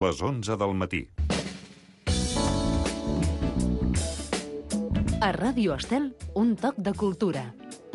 Les 11 del matí. A Ràdio Estel, un toc de cultura.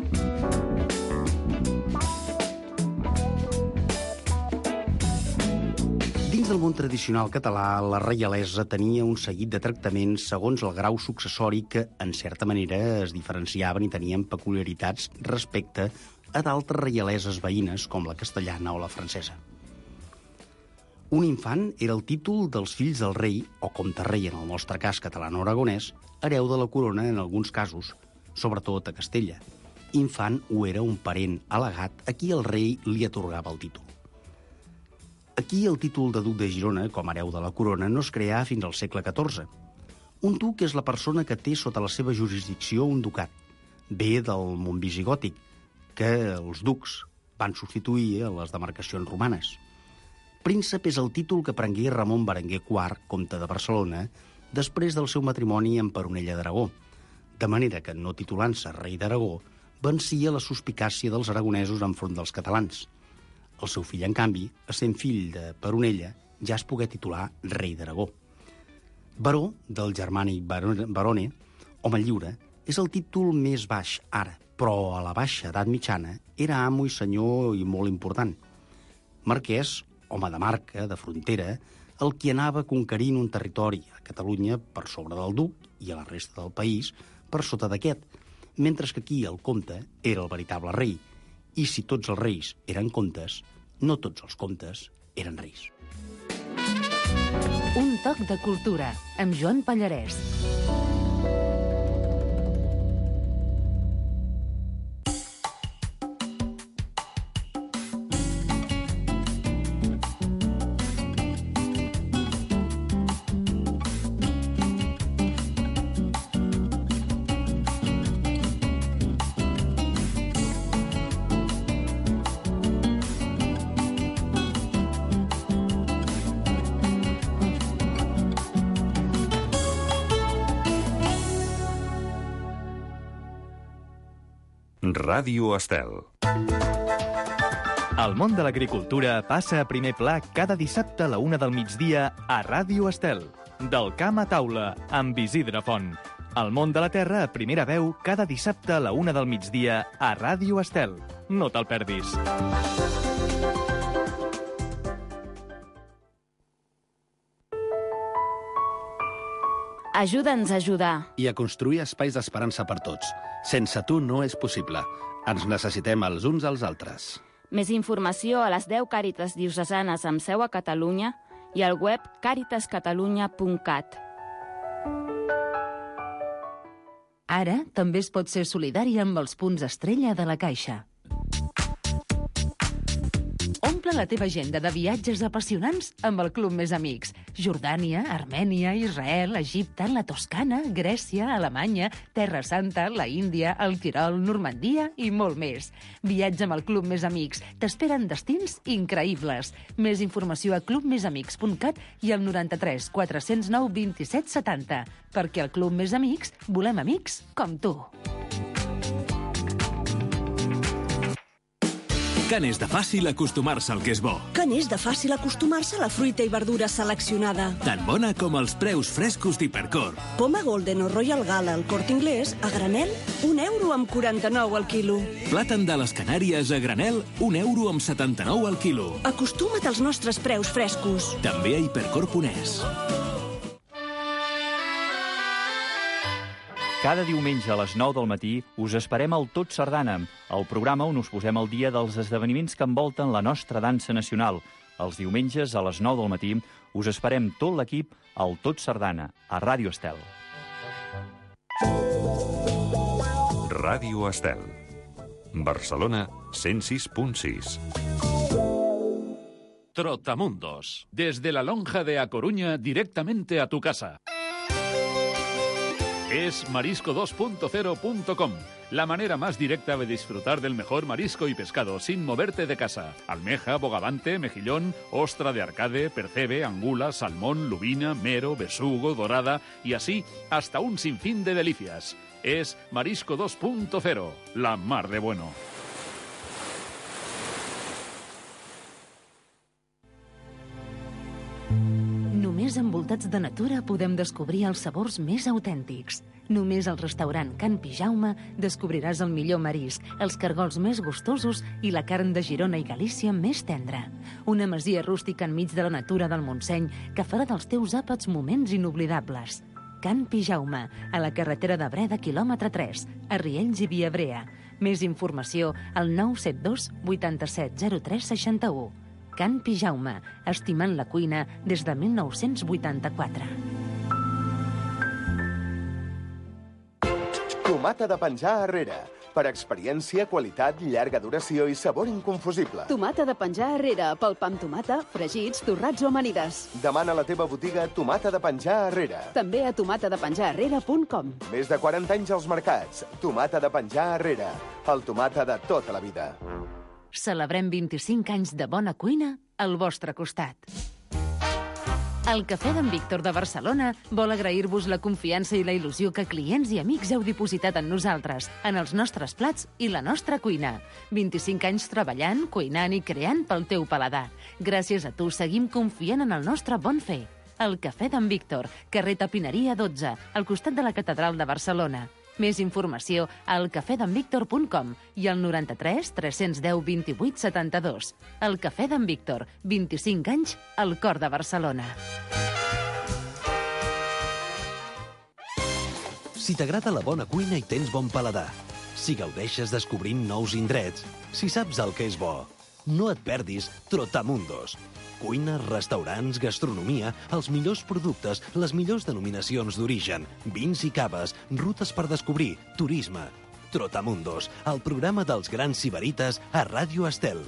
Dins del món tradicional català, la reialesa tenia un seguit de tractaments segons el grau successori que, en certa manera, es diferenciaven i tenien peculiaritats respecte a d'altres reialeses veïnes, com la castellana o la francesa. Un infant era el títol dels fills del rei, o comte-rei en el nostre cas catalano-aragonès, hereu de la corona en alguns casos, sobretot a Castella. Infant ho era un parent al·legat a qui el rei li atorgava el títol. Aquí el títol de duc de Girona, com a hereu de la corona, no es creà fins al segle XIV. Un duc és la persona que té sota la seva jurisdicció un ducat. Ve del món visigòtic, que els ducs van substituir a les demarcacions romanes. Príncep és el títol que prengué Ramon Berenguer IV, comte de Barcelona, després del seu matrimoni amb Peronella d'Aragó, de manera que, no titulant-se rei d'Aragó, vencia la suspicàcia dels aragonesos enfront dels catalans. El seu fill, en canvi, essent fill de Peronella, ja es pogué titular rei d'Aragó. Baró, del germànic barone, home lliure, és el títol més baix ara, però a la baixa edat mitjana era amo i senyor i molt important. Marquès, home de marca, de frontera, el qui anava conquerint un territori a Catalunya per sobre del duc i a la resta del país per sota d'aquest, mentre que aquí el comte era el veritable rei. I si tots els reis eren comtes, no tots els comtes eren reis. Un toc de cultura, amb Joan Pallarès. Ràdio Estel. El món de l'agricultura passa a primer pla cada dissabte a la 1 del migdia a Ràdio Estel. Del camp a taula, amb Isidre Font. El món de la terra a primera veu cada dissabte a la 1 del migdia a Ràdio Estel. No te'l perdis. Ajuda'ns a ajudar. I a construir espais d'esperança per tots. Sense tu no és possible. Ens necessitem els uns als altres. Més informació a les 10 Càritas diocesanes amb seu a Catalunya i al web caritascatalunya.cat. Ara també es pot ser solidari amb els punts estrella de la Caixa. Omple la teva agenda de viatges apassionants amb el Club Més Amics. Jordània, Armènia, Israel, Egipte, la Toscana, Grècia, Alemanya, Terra Santa, la Índia, el Tirol, Normandia i molt més. Viatja amb el Club Més Amics. T'esperen destins increïbles. Més informació a clubmesamics.cat i al 93 409 27 70. Perquè al Club Més Amics volem amics com tu. Que n'és de fàcil acostumar-se al que és bo. Que n'és de fàcil acostumar-se a la fruita i verdura seleccionada. Tan bona com els preus frescos d'Hipercor. Poma Golden o Royal Gala al Corte Inglés, a granel, €1,49 al quilo. Plàtan de les Canàries a granel, €1,79 al quilo. Acostuma't als nostres preus frescos. També a hipercor.es. Cada diumenge a les 9 del matí us esperem al Tot Sardana, el programa on us posem al dia dels esdeveniments que envolten la nostra dansa nacional. Els diumenges a les 9 del matí us esperem tot l'equip al Tot Sardana, a Ràdio Estel. Ràdio Estel. Barcelona 106.6. Trotamundos. Desde la lonja de A Coruña directamente a tu casa. Es marisco2.0.com, la manera más directa de disfrutar del mejor marisco y pescado sin moverte de casa. Almeja, bogavante, mejillón, ostra de arcade, percebe, angula, salmón, lubina, mero, besugo, dorada y así hasta un sinfín de delicias. Es Marisco 2.0, la mar de bueno. només envoltats de natura podem descobrir els sabors més autèntics. Només al restaurant Can Pijaume descobriràs el millor marisc, els cargols més gustosos i la carn de Girona i Galícia més tendra. Una masia rústica enmig de la natura del Montseny que farà dels teus àpats moments inoblidables. Can Pijaume, a la carretera de Breda, quilòmetre 3, a Riells i Viabrea. Més informació al 972 87 03 61. Can Pijaume, estimant la cuina des de 1984. Tomata de penjar Herrera. Per experiència, qualitat, llarga duració i sabor inconfusible. Tomata de penjar Herrera, pel pa amb tomata, fregits, torrats o amanides. Demana a la teva botiga Tomata de penjar Herrera. També a tomatadepenjarherrera.com. Més de 40 anys als mercats. Tomata de penjar Herrera. El tomata de tota la vida. Celebrem 25 anys de bona cuina al vostre costat. El Cafè d'en Víctor de Barcelona vol agrair-vos la confiança i la il·lusió que clients i amics heu dipositat en nosaltres, en els nostres plats i la nostra cuina. 25 anys treballant, cuinant i creant pel teu paladar. Gràcies a tu seguim confiant en el nostre bon fer. El Cafè d'en Víctor, carrer Tapineria 12, al costat de la Catedral de Barcelona. Més informació al cafedenvictor.com i al 93 310 28 72. El Cafè d'en Víctor, 25 anys al cor de Barcelona. Si t'agrada la bona cuina i tens bon paladar, si gaudeixes descobrint nous indrets, si saps el que és bo, no et perdis Trotamundos. Cuina, restaurants, gastronomia, els millors productes, les millors denominacions d'origen, vins i caves, rutes per descobrir, turisme. Trotamundos, el programa dels grans sibarites a Ràdio Estel.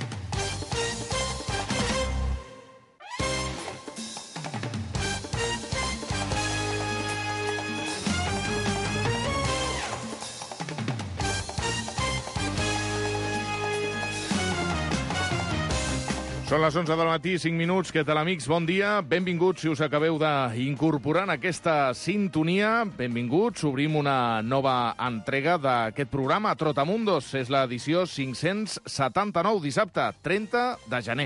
Són les 11 del matí, 5 minuts. Què tal, amics? Bon dia. Benvinguts, si us acabeu d'incorporar en aquesta sintonia. Benvinguts. Obrim una nova entrega d'aquest programa. Trotamundos és l'edició 579, dissabte, 30 de gener.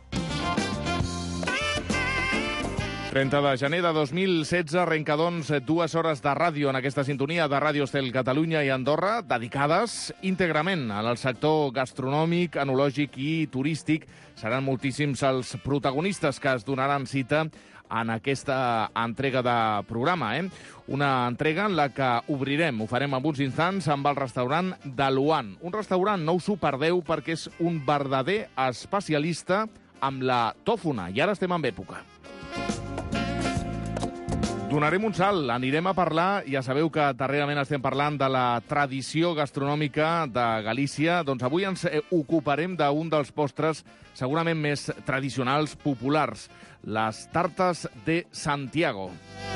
30 de gener de 2016 arrenca, doncs, 2 hores de ràdio en aquesta sintonia de Ràdio Estel Catalunya i Andorra, dedicades íntegrament al sector gastronòmic, enològic i turístic. Seran moltíssims els protagonistes que es donaran cita en aquesta entrega de programa. Una entrega en la que obrirem, ho farem en uns instants, amb el restaurant de Luan. Un restaurant, no us ho perdeu, perquè és un verdader especialista amb la tòfona. I ara estem en època. Donarem un salt, anirem a parlar, ja sabeu que darrerament estem parlant de la tradició gastronòmica de Galícia, doncs avui ens ocuparem d'un dels postres segurament més tradicionals, populars, les tartes de Santiago.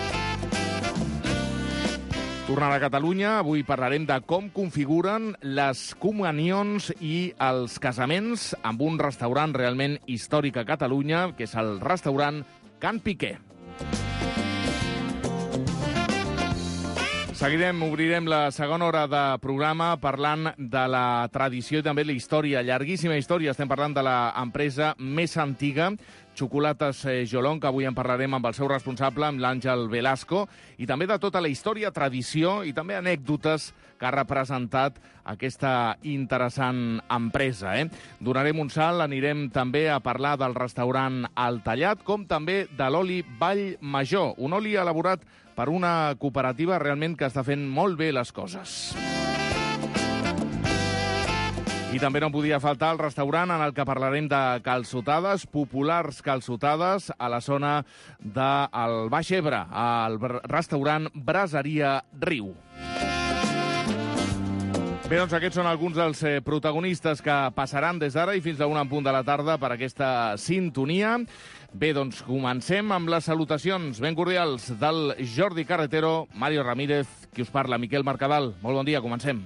Tornant a Catalunya, avui parlarem de com configuren les comunions i els casaments amb un restaurant realment històric a Catalunya, que és el restaurant Can Piqué. Seguirem, obrirem la segona hora de programa parlant de la tradició i també la història, llarguíssima història. Estem parlant de l'empresa més antiga, Xocolates Jolón, que avui en parlarem amb el seu responsable, amb l'Àngel Velasco, i també de tota la història, tradició i també anècdotes que ha representat aquesta interessant empresa. Donarem un salt, anirem també a parlar del restaurant El Tallat, com també de l'oli Vall Major, un oli elaborat per una cooperativa realment que està fent molt bé les coses. I també no podia faltar el restaurant en el que parlarem de calçotades, populars calçotades, a la zona del Baix Ebre, al restaurant Braseria Riu. Bé, doncs aquests són alguns dels protagonistes que passaran des d'ara i fins a 1:00 de la tarda per aquesta sintonia. Bé, doncs comencem amb les salutacions ben cordials del Jordi Carretero, Mario Ramírez, qui us parla, Miquel Mercadal. Molt bon dia, comencem.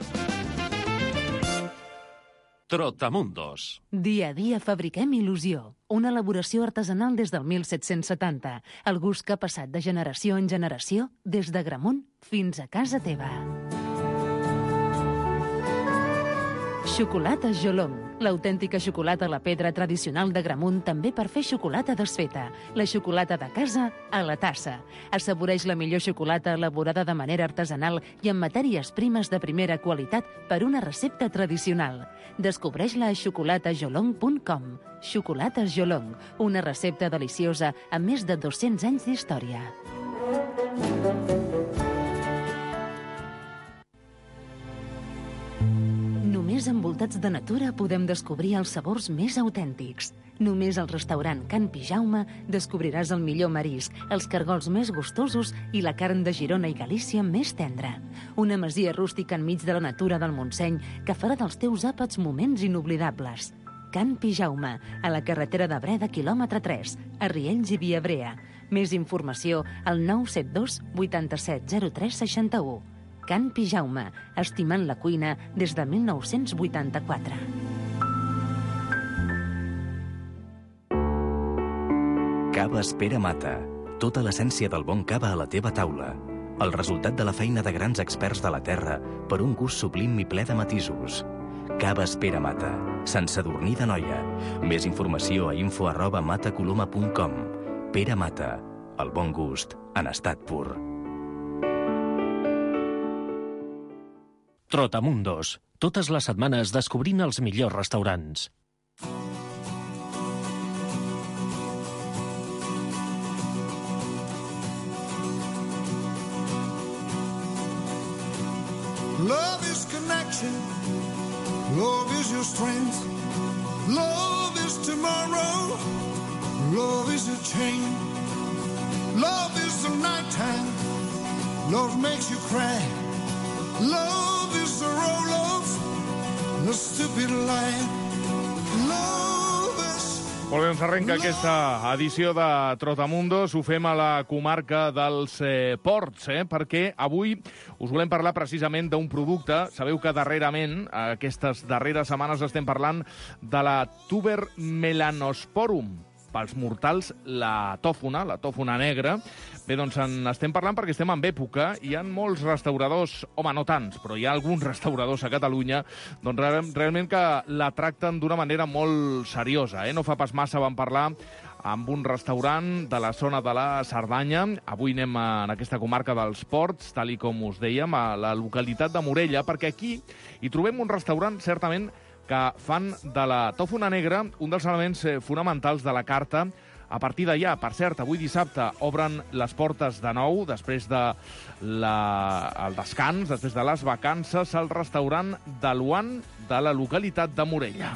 Trotamundos. Dia a dia fabriquem il·lusió. Una elaboració artesanal des del 1770. El gust que ha passat de generació en generació, des de Gramunt fins a casa teva. Xocolata Jolong, l'autèntica xocolata a la pedra tradicional de Gramunt també per fer xocolata desfeta. La xocolata de casa a la tassa. Assaboreix la millor xocolata elaborada de manera artesanal i amb matèries primes de primera qualitat per una recepta tradicional. Descobreix-la a xocolatajolong.com. Xocolata Jolong, una recepta deliciosa amb més de 200 anys d'història. Només envoltats de natura podem descobrir els sabors més autèntics. Només al restaurant Can Pijaume descobriràs el millor marisc, els cargols més gustosos i la carn de Girona i Galícia més tendra. Una masia rústica enmig de la natura del Montseny que farà dels teus àpats moments inoblidables. Can Pijaume, a la carretera de Breda, quilòmetre 3, a Riells i Viabrea. Més informació al 972 87 03 61. Can Pijaume, estimant la cuina des de 1984. Caves Pere Mata. Tota l'essència del bon cava a la teva taula. El resultat de la feina de grans experts de la terra per un gust sublim i ple de matisos. Caves Pere Mata. Sant Sadurní d'Anoia. Més informació a info@matacoloma.com. Pere Mata. El bon gust en estat pur. Trotamundos. Totes les setmanes descobrint els millors restaurants. Love is connection. Love is your strength. Love is tomorrow. Love is a chain. Love is the nighttime. Love makes you cry. Love is the role of the stupid lie. Love is... Molt bé, ens arrenca aquesta edició de Trotamundos. Ho fem a la comarca dels Ports, perquè avui us volem parlar precisament d'un producte. Sabeu que darrerament, aquestes darreres setmanes, estem parlant de la Tuber melanosporum. Pels mortals, la tòfona negra. Bé, doncs en estem parlant perquè estem en època. Hi ha molts restauradors, home, no tants, però hi ha alguns restauradors a Catalunya doncs realment que la tracten d'una manera molt seriosa. No fa pas massa vam parlar amb un restaurant de la zona de la Cerdanya. Avui anem en aquesta comarca dels Ports, tal i com us dèiem, a la localitat de Morella, perquè aquí hi trobem un restaurant, certament, que fan de la tòfona negra un dels elements fonamentals de la carta a partir d'allà. Per cert, avui dissabte obren les portes de nou, després de el descans, després de les vacances, al restaurant de Luan de la localitat de Morella.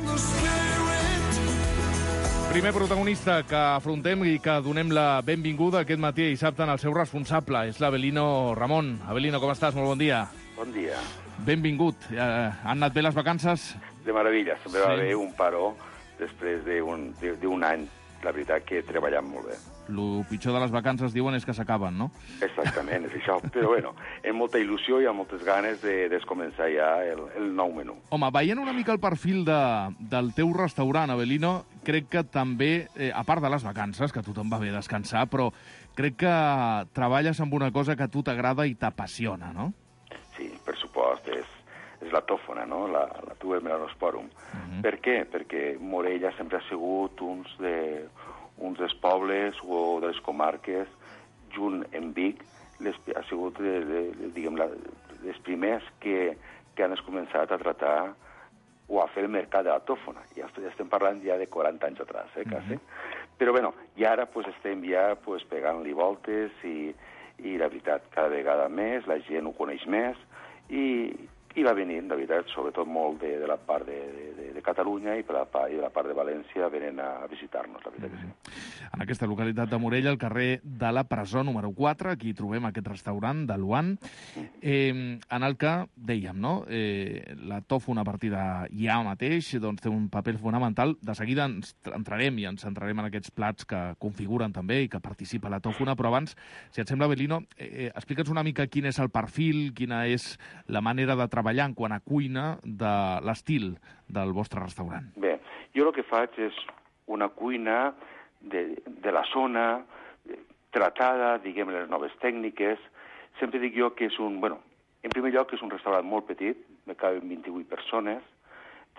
Primer protagonista que afrontem i que donem la benvinguda aquest matí a dissabte en el seu responsable, és l'Avelino Ramon. Avelino, com estàs? Molt bon dia. Bon dia. Benvingut. Han anat bé les vacances? De meravella. Sempre va haver un paró després d'un any. La veritat que he treballat molt bé. El pitjor de les vacances, diuen, és que s'acaben, no? Exactament, és això. Però bueno, amb molta il·lusió i amb moltes ganes de començar ja el nou menú. Home, veient una mica el perfil del teu restaurant, Avelino, crec que també, a part de les vacances, que a tothom va bé descansar, però crec que treballes amb una cosa que a tu t'agrada i t'apassiona, no? Sí, per supost, és la tòfona, no? La Tuber melanosporum. Per què? Perquè Morella sempre ha sigut uns dels pobles o de les comarques, junt amb Vic, ha sigut, diguem, les primers que han començat a tratar o a fer el mercat de la tòfona. Ja estem parlant ja de 40 anys atrás, quasi. Però, bueno, i ara estem ja pegant-li voltes i la veritat, cada vegada més, la gent ho coneix més i va venir, la veritat, sobretot molt de la part de Catalunya i de la part de València venen a visitar-nos, la veritat que sí. En aquesta localitat de Morella, al carrer de la Presó número 4, aquí trobem aquest restaurant de Luan, en el que, dèiem, no? La tòfona a partir de ja mateix doncs, té un paper fonamental. De seguida ens entrarem i ens centrarem en aquests plats que configuren també i que participa la tòfona, però abans, si et sembla, Avelino, explica'ns una mica quin és el perfil, quina és la manera de treballar en quant a cuina de l'estil del vostre restaurant. Bé, jo el que faig és una cuina de la zona, tratada, diguem, les noves tècniques. Sempre dic jo que és en primer lloc, és un restaurant molt petit, me caben 28 persones,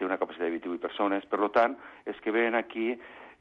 té una capacitat de 28 persones. Per tant, és que venen aquí,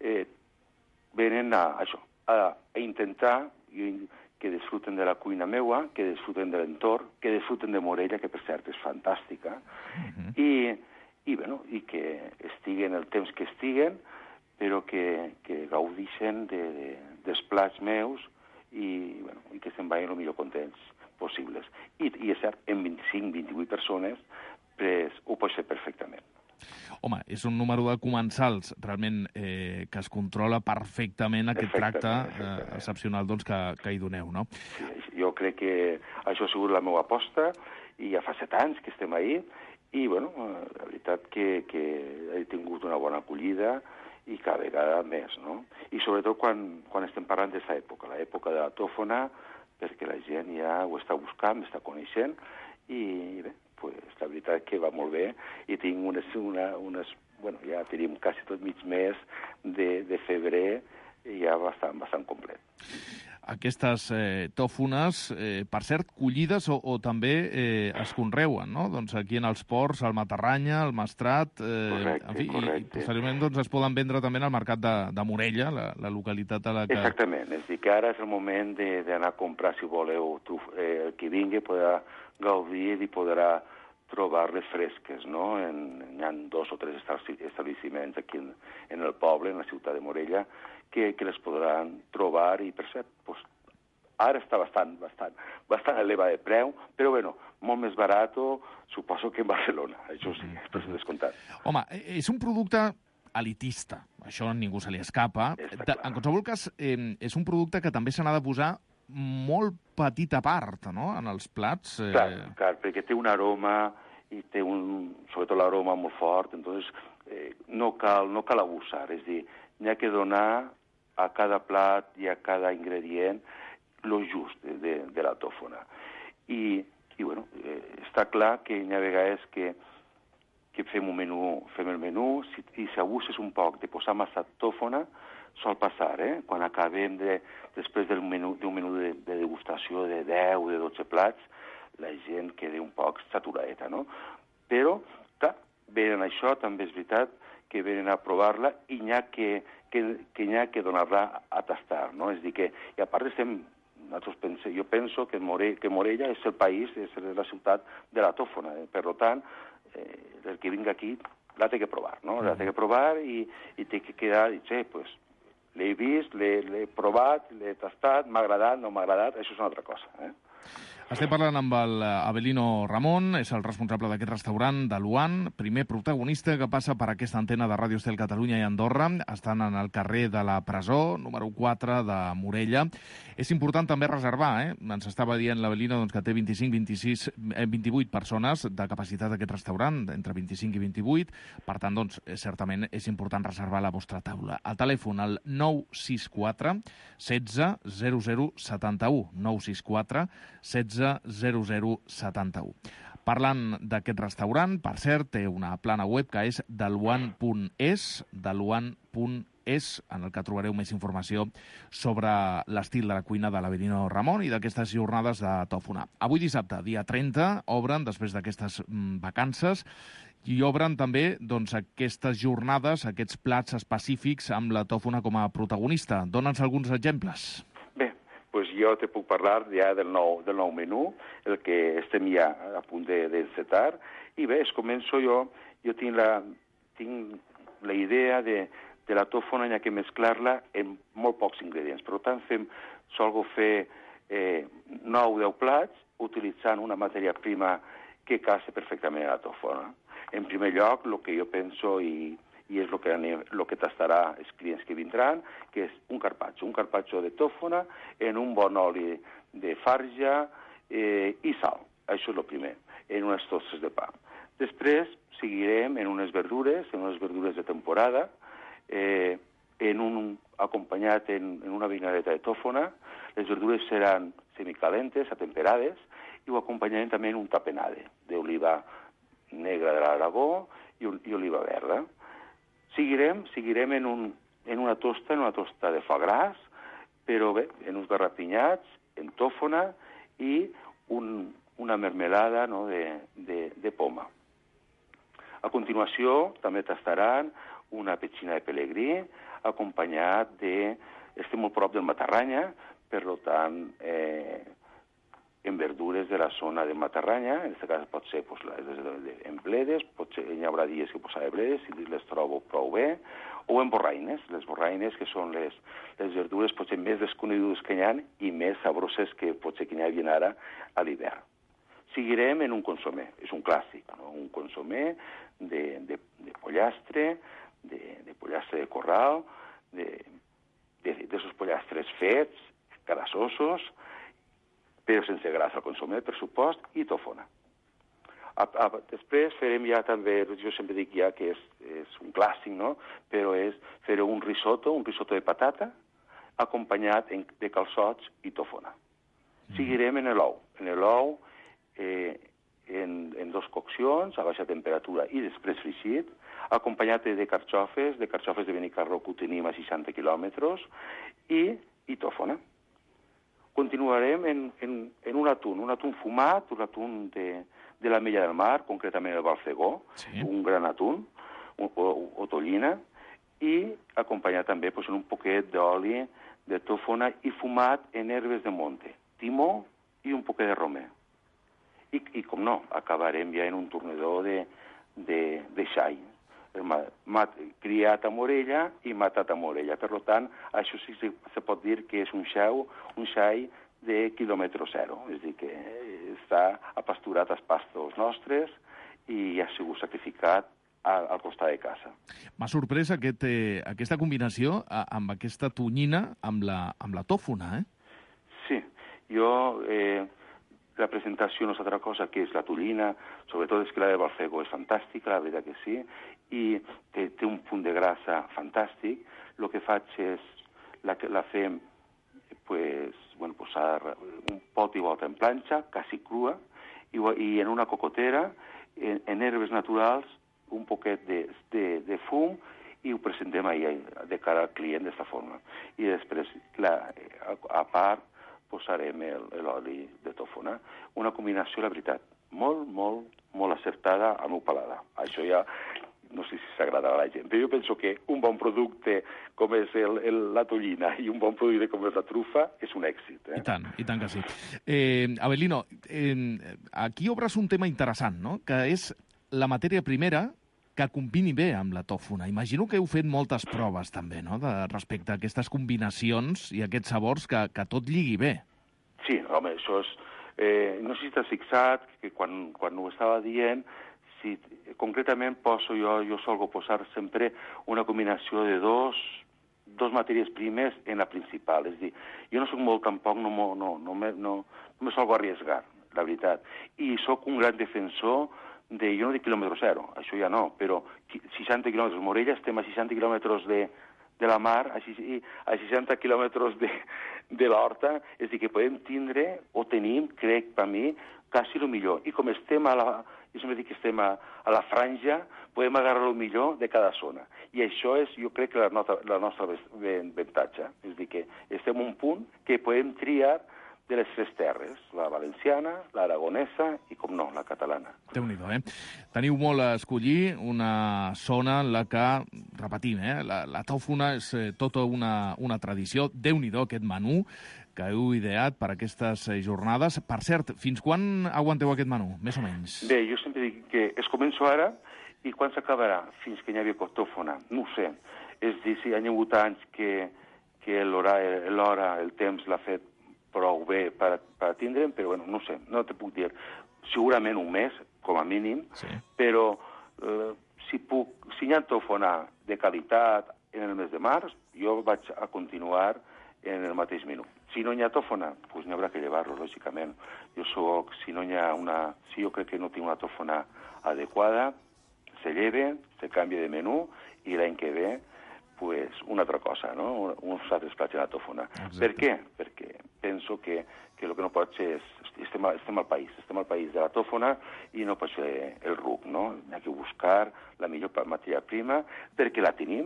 venen a intentar que disfruten de la cuina meua, que disfruten de l'entorn, que disfruten de Morella, que per cert és fantàstica, i que estiguen el temps que estiguen, però que gaudixen dels plats meus i que se'n vagin el millor contents possibles. I és cert, en 25-28 persones ho pot fer perfectament. Home, és un número de comensals realment que es controla perfectament aquest tracte excepcional que hi doneu, no? Sí, jo crec que això ha sigut la meva aposta i ja fa 7 anys que estem ahí i, la veritat que he tingut una bona acollida i cada vegada més, no? I sobretot quan estem parlant d'aquesta època, l'època de la tòfona, perquè la gent ja ho està buscant, està coneixent i bé, la veritat que va molt bé i tinc ja tenim quasi tot mig mes de febrer ja bastant complet. Aquestes tòfones, per cert, collides o també es conreuen, no? Doncs aquí en els ports, al Matarranya, al Maestrat, correcte. I posteriorment es poden vendre també al mercat de Morella, la localitat a la que... Exactament, és a dir, que ara és el moment d'anar a comprar, si voleu, el que vingui podrà gaudir i podrà trobar-les fresques, no? Hi ha 2 o 3 establiments aquí en el poble, en la ciutat de Morella, que les podran trobar i, per cert, ara està bastant elevat de preu, però, molt més barat, suposo que en Barcelona, això sí, per descomptat. Home, és un producte elitista, això a ningú se li escapa. En qualsevol cas, és un producte que també se n'ha de posar molt petita part, no?, en els plats. Clar, perquè té un aroma i té sobretot l'aroma molt fort, entonces no cal abusar, és a dir, n'hi ha que donar a cada plat i a cada ingredient lo just de la tòfona. I està clar que n'hi ha vegades que fem el menú, i si abuses un poc de posar massa tòfona, sol passar, quan acabem després d'un menú de degustació de 10 o de 12 plats, la gent queda un poc saturadeta, no? Però, clar, venen això, també és veritat, que venen a provar-la i n'hi ha que donar-la a tastar, no? És a dir que, i a part jo penso que Morella és el país, és la ciutat de la tòfona, per tant, el que vingui aquí la té que provar, no? La té que provar i té que quedar, l'he vist, l'he provat, l'he tastat, m'ha agradat, no m'ha agradat, això és una altra cosa. Estem parlant amb l'Avelino Ramon, és el responsable d'aquest restaurant de Luan, primer protagonista que passa per aquesta antena de Ràdio Estel Catalunya i Andorra. Estan en el carrer de la Presó, número 4 de Morella. És important també reservar, Ens estava dient l'Avelino que té 28 persones de capacitat d'aquest restaurant, entre 25 i 28. Per tant, certament és important reservar la vostra taula. El telèfon, el 964 16 00 71. 964 16 0071. Parlant d'aquest restaurant, per cert, té una plana web que és deluan.es, en el que trobareu més informació sobre l'estil de la cuina de l'Avelino Ramon i d'aquestes jornades de tòfona. Avui dissabte, dia 30, obren, després d'aquestes vacances, i obren també aquestes jornades, aquests plats específics amb la tòfona com a protagonista. Dóna'ns alguns exemples. Jo te puc parlar ja del nou menú, el que estem ja a punt d'encetar, i bé, començo jo tinc la idea de la tòfona, hi ha que mesclar-la en molt pocs ingredients. Per tant, solgo fer 9 o 10 plats utilitzant una matèria prima que casa perfectament a la tòfona. En primer lloc, el que jo penso i és el que tastarà els clients que vindran, que és un carpaccio de tòfona en un bon oli de farja i sal. Això és el primer, en unes tostes de pa. Després seguirem en unes verdures de temporada, acompanyat en una vinareta de tòfona. Les verdures seran semicalentes, atemperades, i ho acompanyarem també en un tapenade d'oliva negra de l'Aragó i oliva verda. Seguirem en una tosta de foie gras, però bé, en uns garrapinyats, en tòfona i una mermelada de poma. A continuació, també tastaran una petxina de pelegrí, acompanyat de... Estem molt prop del Matarranya, per tant, en verdures de la zona de Matarranya, en aquest cas pot ser en bledes, potser hi haurà dies que posaré bledes, si les trobo prou bé, o en borraines, les borraines, que són les verdures potser més desconegudes que hi ha i més sabroses que potser que hi havia ara a l'hivern. Seguirem en un consomé, és un clàssic, no? Un consomé de pollastre, de pollastre de corral, d'esos pollastres fets, grassosos, però sense grasa al consomé, per supost, i tòfona. Després farem ja també, jo sempre dic ja que és un clàssic, no? Però és fer un risotto de patata, acompanyat de calçots i tòfona. Seguirem en l'ou. En l'ou, en 2 coccions, a baixa temperatura i després fregit, acompanyat de carxofes de Benicarló que ho tenim a 60 quilòmetres, i tòfona. Continuarem en un atún fumat, un atún de la Mella del Mar, concretament el Balcegó, un gran atún, o tonyina, i acompanyat també en un poquet d'oli de tòfona i fumat en herbes de monte, timó i un poquet de romer. I com no, acabarem ja en un tornedor de xai, criat a Morella i matat a Morella. Per tant, això sí se pot dir que és un xai de quilòmetre zero, és a dir, que està apasturat als pastos nostres i ha sigut sacrificat al costat de casa. M'ha sorprès aquesta combinació amb aquesta tonyina amb la tòfona, eh? Sí, la presentació no és altra cosa que és la tonyina, sobretot és que la de Balcegó és fantàstica, la veritat que sí, i té un punt de grasa fantàstic. El que faig és, la fem, posar un pot i volta en planxa, quasi crua, i en una cocotera, en herbes naturals, un poquet de fum, i ho presentem de cara al client d'esta forma. I després, a part, posarem l'oli de tòfona. Una combinació, la veritat, molt, molt, molt acertada al meu paladar. Això ja no sé si s'agradarà a la gent, però jo penso que un bon producte com és la tonyina i un bon producte com és la trufa és un èxit. I tant que sí. Avelino, aquí obres un tema interessant, no?, que és la matèria primera que combini bé amb la tòfona. Imagino que heu fet moltes proves, també, no?, respecte a aquestes combinacions i aquests sabors que tot lligui bé. Sí, home, això és... no sé si t'has fixat que quan ho estava dient, concretament jo solgo posar sempre una combinació de dos matèries primes en la principal. És a dir, jo no soc molt tampoc, no me solgo arriesgar, la veritat. I soc un gran defensor jo no dic quilòmetre zero, això ja no, però 60 quilòmetres. Morella estem a 60 quilòmetres de la mar, a 60 quilòmetres de l'horta, és a dir, que podem tindre, o tenim, crec, per mi, quasi el millor. I com estem jo sempre dic que estem a la franja, podem agarrar el millor de cada zona. I això és, jo crec, la nostra avantatge. És a dir, que estem en un punt que podem triar de les 3 terres, la valenciana, l'aragonesa i, com no, la catalana. Déu-n'hi-do, eh? Teniu molt a escollir, una zona en la que, repetim, la tòfona és tota una tradició. Déu-n'hi-do aquest menú que heu ideat per aquestes jornades. Per cert, fins quan aguanteu aquest menú, més o menys? Bé, jo sempre dic que es començo ara i quan s'acabarà? Fins que hi hagi tòfona. No ho sé. És dir, si hi ha hagut anys que l'hora, el temps l'ha fet prou bé per atendre'm, però bueno, no sé, no te puc dir. Segurament un mes, com a mínim, però si hi ha tòfona de qualitat en el mes de març, jo vaig a continuar en el mateix menú. Si no hi ha tòfona, doncs n'hi haurà que llevar-lo, lògicament. Si jo crec que no tinc una tòfona adequada, se lleve, se canvia de menú, i l'any que ve, pues, una altra cosa, no? Uns altres plats de la tòfona. Per què? Perquè penso que el que no pot ser és... Estem al país de la tòfona i no pot ser el ruc, no? Hi ha que buscar la millor matèria prima perquè la tenim,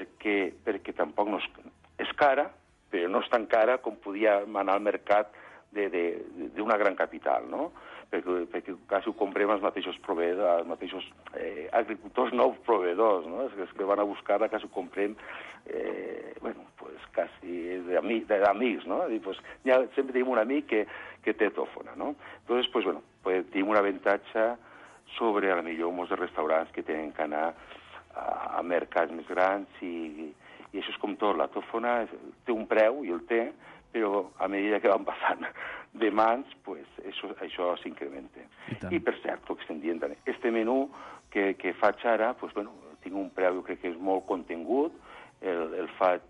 perquè tampoc no és cara, però no és tan cara com podia anar al mercat d'una gran capital, no? Perquè quasi ho comprem els mateixos proveïdors, els mateixos agricultors nous proveïdors, no? Els que van a buscar-la quasi ho comprem, quasi d'amics, no? Sempre tenim un amic que té tòfona, no? Entonces, tenim un avantatge sobre, a la millor, molts restaurants que tenen que anar a mercats més grans i això és com tot, la tòfona té un preu i el té, però a mesura que van passant de mans, això s'incrementa. I per cert, ho estem dient també, este menú que faig ara, tinc un preu, jo crec que és molt contingut, el faig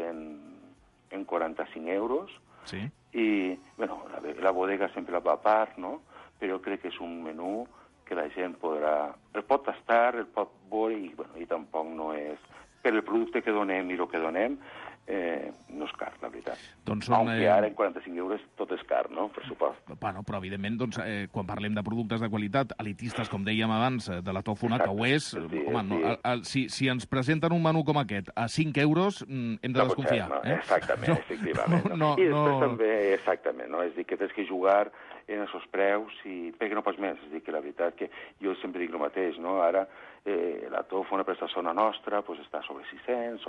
en 45 euros, i la bodega sempre va a part, no? Però crec que és un menú que la gent el pot tastar, el pot veure, i tampoc no és... Per el producte que donem i el que donem, no és car, la veritat. Aunque ara en 45 euros tot és car, no? Per supost. Però evidentment, quan parlem de productes de qualitat, elitistes, com dèiem abans, de la tòfona, que ho és, si ens presenten un menú com aquest a 5 euros, hem de desconfiar. Exactament, efectivament. I després també, exactament, és dir, que tens que jugar en aquests preus, perquè no pots més. És dir, que la veritat que jo sempre dic el mateix, no? Ara la tòfona per aquesta zona nostra està sobre 600,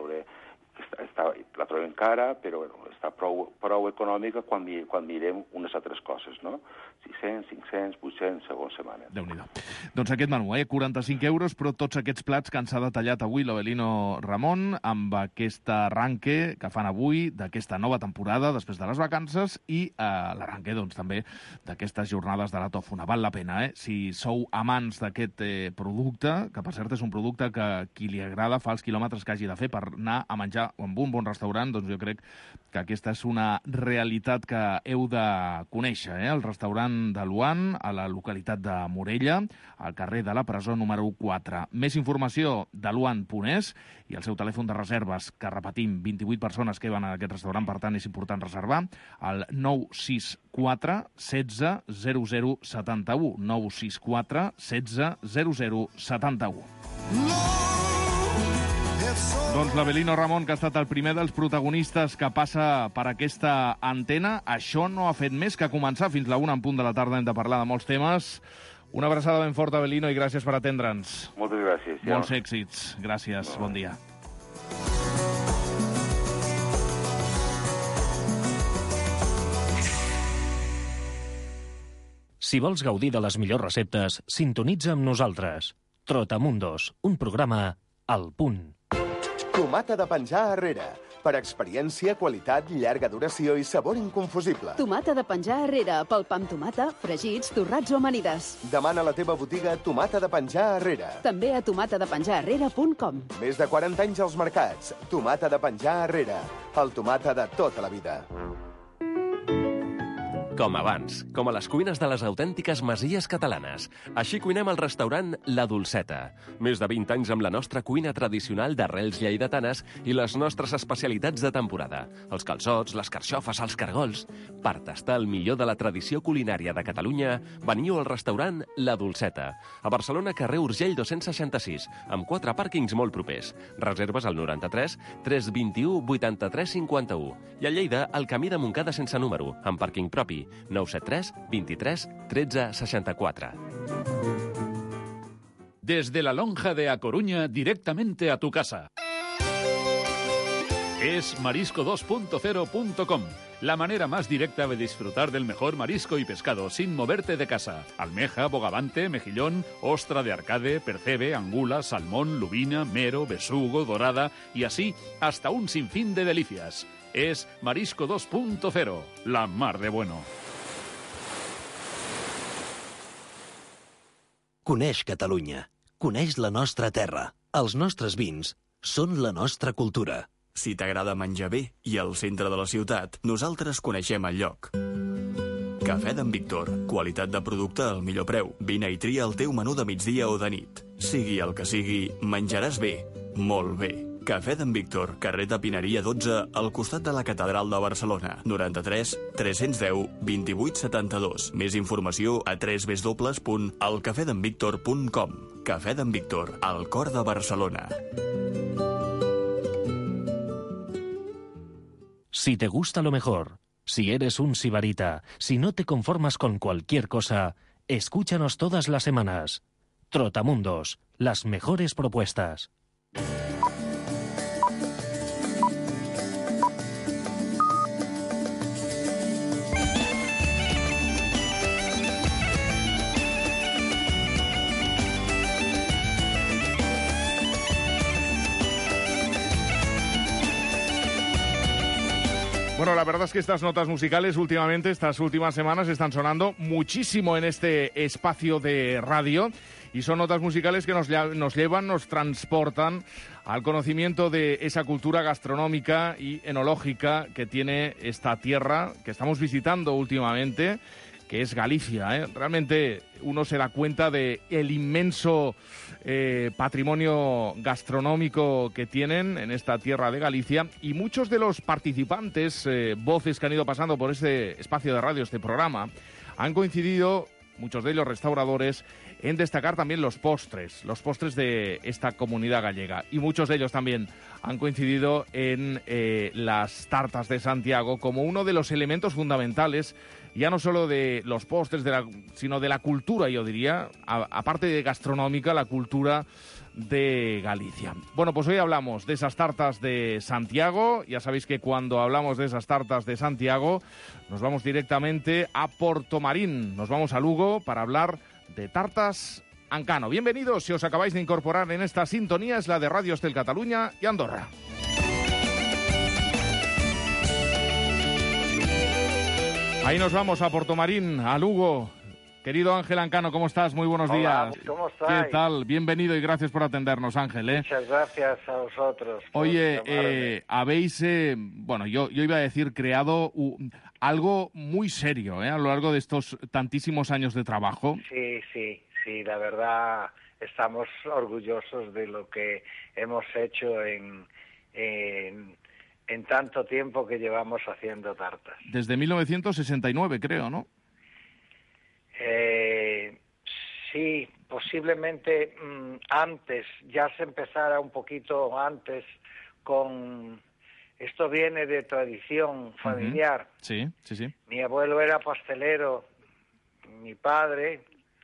la trobem cara, però està prou econòmica quan mirem unes altres coses, no? 600, 500, 800, segons setmana. Déu-n'hi-do. Doncs aquest menú, 45 euros, però tots aquests plats que ens ha detallat avui l'Avelino Ramon, amb aquest arranque que fan avui d'aquesta nova temporada, després de les vacances, i l'arranque, doncs, també d'aquestes jornades de la tòfona. Val la pena, Si sou amants d'aquest producte, que per cert és un producte que qui li agrada fa els quilòmetres que hagi de fer per anar a menjar en un bon restaurant, doncs jo crec que aquesta és una realitat que heu de conèixer, el restaurant de Luan, a la localitat de Morella, al carrer de la Presó número 4. Més informació de luan.es i el seu telèfon de reserves, que repetim, 28 persones que van a aquest restaurant, per tant és important reservar, al 964 16 00 71. 964 16 00 71. Doncs l'Avelino Ramon, que ha estat el primer dels protagonistes que passa per aquesta antena, això no ha fet més que començar. Fins la 1 en punt de la tarda hem de parlar de molts temes. Una abraçada ben forta, Avelino, i gràcies per atendre'ns. Moltes gràcies. Molts èxits. Gràcies. Bon dia. Si vols gaudir de les millors receptes, sintonitza amb nosaltres. Trotamundos, un programa al punt. Tomata de penjar arrere. Per experiència, qualitat, llarga duració i sabor inconfusible. Tomata de penjar arrere, pel pa amb tomata, fregits, torrats o amanides. Demana a la teva botiga Tomata de penjar arrere. També a tomatadepenjararrere.com. Més de 40 anys als mercats. Tomata de penjar arrere. El tomata de tota la vida. Com abans, com a les cuines de les autèntiques masies catalanes. Així cuinem al restaurant La Dolceta. Més de 20 anys amb la nostra cuina tradicional d'arrels lleidatanes i les nostres especialitats de temporada. Els calçots, les carxofes, els cargols. Per tastar el millor de la tradició culinària de Catalunya, veniu al restaurant La Dolceta. A Barcelona, carrer Urgell 266, amb 4 pàrquings molt propers. Reserves al 93 321 83 51. I a Lleida, al camí de Montcada sense número, amb pàrquing propi. 973 23 13 64. Desde la lonja de A Coruña, directamente a tu casa. Es marisco2.0.com, la manera más directa de disfrutar del mejor marisco y pescado sin moverte de casa. Almeja, bogavante, mejillón, ostra de Arcade, percebe, angula, salmón, lubina, mero, besugo, dorada y así hasta un sinfín de delicias. Es Marisco 2.0, la mar de bueno. Coneix Catalunya. Coneix la nostra terra. Els nostres vins són la nostra cultura. Si t'agrada menjar bé i al centre de la ciutat, nosaltres coneixem el lloc. Cafè d'en Víctor. Qualitat de producte al millor preu. Vine i tria el teu menú de migdia o de nit. Sigui el que sigui, menjaràs bé. Molt bé. Cafè d'en Víctor, carrer de Pineria 12, al costat de la Catedral de Barcelona. 93 310 28 72. Més informació a www.elcafedenvictor.com. Cafè d'en Víctor, al cor de Barcelona. Si te gusta lo mejor, Si eres un sibarita, si no te conformas con cualquier cosa, escúchanos todas las semanas. Trotamundos, las mejores propuestas. Bueno, la verdad es que estas notas musicales últimamente, estas últimas semanas, están sonando muchísimo en este espacio de radio y son notas musicales que nos llevan, nos transportan al conocimiento de esa cultura gastronómica y enológica que tiene esta tierra que estamos visitando últimamente, que es Galicia, ¿eh? Realmente uno se da cuenta de el inmenso patrimonio gastronómico que tienen en esta tierra de Galicia, y muchos de los participantes, voces que han ido pasando por este espacio de radio, este programa, han coincidido, muchos de ellos restauradores, en destacar también los postres de esta comunidad gallega, y muchos de ellos también han coincidido en las tartas de Santiago como uno de los elementos fundamentales, ya no solo de los postres, sino de la cultura, yo diría, aparte de gastronómica, la cultura de Galicia. Bueno, pues hoy hablamos de esas tartas de Santiago. Ya sabéis que cuando hablamos de esas tartas de Santiago, nos vamos directamente a Portomarín, nos vamos a Lugo para hablar de tartas Ancano. Bienvenidos, si os acabáis de incorporar en esta sintonía, es la de Radio Estel Cataluña y Andorra. Ahí nos vamos a Portomarín, a Lugo. Querido Ángel Ancano, ¿cómo estás? Muy buenos días. ¿Cómo estáis? ¿Qué tal? Bienvenido y gracias por atendernos, Ángel. Muchas gracias a vosotros. Oye, habéis, bueno, yo iba a decir, creado algo muy serio, a lo largo de estos tantísimos años de trabajo. Sí, la verdad estamos orgullosos de lo que hemos hecho en tanto tiempo que llevamos haciendo tartas. Desde 1969, creo, ¿no? Sí, posiblemente antes, ya se empezara un poquito antes con... Esto viene de tradición familiar. Sí. Mi abuelo era pastelero, mi padre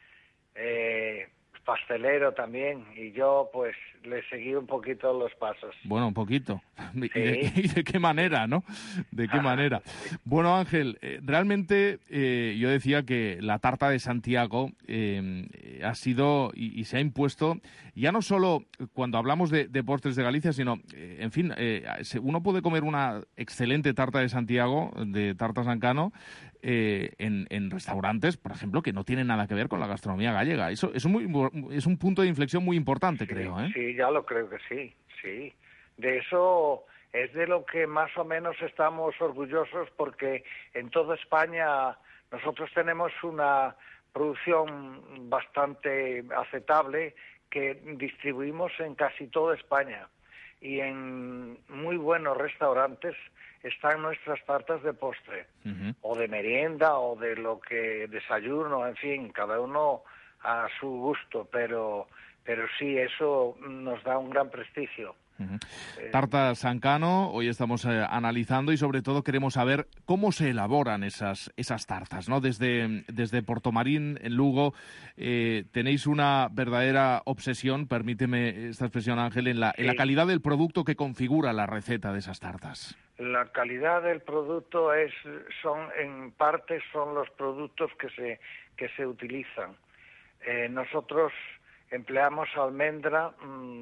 pastelero también, y yo pues le seguí un poquito los pasos. Bueno, un poquito. Sí. ¿Y de qué manera, no? ¿De qué manera? Bueno, Ángel, realmente yo decía que la tarta de Santiago ha sido y se ha impuesto, ya no solo cuando hablamos de postres de Galicia, sino, en fin, uno puede comer una excelente tarta de Santiago, de tartas Ancano, en restaurantes, por ejemplo, que no tienen nada que ver con la gastronomía gallega. Eso es un punto de inflexión muy importante, creo, ¿eh? Sí, ya lo creo que sí. De eso es de lo que más o menos estamos orgullosos, porque en toda España nosotros tenemos una producción bastante aceptable que distribuimos en casi toda España, y en muy buenos restaurantes están nuestras tartas de postre, o de merienda, o de lo que desayuno, en fin, cada uno a su gusto, pero sí, eso nos da un gran prestigio. Tartas Ancano, hoy estamos analizando, y sobre todo queremos saber cómo se elaboran esas tartas, ¿no? Desde Portomarín, en Lugo, tenéis una verdadera obsesión, permíteme esta expresión, Ángel, en la calidad del producto que configura la receta de esas tartas. La calidad del producto en parte son los productos que se utilizan. Nosotros empleamos almendra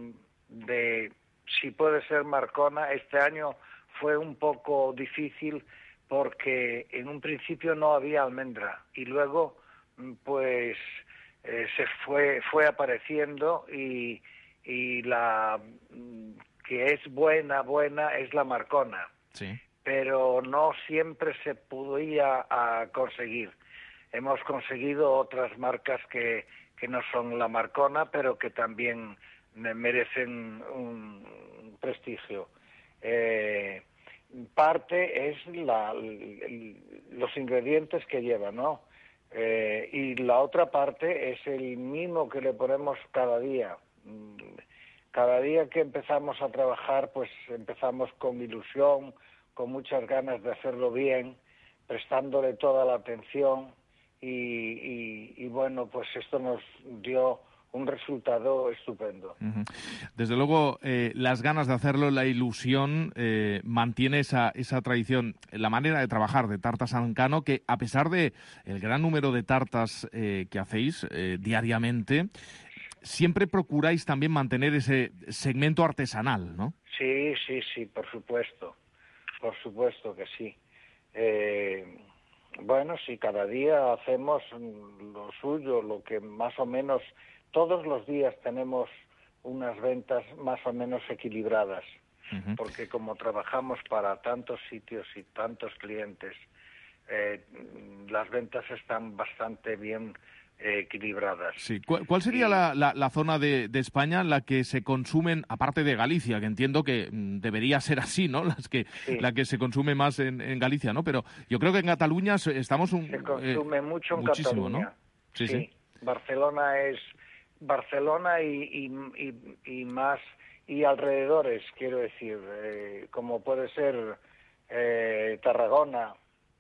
si puede ser Marcona. Este año fue un poco difícil porque en un principio no había almendra, y luego pues se fue apareciendo, y la que es buena es la Marcona. Sí. Pero no siempre se podía conseguir. Hemos conseguido otras marcas que no son la Marcona, pero que también merecen un prestigio. Parte es los ingredientes que lleva, ¿no? Y la otra parte es el mimo que le ponemos cada día. Cada día que empezamos a trabajar, pues empezamos con ilusión, con muchas ganas de hacerlo bien, prestándole toda la atención y bueno, pues esto nos dio un resultado estupendo. Desde luego, las ganas de hacerlo, la ilusión, mantiene esa tradición, la manera de trabajar de Tartas San Cano, que a pesar de el gran número de tartas que hacéis diariamente, siempre procuráis también mantener ese segmento artesanal, ¿no? Sí, por supuesto que sí. Bueno, sí, cada día hacemos lo suyo, lo que más o menos todos los días tenemos unas ventas más o menos equilibradas, porque como trabajamos para tantos sitios y tantos clientes, las ventas están bastante bien equilibradas. Sí. ¿Cuál sería la zona de España en la que se consumen, aparte de Galicia, que entiendo que debería ser así, ¿no? La que se consume más en Galicia, ¿no? Pero yo creo que en Cataluña estamos se consume mucho en muchísimo, Cataluña. ¿no? Sí. Barcelona y más y alrededores, quiero decir, como puede ser Tarragona,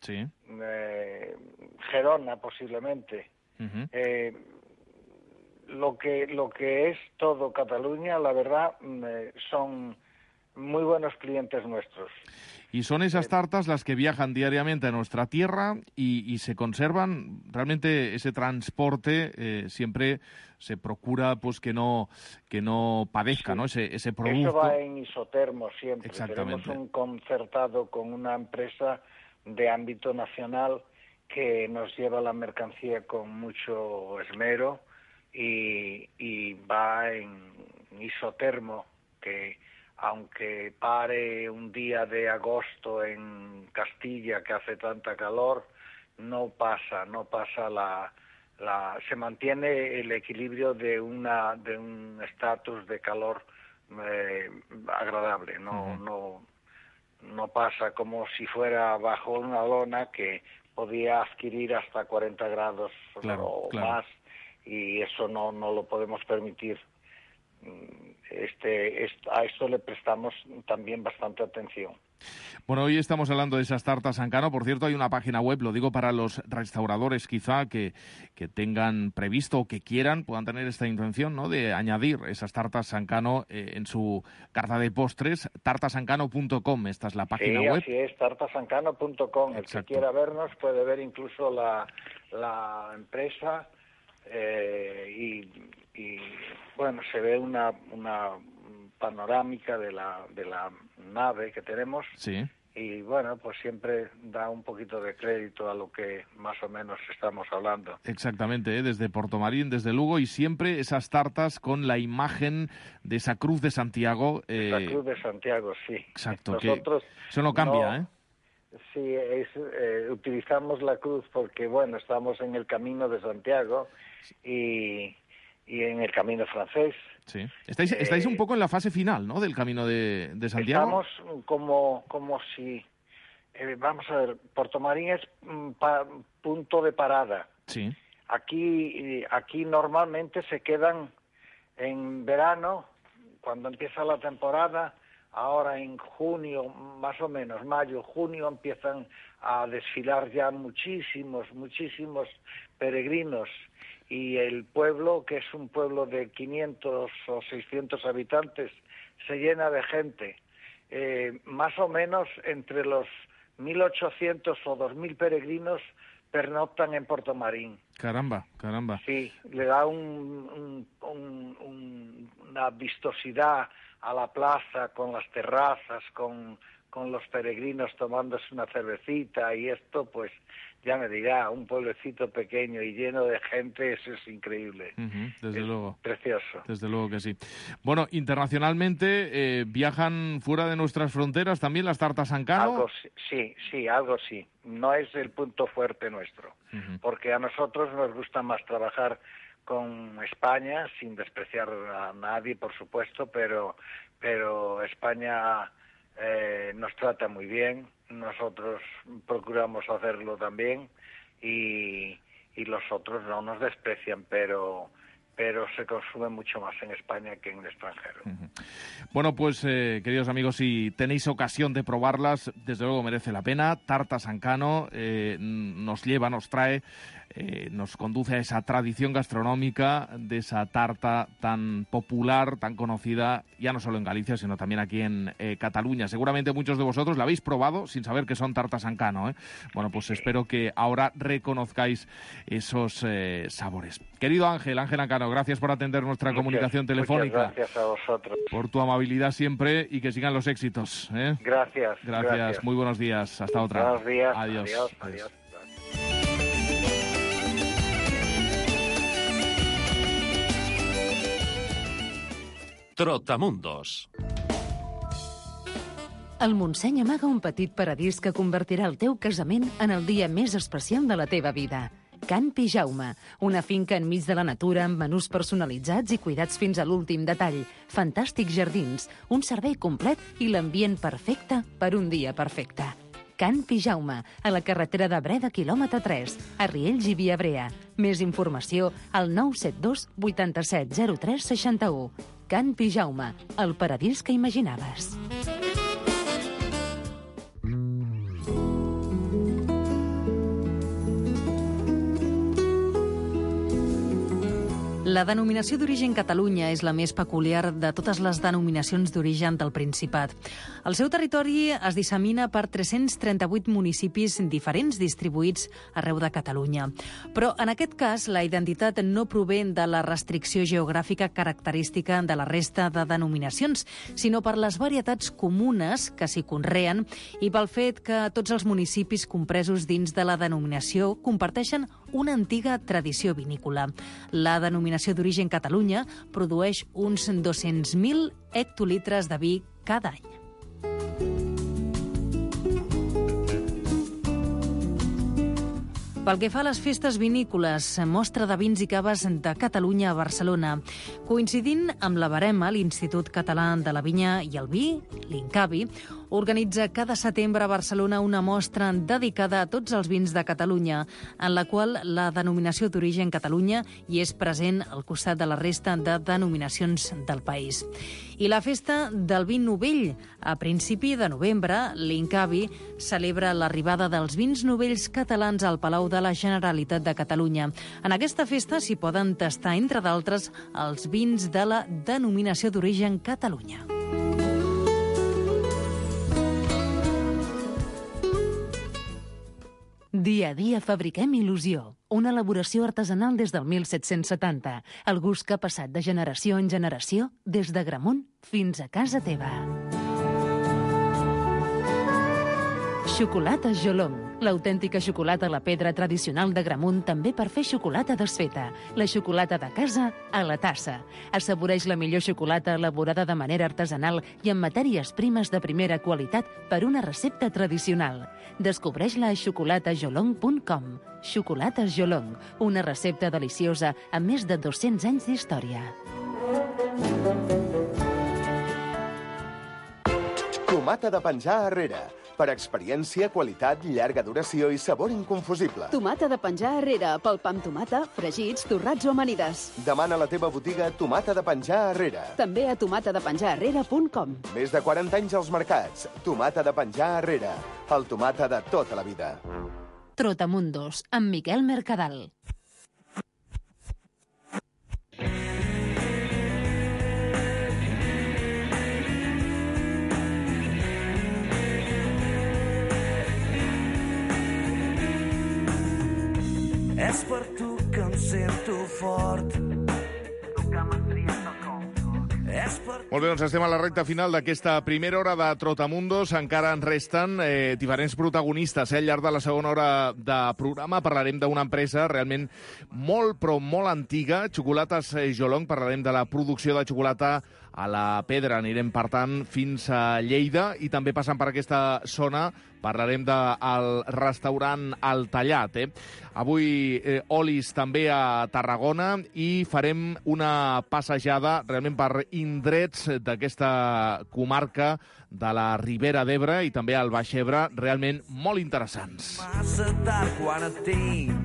Gerona posiblemente. Lo que es todo Cataluña, la verdad, son muy buenos clientes nuestros. Y son esas tartas las que viajan diariamente a nuestra tierra y se conservan. Realmente ese transporte siempre se procura pues que no padezca, ¿no? Ese producto. Eso va en isotermo siempre. Exactamente. Tenemos un concertado con una empresa de ámbito nacional que nos lleva la mercancía con mucho esmero y va en isotermo, que aunque pare un día de agosto en Castilla que hace tanta calor, no pasa se mantiene el equilibrio de un estatus de calor agradable, no pasa como si fuera bajo una lona que podía adquirir hasta 40 grados o más, y eso no lo podemos permitir. A esto le prestamos también bastante atención. Bueno, hoy estamos hablando de esas tartas San Cano. Por cierto, hay una página web, lo digo para los restauradores quizá que tengan previsto o que quieran, puedan tener esta intención, ¿no?, de añadir esas tartas San Cano en su carta de postres, tartasancano.com, esta es la página web. Sí, así es, tartasancano.com. El que quiera vernos puede ver incluso la empresa y bueno, se ve una panorámica de la nave que tenemos. Sí. Y bueno, pues siempre da un poquito de crédito a lo que más o menos estamos hablando. Exactamente, desde Portomarín, desde Lugo, y siempre esas tartas con la imagen de esa Cruz de Santiago. La Cruz de Santiago, sí. Exacto, nosotros eso no cambia, Sí, utilizamos la cruz porque, bueno, estamos en el Camino de Santiago y en el Camino francés. Sí. Estáis un poco en la fase final, ¿no?, del Camino de Santiago. Estamos como si... vamos a ver, Portomarín es punto de parada. Sí. Aquí normalmente se quedan en verano, cuando empieza la temporada. Ahora en junio, más o menos, mayo, junio, empiezan a desfilar ya muchísimos peregrinos, y el pueblo, que es un pueblo de 500 o 600 habitantes, se llena de gente. Más o menos entre los 1.800 o 2.000 peregrinos pernoctan en Portomarín. Caramba. Sí, le da una vistosidad a la plaza, con las terrazas, con los peregrinos tomándose una cervecita, y esto, pues, ya me dirá, un pueblecito pequeño y lleno de gente, eso es increíble. Desde luego. Precioso. Desde luego que sí. Bueno, internacionalmente, ¿viajan fuera de nuestras fronteras también las tartas San Cano? Algo sí. No es el punto fuerte nuestro, porque a nosotros nos gusta más trabajar con España, sin despreciar a nadie, por supuesto, pero España nos trata muy bien, nosotros procuramos hacerlo también, y los otros no nos desprecian, pero pero se consume mucho más en España que en el extranjero. Bueno, pues, queridos amigos, si tenéis ocasión de probarlas, desde luego merece la pena. Tarta San Cano nos lleva, nos trae, nos conduce a esa tradición gastronómica de esa tarta tan popular, tan conocida, ya no solo en Galicia, sino también aquí en Cataluña. Seguramente muchos de vosotros la habéis probado sin saber que son tarta San Cano, ¿eh? Bueno, pues espero que ahora reconozcáis esos sabores. Querido Ángel Ancano, gracias por atender nuestra comunicación telefónica. Muchas gracias a vosotros. Por tu amabilidad siempre y que sigan los éxitos, ¿eh? Gracias. Muy buenos días. Hasta otra. Buenos días. Adiós. Trotamundos. El Montseny amaga un petit paradís que convertirà el teu casament en el dia més especial de la teva vida. Can Pijaume, una finca enmig de la natura amb menús personalitzats i cuidats fins a l'últim detall, fantàstics jardins, un servei complet i l'ambient perfecte per un dia perfecte. Can Pijaume, a la carretera de Breda, quilòmetre 3, a Riells i Viabrea. Més informació al 972 87 03 61. Can Pijaume, el paradís que imaginaves. La denominació d'origen Catalunya és la més peculiar de totes les denominacions d'origen del Principat. El seu territori es dissemina per 338 municipis diferents distribuïts arreu de Catalunya. Però en aquest cas la identitat no prové de la restricció geogràfica característica de la resta de denominacions, sinó per les varietats comunes que s'hi conreen i pel fet que tots els municipis compresos dins de la denominació comparteixen una antiga tradició vinícola. La denominació d'origen Catalunya produeix uns 200.000 hectolitres de vi cada any. Pel que fa a les festes vinícoles, mostra de vins i caves de Catalunya a Barcelona. Coincidint amb la Barema, l'Institut Català de la Vinya i el Vi, l'INCAVI, organitza cada setembre a Barcelona una mostra dedicada a tots els vins de Catalunya, en la qual la denominació d'origen Catalunya hi és present al costat de la resta de denominacions del país. I la festa del vi novell. A principi de novembre, l'INCAVI celebra l'arribada dels vins novells catalans al Palau de la Generalitat de Catalunya. En aquesta festa s'hi poden tastar, entre d'altres, els vins de la denominació d'origen Catalunya. Dia a dia fabriquem il·lusió. Una elaboració artesanal des del 1770. El gust que ha passat de generació en generació, des de Gramunt fins a casa teva. Xocolata Jolong, l'autèntica xocolata a la pedra tradicional de Gramunt, també per fer xocolata desfeta. La xocolata de casa a la tassa. Assaboreix la millor xocolata elaborada de manera artesanal i amb matèries primes de primera qualitat per una recepta tradicional. Descobreix-la a xocolatajolong.com. Xocolata Jolong, una recepta deliciosa amb més de 200 anys d'història. Tomata de penjar Herrera. Per experiència, qualitat, llarga duració i sabor inconfusible. Tomata de penjar Herrera, pel pa amb tomata, fregits, torrats o amanides. Demana a la teva botiga Tomata de penjar Herrera. També a tomatadepenjarherrera.com. Més de 40 anys als mercats. Tomata de penjar Herrera. El tomata de tota la vida. Trotamundos, amb Miquel Mercadal. És per tu que em sento fort. Molt bé, doncs estem a la recta final d'aquesta primera hora de Trotamundos. Encara ens resten diferents protagonistes. Al llarg de la segona hora de programa parlarem d'una empresa realment molt, però molt antiga, Xocolates Jolong. Parlarem de la producció de xocolata a la pedra. Anirem, per tant, fins a Lleida i també passant per aquesta zona parlarem del restaurant El Tallat. Avui olis també a Tarragona i farem una passejada realment per indrets d'aquesta comarca de la Ribera d'Ebre i també al Baix Ebre, realment molt interessants. Massa tard quan et tinc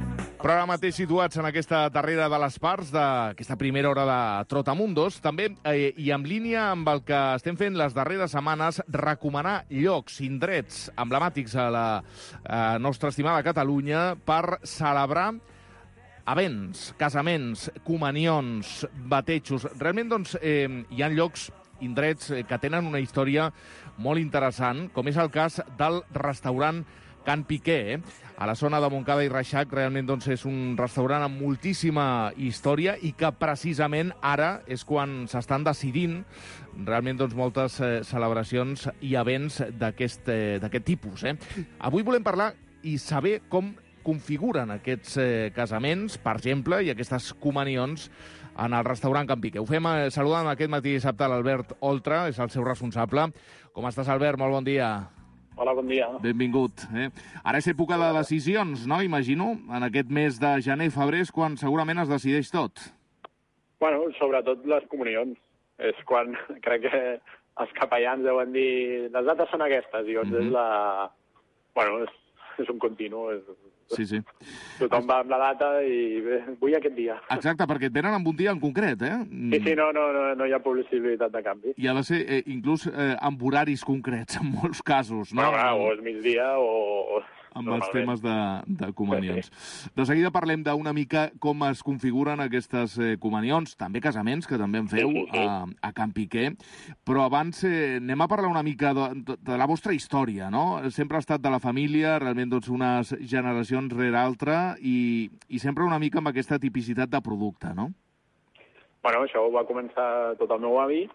Però ara mateix situats en aquesta darrera de les parts d'aquesta primera hora de Trotamundos, també, i en línia amb el que estem fent les darreres setmanes, recomanar llocs, indrets emblemàtics a la nostra estimada Catalunya per celebrar events, casaments, comunions, batejos. Realment, doncs, hi ha llocs, indrets, que tenen una història molt interessant, com és el cas del restaurant Can Piqué, a la zona de Montcada i Reixac. Realment, doncs, és un restaurant amb moltíssima història i que precisament ara és quan s'estan decidint realment, doncs, moltes celebracions i events d'aquest tipus. Avui volem parlar i saber com configuren aquests casaments, per exemple, i aquestes comunions en el restaurant Can Piqué. Ho fem saludant aquest matí dissabte l'Albert Oltra, és el seu responsable. Com estàs, Albert? Molt bon dia. Hola, bon dia. Benvingut. Ara és època de decisions, no? Imagino, en aquest mes de gener i febrer és quan segurament es decideix tot. Bueno, sobretot les comunions. És quan crec que els capellans deuen dir les dates són aquestes, i llavors és la... Bueno, és un continu, Sí. Tothom va amb la data i bé, vull aquest dia. Exacte, perquè et venen amb un dia en concret, Sí, no hi ha possibilitat de canvi. I ha de ser inclús amb horaris concrets, en molts casos, no? O és migdia o... Amb els temes de comunions. Sí. De seguida parlem d'una mica com es configuren aquestes comunions, també casaments, que també en feu a Can Piqué, però abans anem a parlar una mica de la vostra història, no? Sempre ha estat de la família, realment, doncs, unes generacions rere altra, i sempre una mica amb aquesta tipicitat de producte, no? Bueno, això ho va començar tot el meu avi.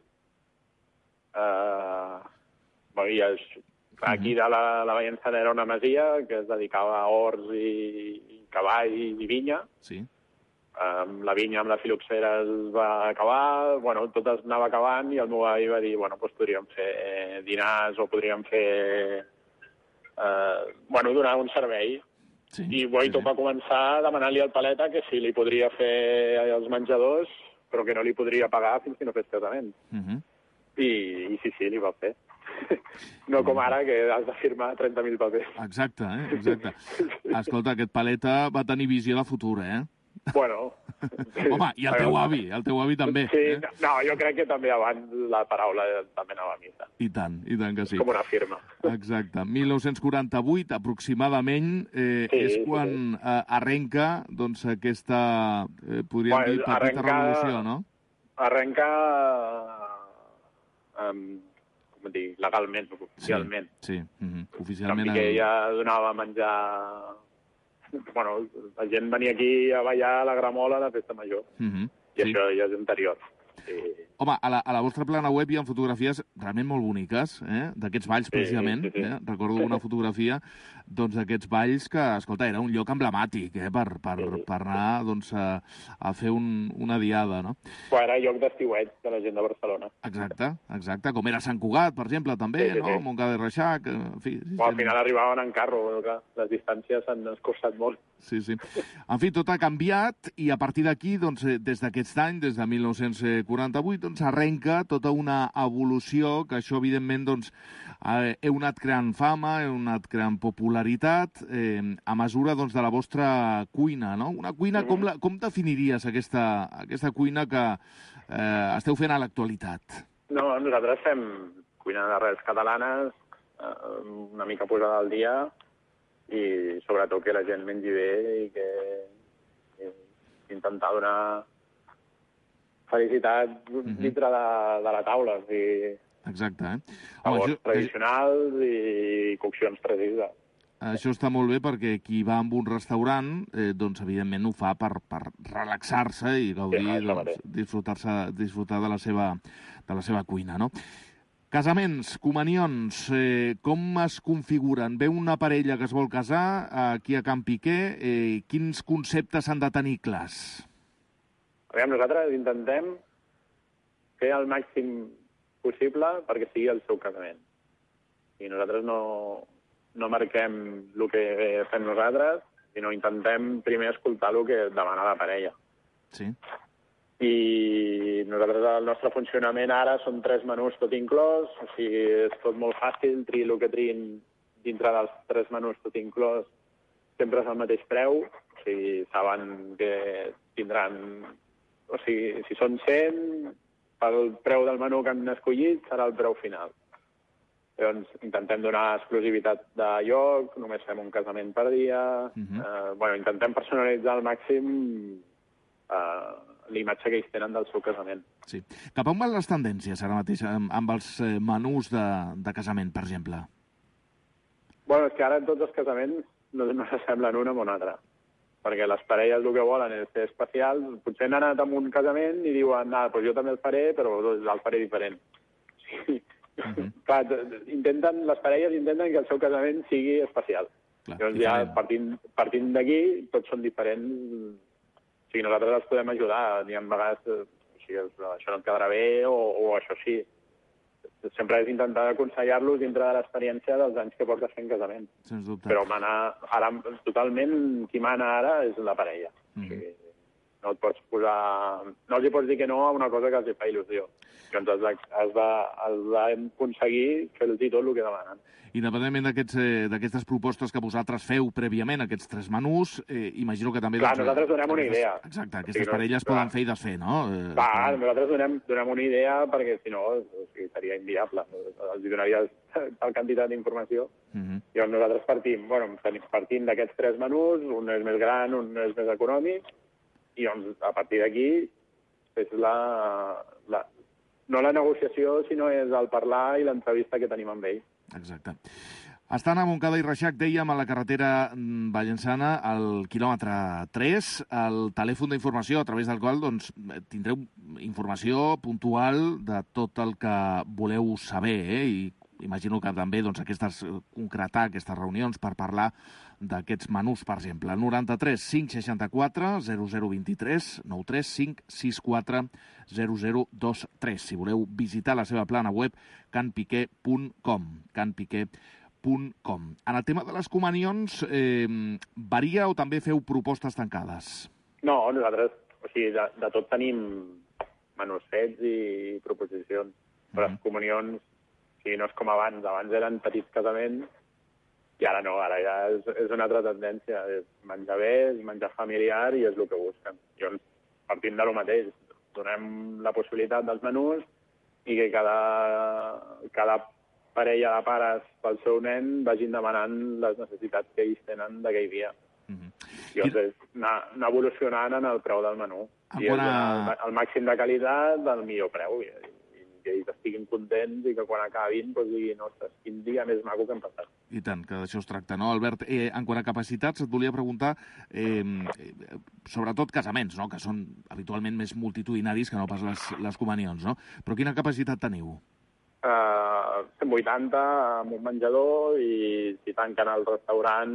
Aquí de la Vallençada era una masia que es dedicava a horts i cavall i vinya. Sí. La vinya amb la filoxera es va acabar, tot es anava acabant, i el meu avi va dir, podríem fer dinars o podríem fer... donar un servei. Sí, I tot va començar demanant-li al paleta que si li podria fer els menjadors, però que no li podria pagar fins que no fes casament. I sí, li va fer. No com ara, que has de firmar 30.000 papers. Exacte. Escolta, aquest paleta va tenir visió de futur, Bueno... Home, i el teu avi també. Sí, no, jo crec que també abans la paraula també anava a missa. I tant que sí. Com una firma. Exacte. 1948, aproximadament, és quan arrenca, doncs, aquesta, podríem dir, petita revolució, no? Arrenca... com dir, legalment, oficialment. Sí. Oficialment. Can Piqué ja donava menjar... la gent venia aquí a ballar a la Gramola a la festa major. I això ja és anterior. Home, a la vostra plana web hi ha fotografies realment molt boniques, d'aquests balls, precisament. Sí. Recordo una fotografia d'aquests balls que, escolta, era un lloc emblemàtic per anar a fer una diada, no? Era lloc d'estiueig de la gent de Barcelona. Exacte. Com era Sant Cugat, per exemple, també, no? Montcada i Reixac, en fi... Al final arribaven en carro, les distàncies s'han escurçat molt. Sí. En fi, tot ha canviat, i a partir d'aquí, des d'aquest any, des de 1948, arrenca tota una evolució que això, evidentment, heu anat creant fama, heu anat creant popularitat a mesura de la vostra cuina, no? Una cuina, com definiries aquesta cuina que esteu fent a l'actualitat? No, nosaltres fem cuina d'arrels catalanes, una mica posada al dia, i sobretot que la gent mengi bé i que intentar donar felicitat dintre de la taula. Exacte, Sabors tradicionals i coccions precises. Això està molt bé perquè qui va a un restaurant, evidentment ho fa per relaxar-se i gaudir, disfrutar de la seva cuina, no? Casaments, comunions, com es configuren? Ve una parella que es vol casar aquí a Can Piqué, quins conceptes han de tenir clars? Nosaltres intentem fer el màxim possible perquè sigui el seu casament. I nosaltres no marquem el que fem nosaltres, sinó intentem primer escoltar el que demana la parella. Sí. I nosaltres, el nostre funcionament ara són 3 menús tot inclòs, o sigui, és tot molt fàcil, triï el que triïn dintre dels 3 menús tot inclòs, sempre és el mateix preu, O sigui, saben que tindran... O sigui, si són 100, pel preu del menú que han escollit serà el preu final. Llavors, intentem donar exclusivitat de lloc, només fem un casament per dia... intentem personalitzar al màxim l'imatge que ells tenen del seu casament. Sí. Cap on van les tendències ara mateix amb els menús de casament, per exemple? Bueno, és que ara tots els casaments no s'assemblen un amb un altre, perquè les parelles el que volen és ser especials. Potser han anat a un casament i diuen, doncs jo també el faré, però el faré diferent. Sí. Clar, les parelles intenten que el seu casament sigui especial. Llavors ja, partint d'aquí, tots són diferents. O sigui, nosaltres els podem ajudar. N'hi ha vegades, això no et quedarà bé o això sí. Sempre és intentar aconsellar-los dintre de l'experiència dels anys que portes fent casament. Sens dubte. Però ara, totalment, qui mana ara és la parella. O sigui, no et pots posar... No els hi pots dir que no a una cosa que els hi fa il·lusió. Llavors has d'aconseguir fer-los tot el que demanen. Independentment d'aquestes propostes que vosaltres feu prèviament, aquests 3 menús, imagino que també... Clar, nosaltres donem una idea. Exacte, aquestes parelles poden fer i desfer, no? Clar, nosaltres donem una idea perquè, si no, seria inviable. Els donaries tal quantitat d'informació. I nosaltres partim d'aquests 3 menús, un és més gran, un és més econòmic, i a partir d'aquí és no la negociació, sinó és el parlar i l'entrevista que tenim amb ells. Exacte. Estan a Montcada i Reixac, dèiem, a la carretera vallençana, al quilòmetre 3, el telèfon d'informació a través del qual tindreu informació puntual de tot el que voleu saber, i imagino que també concretar aquestes reunions per parlar d'aquests menús, per exemple. 93 564 0023, 93 564 0023. Si voleu visitar la seva plana web, canpiqué.com. En el tema de les comunions, varia o també feu propostes tancades? No, nosaltres, de tot tenim menús fets i proposicions. Però les comunions, no és com abans. Abans eren petits casaments i ara no, ara ja és una altra tendència. És menjar bé, és menjar familiar i és el que busquen. Llavors, partint de lo mateix, donem la possibilitat dels menús i que cada parella de pares pel seu nen vagin demanant les necessitats que ells tenen d'aquell dia. Llavors és anar evolucionant en el preu del menú. I el màxim de qualitat al millor preu. I que ells estiguin contents i que quan acabin diguin, ostres, quin dia més maco que hem passat. I tant, que d'això es tracta, no? Albert, en quant a capacitats, et volia preguntar, sobretot casaments, no?, que són habitualment més multitudinaris que no pas les comunions, no? Però quina capacitat teniu? 180 amb un menjador i si tanquen el restaurant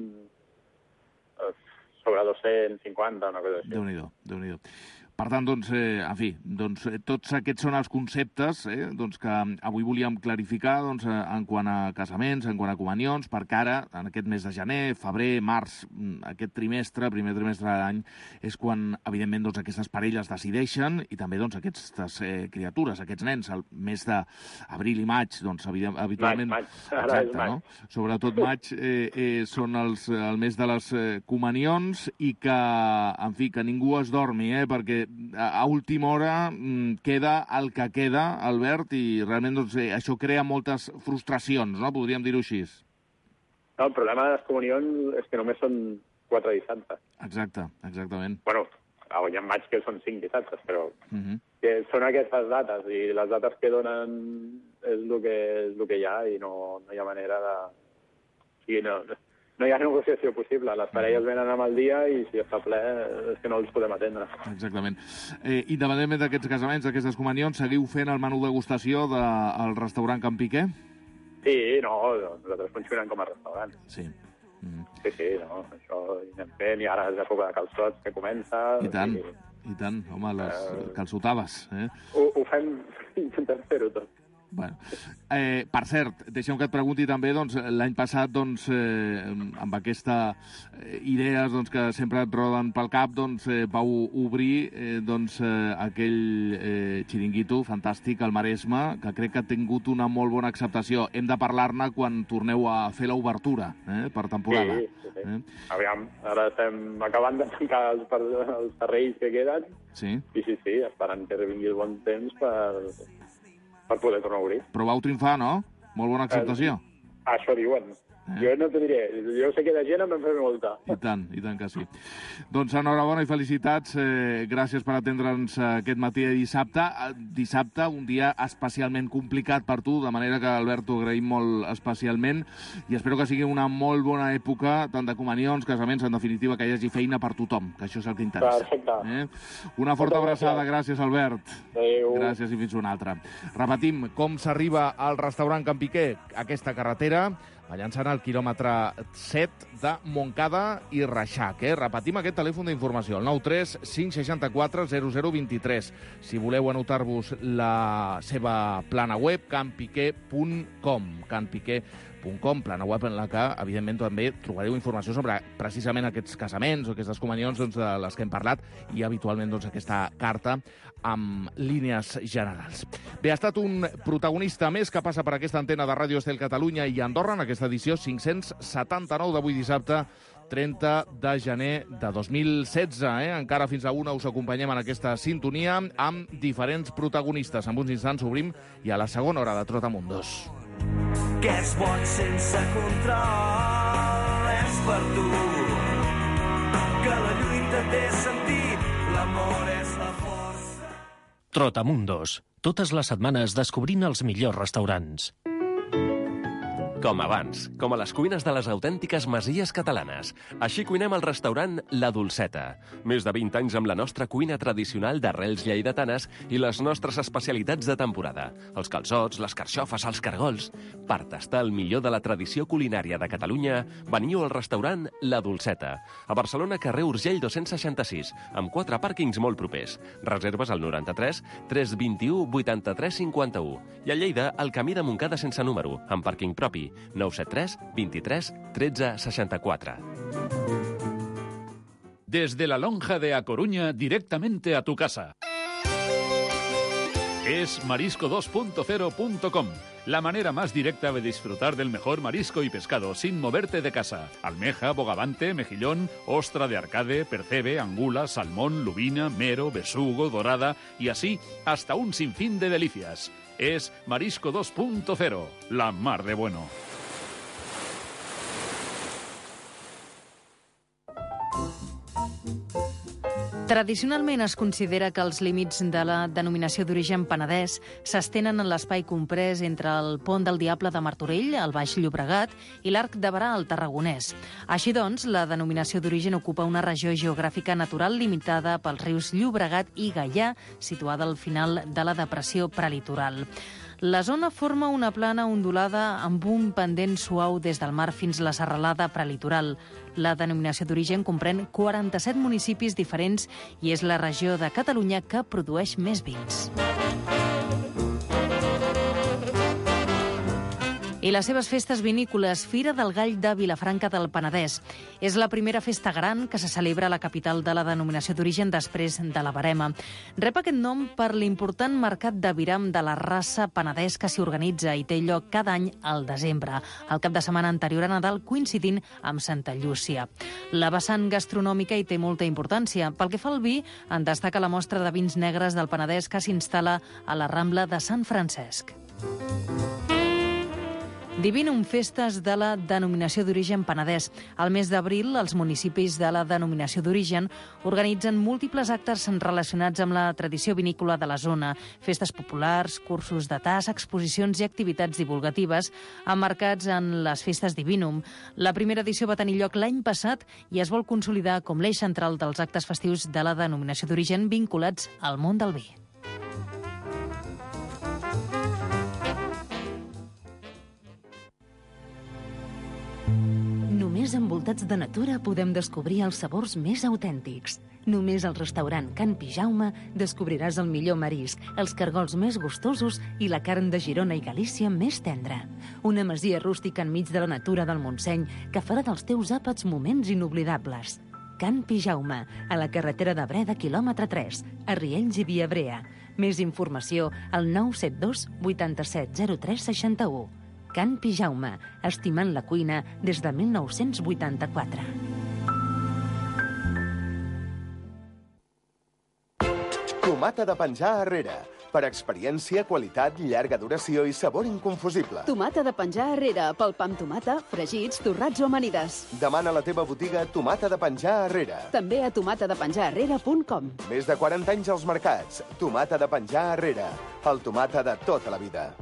sobre 250, una cosa així. Déu-n'hi-do. Per tant, tots aquests són els conceptes que avui volíem clarificar en quant a casaments, en quant a comunions, perquè ara, en aquest mes de gener, febrer, març, aquest primer trimestre de l'any, és quan, evidentment, aquestes parelles decideixen i també aquestes criatures, aquests nens, el mes d'abril i maig, habitualment... Maig. Ara és maig. No? Sobretot maig són el mes de les comunions i que, en fi, que ningú es dormi, perquè a última hora queda el que queda, Albert, i realment això crea moltes frustracions, no? Podríem dir-ho així. No, el problema de les comunions és que només són 4 dissabtes. Exactament. Bueno, ja en maig que són 5 dissabtes, però que són aquestes dates, i les dates que donen és el que hi ha, i no hi ha manera de... O sigui, no hi ha negociació possible. Les parelles venen amb el dia i si està ple és que no els podem atendre. Exactament. Independentment d'aquests casaments, d'aquestes comunions, seguiu fent el menú degustació del restaurant Can Piqué? Sí, nosaltres funcionem com a restaurant. Sí. Sí, això hi anem fent, i ara és època de calçots que comença... I tant, home, les calçotaves. Ho fem, intentem fer-ho tot. Bueno. Per cert, deixa'm que et pregunti també, doncs, l'any passat, doncs, amb aquesta idees doncs, que sempre et roden pel cap, doncs, vau obrir aquell xiringuito fantàstic al Maresme, que crec que ha tingut una molt bona acceptació. Hem de parlar-ne quan torneu a fer l'obertura per temporada. Sí. Aviam, ara estem acabant de tancar els terrenys que queden. Sí. I sí, esperant que vingui el bon temps per poder tornar a obrir. Però vau triomfar, no? Molt bona acceptació. Això diuen. Jo no t'ho diré. Jo sé que de gent em vam fer molta. I tant que sí. Doncs enhorabona i felicitats. Gràcies per atendre'ns aquest matí de dissabte. Dissabte, un dia especialment complicat per tu, de manera que, Albert, t'ho agraïm molt especialment i espero que sigui una molt bona època, tant de comunions, casaments, en definitiva, que hi hagi feina per tothom, que això és el que interessa. Perfecte. Una forta abraçada. Gràcies, Albert. Adéu. Gràcies i fins una altra. Repetim com s'arriba al restaurant Can Piqué, aquesta carretera, llançant al quilòmetre 7 de Montcada i Reixac. Repetim aquest telèfon d'informació, el 93 564 0023. Si voleu anotar-vos la seva plana web, canpiqué.com. Plana web en la que, evidentment, també trobareu informació sobre precisament aquests casaments o aquestes comunions de les que hem parlat i, habitualment, aquesta carta amb línies generals. Bé, ha estat un protagonista més que passa per aquesta antena de Ràdio Estel Catalunya i Andorra en aquesta edició 579 d'avui dissabte, 30 de gener de 2016. Encara fins a 1 us acompanyem en aquesta sintonia amb diferents protagonistes. En uns instants obrim i a la segona hora de Trotamundos. Que és boig sense control, és per tu. Que la lluita té sentit, l'amor és la força. Trotamundos. Totes les setmanes descobrint els millors restaurants. Com abans, com a les cuines de les autèntiques masies catalanes. Així cuinem al restaurant La Dolceta. Més de 20 anys amb la nostra cuina tradicional d'arrels lleidatanes i les nostres especialitats de temporada. Els calçots, les carxofes, els cargols. Per tastar el millor de la tradició culinària de Catalunya, veniu al restaurant La Dolceta. A Barcelona, carrer Urgell 266, amb 4 pàrquings molt propers. Reserves al 93 321 83 51. I a Lleida, al camí de Montcada sense número, amb pàrquing propi. 973 23 13 64. Desde la lonja de A Coruña, directamente a tu casa. Es marisco2.0.com, la manera más directa de disfrutar del mejor marisco y pescado sin moverte de casa. Almeja, bogavante, mejillón, ostra de Arcade, percebe, angula, salmón, lubina, mero, besugo, dorada y así hasta un sinfín de delicias. Es Marisco 2.0, la mar de bueno. Tradicionalment es considera que els límits de la denominació d'origen Penedès s'estenen en l'espai comprès entre el Pont del Diable de Martorell, al Baix Llobregat, i l'Arc de Berà, al Tarragonès. Així doncs, la denominació d'origen ocupa una regió geogràfica natural limitada pels rius Llobregat i Gaià, situada al final de la depressió prelitoral. La zona forma una plana ondulada amb un pendent suau des del mar fins a la serralada prelitoral. La denominació d'origen comprèn 47 municipis diferents i és la regió de Catalunya que produeix més vins. I les seves festes vinícoles, Fira del Gall de Vilafranca del Penedès. És la primera festa gran que se celebra a la capital de la denominació d'origen després de la Verema. Rep aquest nom per l'important mercat d'aviram de la raça penedès que s'hi organitza i té lloc cada any al desembre, el cap de setmana anterior a Nadal, coincidint amb Santa Llúcia. La vessant gastronòmica hi té molta importància. Pel que fa al vi, en destaca la mostra de vins negres del Penedès que s'instal·la a la Rambla de Sant Francesc. Divinum Festes de la denominació d'origen Penedès. Al mes d'abril, els municipis de la denominació d'origen organitzen múltiples actes relacionats amb la tradició vinícola de la zona, festes populars, cursos de tas, exposicions i activitats divulgatives emmarcats en les festes Divinum. La primera edició va tenir lloc l'any passat i es vol consolidar com l'eix central dels actes festius de la denominació d'origen vinculats al món del vi. només envoltats de natura podem descobrir els sabors més autèntics. Només al restaurant Can Pijaume descobriràs el millor marisc, els cargols més gustosos i la carn de Girona i Galícia més tendra. Una masia rústica enmig de la natura del Montseny que farà dels teus àpats moments inoblidables. Can Pijaume, a la carretera de Breda, quilòmetre 3, a Riells i Viabrea. Més informació al 972 87 03 61. Can Pijaume, estimant la cuina des de 1984. Tomata de penjar Herrera. Per experiència, qualitat, llarga duració i sabor inconfusible. Tomata de penjar Herrera, pel pa amb tomata, fregits, torrats o amanides. Demana a la teva botiga Tomata de penjar Herrera. També a tomatadepenjarherrera.com. Més de 40 anys als mercats. Tomata de penjar Herrera. El tomata de tota la vida.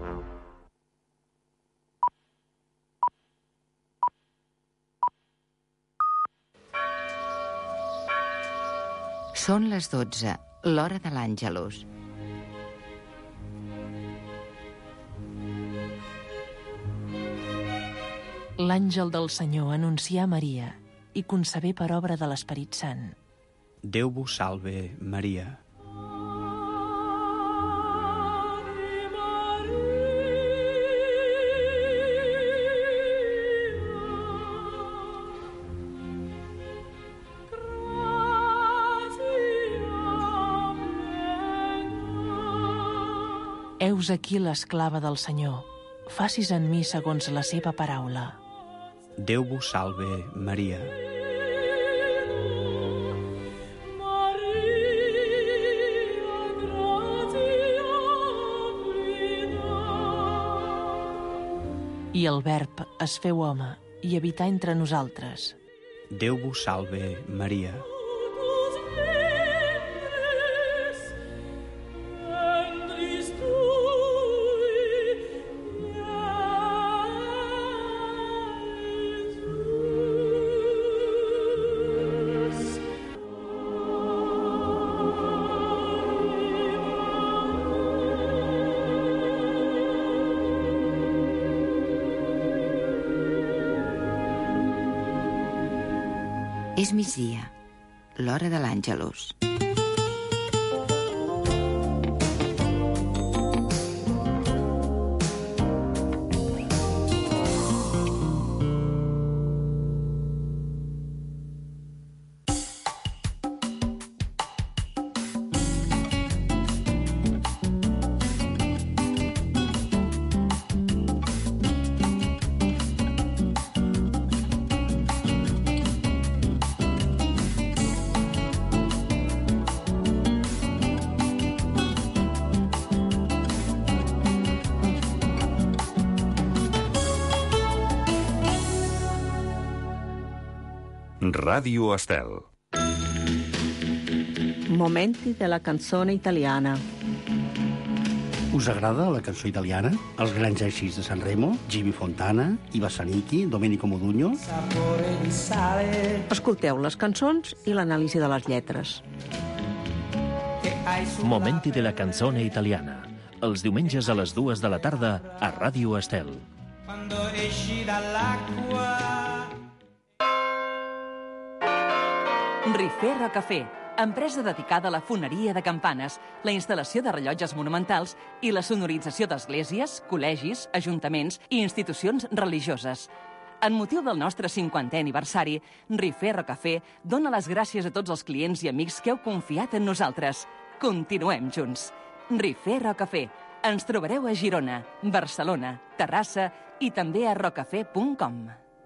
Són les 12, l'hora de l'Àngelus. L'àngel del Senyor anuncià a Maria i concebé per obra de l'Esperit Sant. Déu vos salve, Maria. Heus aquí l'esclava del Senyor. Facis en mi segons la seva paraula. Déu vos salve, Maria. I el Verb es feu home i habità entre nosaltres. Déu vos salve, Maria. És migdia, l'hora de l'Àngelus. Radio Estel. Momenti della canzone italiana. Us agrada la cançó italiana? Els grans èxits de Sanremo, Jimmy Fontana, Iva Zanicchi, Domenico Modugno? Escolteu les cançons i l'anàlisi de les lletres. Momenti de la canzone italiana. Els diumenges a les 2 de la tarda a Radio Estel. Quando esci dall'acqua. Rifé Rocafé, empresa dedicada a la foneria de campanes, la instal·lació de rellotges monumentals i la sonorització d'esglésies, col·legis, ajuntaments i institucions religioses. En motiu del nostre 50è aniversari, Rifé Rocafé dona les gràcies a tots els clients i amics que heu confiat en nosaltres. Continuem junts. Rifé Rocafé. Ens trobareu a Girona, Barcelona, Terrassa i també a rocafé.com.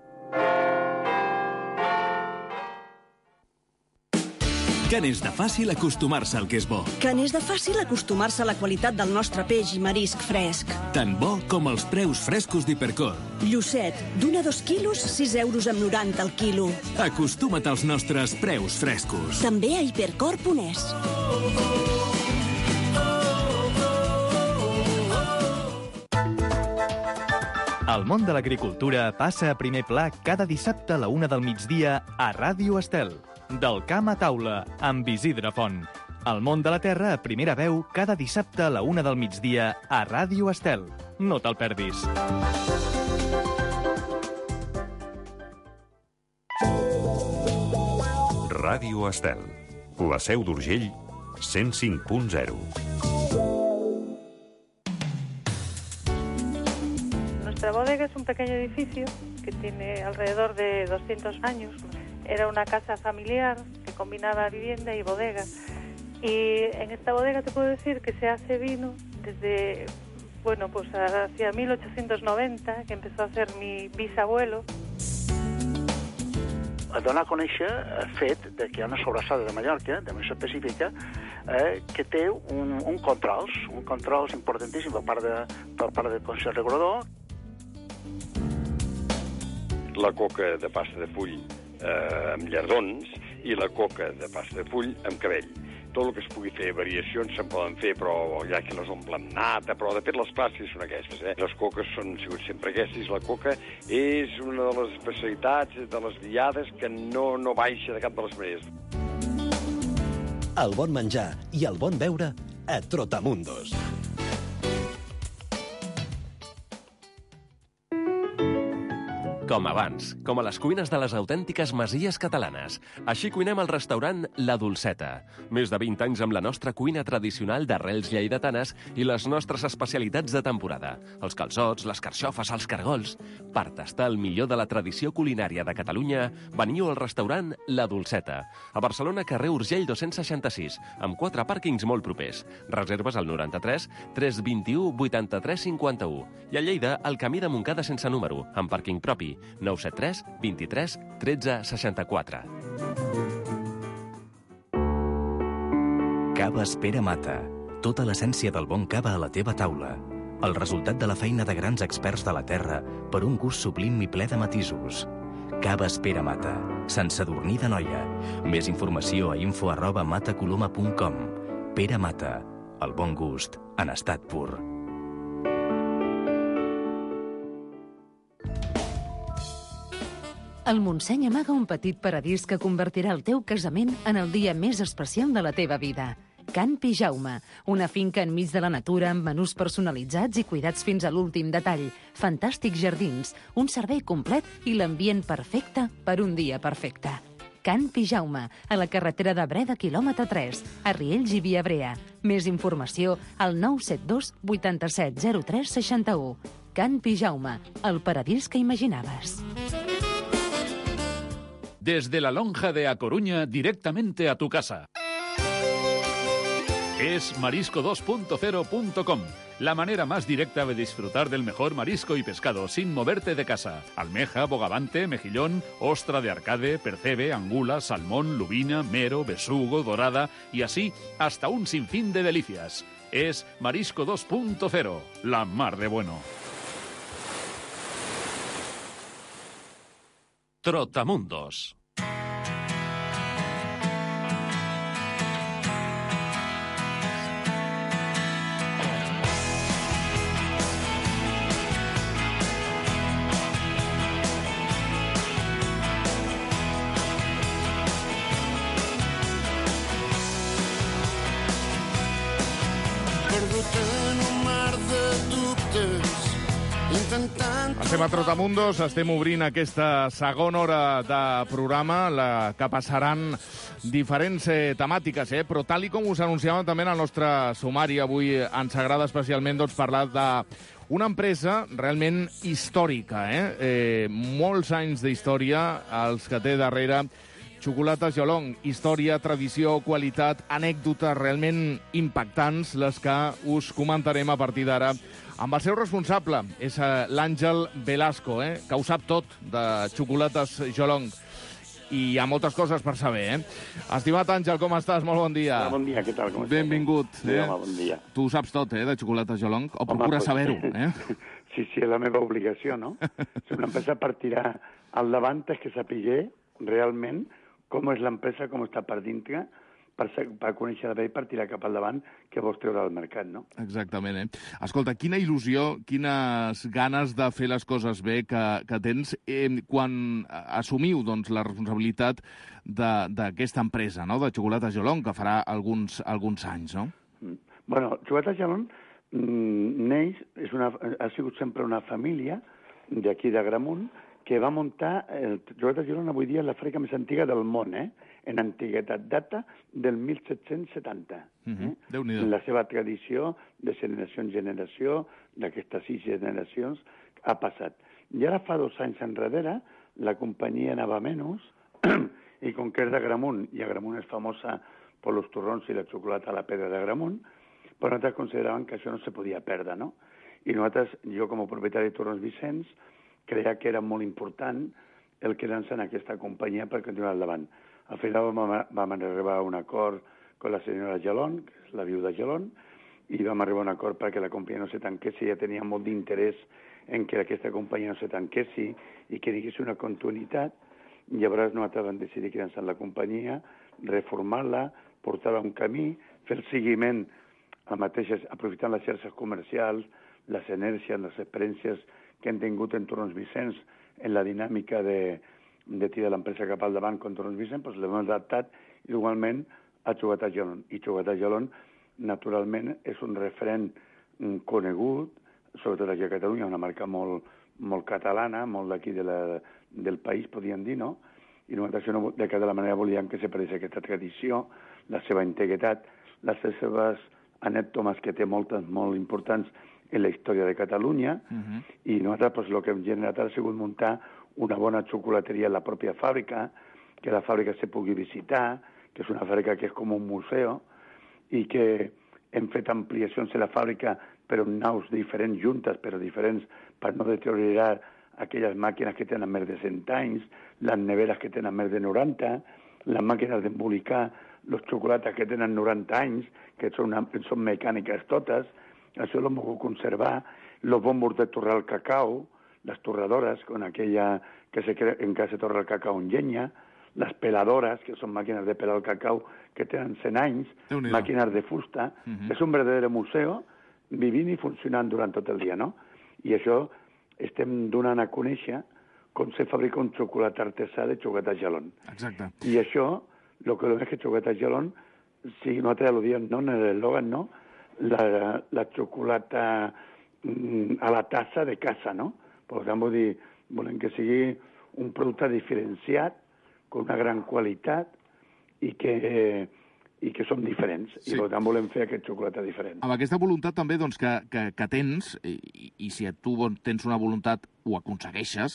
Que n'és de fàcil acostumar-se al que és bo. Que n'és de fàcil acostumar-se a la qualitat del nostre peix i marisc fresc. Tan bo com els preus frescos d'Hipercor. Llucet, d'un a 2 quilos, 6,90 € el quilo. Acostuma't als nostres preus frescos. També a hipercor.es. El món de l'agricultura passa a primer pla cada dissabte a la 1 del migdia a Ràdio Estel. Del camp a taula, amb Isidre Font. El món de la terra a primera veu cada dissabte a la 1 del migdia a Ràdio Estel. No te'l perdis. Ràdio Estel. La Seu d'Urgell, 105.0. Nuestra bodega es un pequeño edificio que tiene alrededor de 200 años. Era una casa familiar que combinaba vivienda y bodega. Y en esta bodega te puedo decir que se hace vino desde, bueno, pues hacia 1890, que empezó a hacer mi bisabuelo. A donar a conèixer el fet que hi ha una sobrassada de Mallorca, de més específica, que té un controls importantíssim per part del Consell Regulador. La coca de pasta de full amb llardons i la coca de pasta de full amb cabell. Tot el que es pugui fer, variacions se'n poden fer, però hi ha qui les omple amb nata, però de fet les clàssiques són aquestes. Les coques són sigut sempre aquestes. La coca és una de les especialitats de les diades que no baixa de cap de les maneres. El bon menjar i el bon beure a Trotamundos. Com abans, com a les cuines de les autèntiques masies catalanes. Així cuinem al restaurant La Dolceta. Més de 20 anys amb la nostra cuina tradicional d'arrels lleidatanes i les nostres especialitats de temporada. Els calçots, les carxofes, els cargols. Per tastar el millor de la tradició culinària de Catalunya, veniu al restaurant La Dolceta. A Barcelona, carrer Urgell 266, amb 4 pàrquings molt propers. Reserves al 93 321 83 51. I a Lleida, al camí de Montcada sense número, amb pàrquing propi. 973 23 13 64. Caves Pere Mata. Tota l'essència del bon cava a la teva taula. El resultat de la feina de grans experts de la terra per un gust sublim i ple de matisos. Caves Pere Mata. Sant Sadurní d'Anoia. Més informació a info@matacoloma.com. Pere Mata. El bon gust en estat pur. El Montseny amaga un petit paradís que convertirà el teu casament en el dia més especial de la teva vida. Can Pijaume, una finca enmig de la natura amb menús personalitzats i cuidats fins a l'últim detall, fantàstics jardins, un servei complet i l'ambient perfecte per un dia perfecte. Can Pijaume, a la carretera de Breda, quilòmetre 3, a Riells i Viabrea. Més informació al 972 87 03 61. Can Pijaume, el paradís que imaginaves. Desde la lonja de A Coruña, directamente a tu casa. Es marisco2.0.com, la manera más directa de disfrutar del mejor marisco y pescado sin moverte de casa. Almeja, bogavante, mejillón, ostra de arcade, percebe, angula, salmón, lubina, mero, besugo, dorada y así hasta un sinfín de delicias. Es Marisco2.0, la mar de bueno. Trotamundos. Estem a Trotamundos, estem obrint aquesta segona hora de programa, la que passaran diferents temàtiques, però tal com us anunciàvem també en el nostre sumari, avui ens agrada especialment parlar d'una empresa realment històrica, molts anys d'història els que té darrere Xocolates Jolong, història, tradició, qualitat, anècdotes realment impactants, les que us comentarem a partir d'ara amb el seu responsable, és l'Àngel Velasco, que ho sap tot de Xocolates Jolong. I hi ha moltes coses per saber, Estimat Àngel, com estàs? Molt bon dia. Bon dia, què tal? Com estàs? Benvingut. Sí, home, bon dia. Tu ho saps tot, de Xocolates Jolong? O procures saber-ho, Sí, és la meva obligació, no? Si una empresa per tirar al davant és que sapigué realment com és l'empresa, com està per dintre, per conèixer bé i per tirar cap al davant que vols treure al mercat, no? Exactament, Escolta, quina il·lusió, quines ganes de fer les coses bé que tens quan assumiu la responsabilitat d'aquesta empresa, no?, de Xocolates Jolong, que farà alguns anys, no? Bueno, Xocolates Jolong neix, ha sigut sempre una família d'aquí d'Agramunt que va muntar el Xocolates Jolong avui dia és la fàbrica més antiga del món, en antiguitat, data del 1770. Déu-n'hi-do. La seva tradició de generació en generació, d'aquestes 6 generacions, ha passat. I ara fa 2 anys enrere, la companyia anava menys, i com que és d'Agramunt, i Agramunt és famosa per els torrons i la xocolata a la pedra d'Agramunt, però nosaltres consideràvem que això no se podia perdre, no? I nosaltres, jo com a propietari de Torrons Vicenç, creia que era molt important el quedar-se en aquesta companyia per continuar endavant. Al final vam arribar a un acord amb la senyora Gelón, que és la viuda Gelón, i vam arribar a un acord perquè la companyia no se tanquessi. Ja tenia molt d'interès en que aquesta companyia no se tanquessi i que digués una continuïtat. Llavors nosaltres vam decidir quedar-nos en la companyia, reformar-la, portar-la a un camí, fer el seguiment aprofitant les xarxes comercials, les enèrcies, les experiències que hem tingut en Torrons Vicenç en la dinàmica de tirar l'empresa cap al davant con Torrons Vicenç, doncs l'hem adaptat igualment a Xocolata Gelón. I Xocolata Gelón, naturalment, és un referent conegut, sobretot aquí a Catalunya, una marca molt catalana, molt d'aquí del país, podríem dir, no? I nosaltres de cada manera volíem que separés aquesta tradició, la seva integritat, les seves anècdotes que té moltes, molt importants en la història de Catalunya, i nosaltres el que hem generat ha sigut muntar una bona xocolateria en la pròpia fàbrica, que la fàbrica se pugui visitar, que és una fàbrica que és com un museu, i que hem fet ampliacions a la fàbrica però amb naus diferents, juntes, però diferents, per no deteriorar aquelles màquines que tenen més de 100 anys, les neveres que tenen més de 90, les màquines d'embolicar les xocolates que tenen 90 anys, que són mecàniques totes, això l'hem volgut conservar, els bombos de torrar el cacau, les torradores, con aquella que encara se torra el cacau en llenya, les peladores, que són màquines de pelar el cacau que tenen 100 anys, màquines de fusta. És un verdadero museu vivint i funcionant durant tot el dia, no? I això estem donant a conèixer com se fabrica un xocolat artesà de Xocolata Gelón. Exacte. I això, el que és que Xocolata Gelón, si nosaltres ho diem, no, en l'eslògan, no? La xocolata a la tassa de casa, no? Per tant, vull dir, volem que sigui un producte diferenciat, amb una gran qualitat i que som diferents. I per tant volem fer aquest xocolata diferent. Amb aquesta voluntat també doncs, que tens, i si tu tens una voluntat ho aconsegueixes,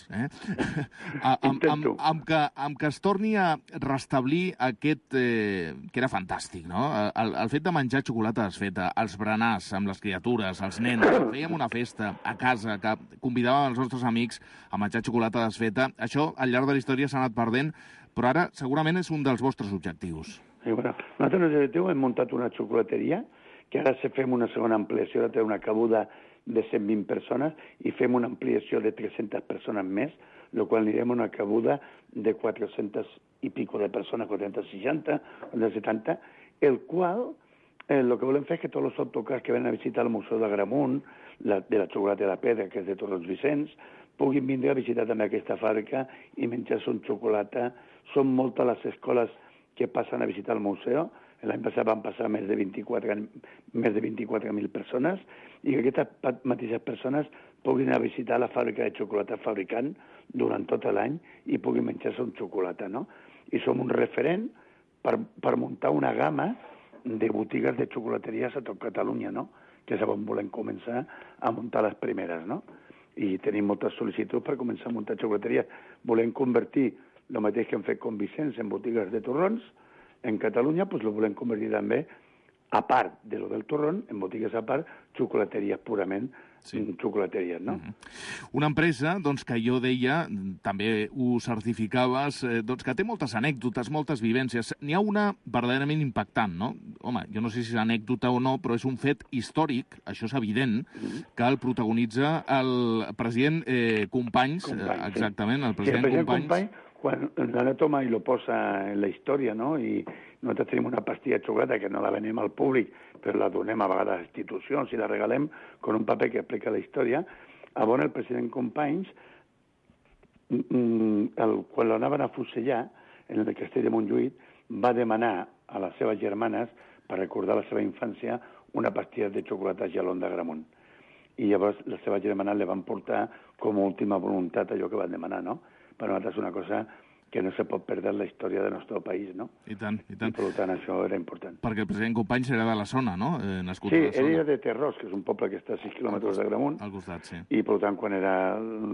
amb que es torni a restablir aquest, que era fantàstic, no? El fet de menjar xocolata desfeta, els berenars amb les criatures, els nens, fèiem una festa a casa, que convidàvem els nostres amics a menjar xocolata desfeta, això al llarg de la història s'ha anat perdent, però ara segurament és un dels vostres objectius. Sí, bueno, nosaltres hem muntat una xocolateria, que ara fem una segona ampliació, ara té una cabuda de 120 persones i fem una ampliació de 300 persones més, el qual anirem a una cabuda de 400 i pico de persones, 460, 470, el qual el que volem fer és que tots els autocars que venen a visitar el Museu d'Agramunt, de la xocolata de la pedra, que és de Torrons Vicenç, puguin vindre a visitar també aquesta fàbrica i menjar-se un xocolata. Són moltes les escoles que passen a visitar el museu. L'any passat van passar més de 24.000 persones i que aquestes mateixes persones puguin anar a visitar la fàbrica de xocolata fabricant durant tot l'any i puguin menjar-se un xocolata, no? I som un referent per muntar una gamma de botigues de xocolateries a tot Catalunya, no? Que és on volem començar a muntar les primeres, no? I tenim moltes sol·licituds per començar a muntar xocolateries. Volem convertir el mateix que hem fet com Vicenç en botigues de torrons en Catalunya, doncs ho volem convertir també, a part de lo del torrón, en botigues a part, xocolateries purament xocolateries, no? Una empresa, doncs, que jo deia, també ho certificaves, doncs, que té moltes anècdotes, moltes vivències. N'hi ha una verdaderament impactant, no? Home, jo no sé si és anècdota o no, però és un fet històric, això és evident, que el protagonitza el president Companys, exactament, el president Companys. Quan l'anatoma i lo posa en la història, no? I nosaltres tenim una pastilla de xocolata que no la venem al públic, però la donem a vegades a institucions i la regalem con un paper que explica la història. Llavors el president Companys, quan l'anaven a fusellar en el castell de Montjuïc, va demanar a les seves germanes, per recordar la seva infància, una pastilla de xocolata Gelón d'Agramunt. I llavors les seves germanes li van portar com a última voluntat allò que van demanar, no? Per nosaltres és una cosa que no se pot perdre la història del nostre país, no? I tant, i tant. I, per tant, això era important. Perquè el president Companys era de la zona, no? Nascut Sí, a la zona. ell era de Terrós, que és un poble que està a 6 quilòmetres d'Agramunt. Al costat, sí. I, per tant, quan era...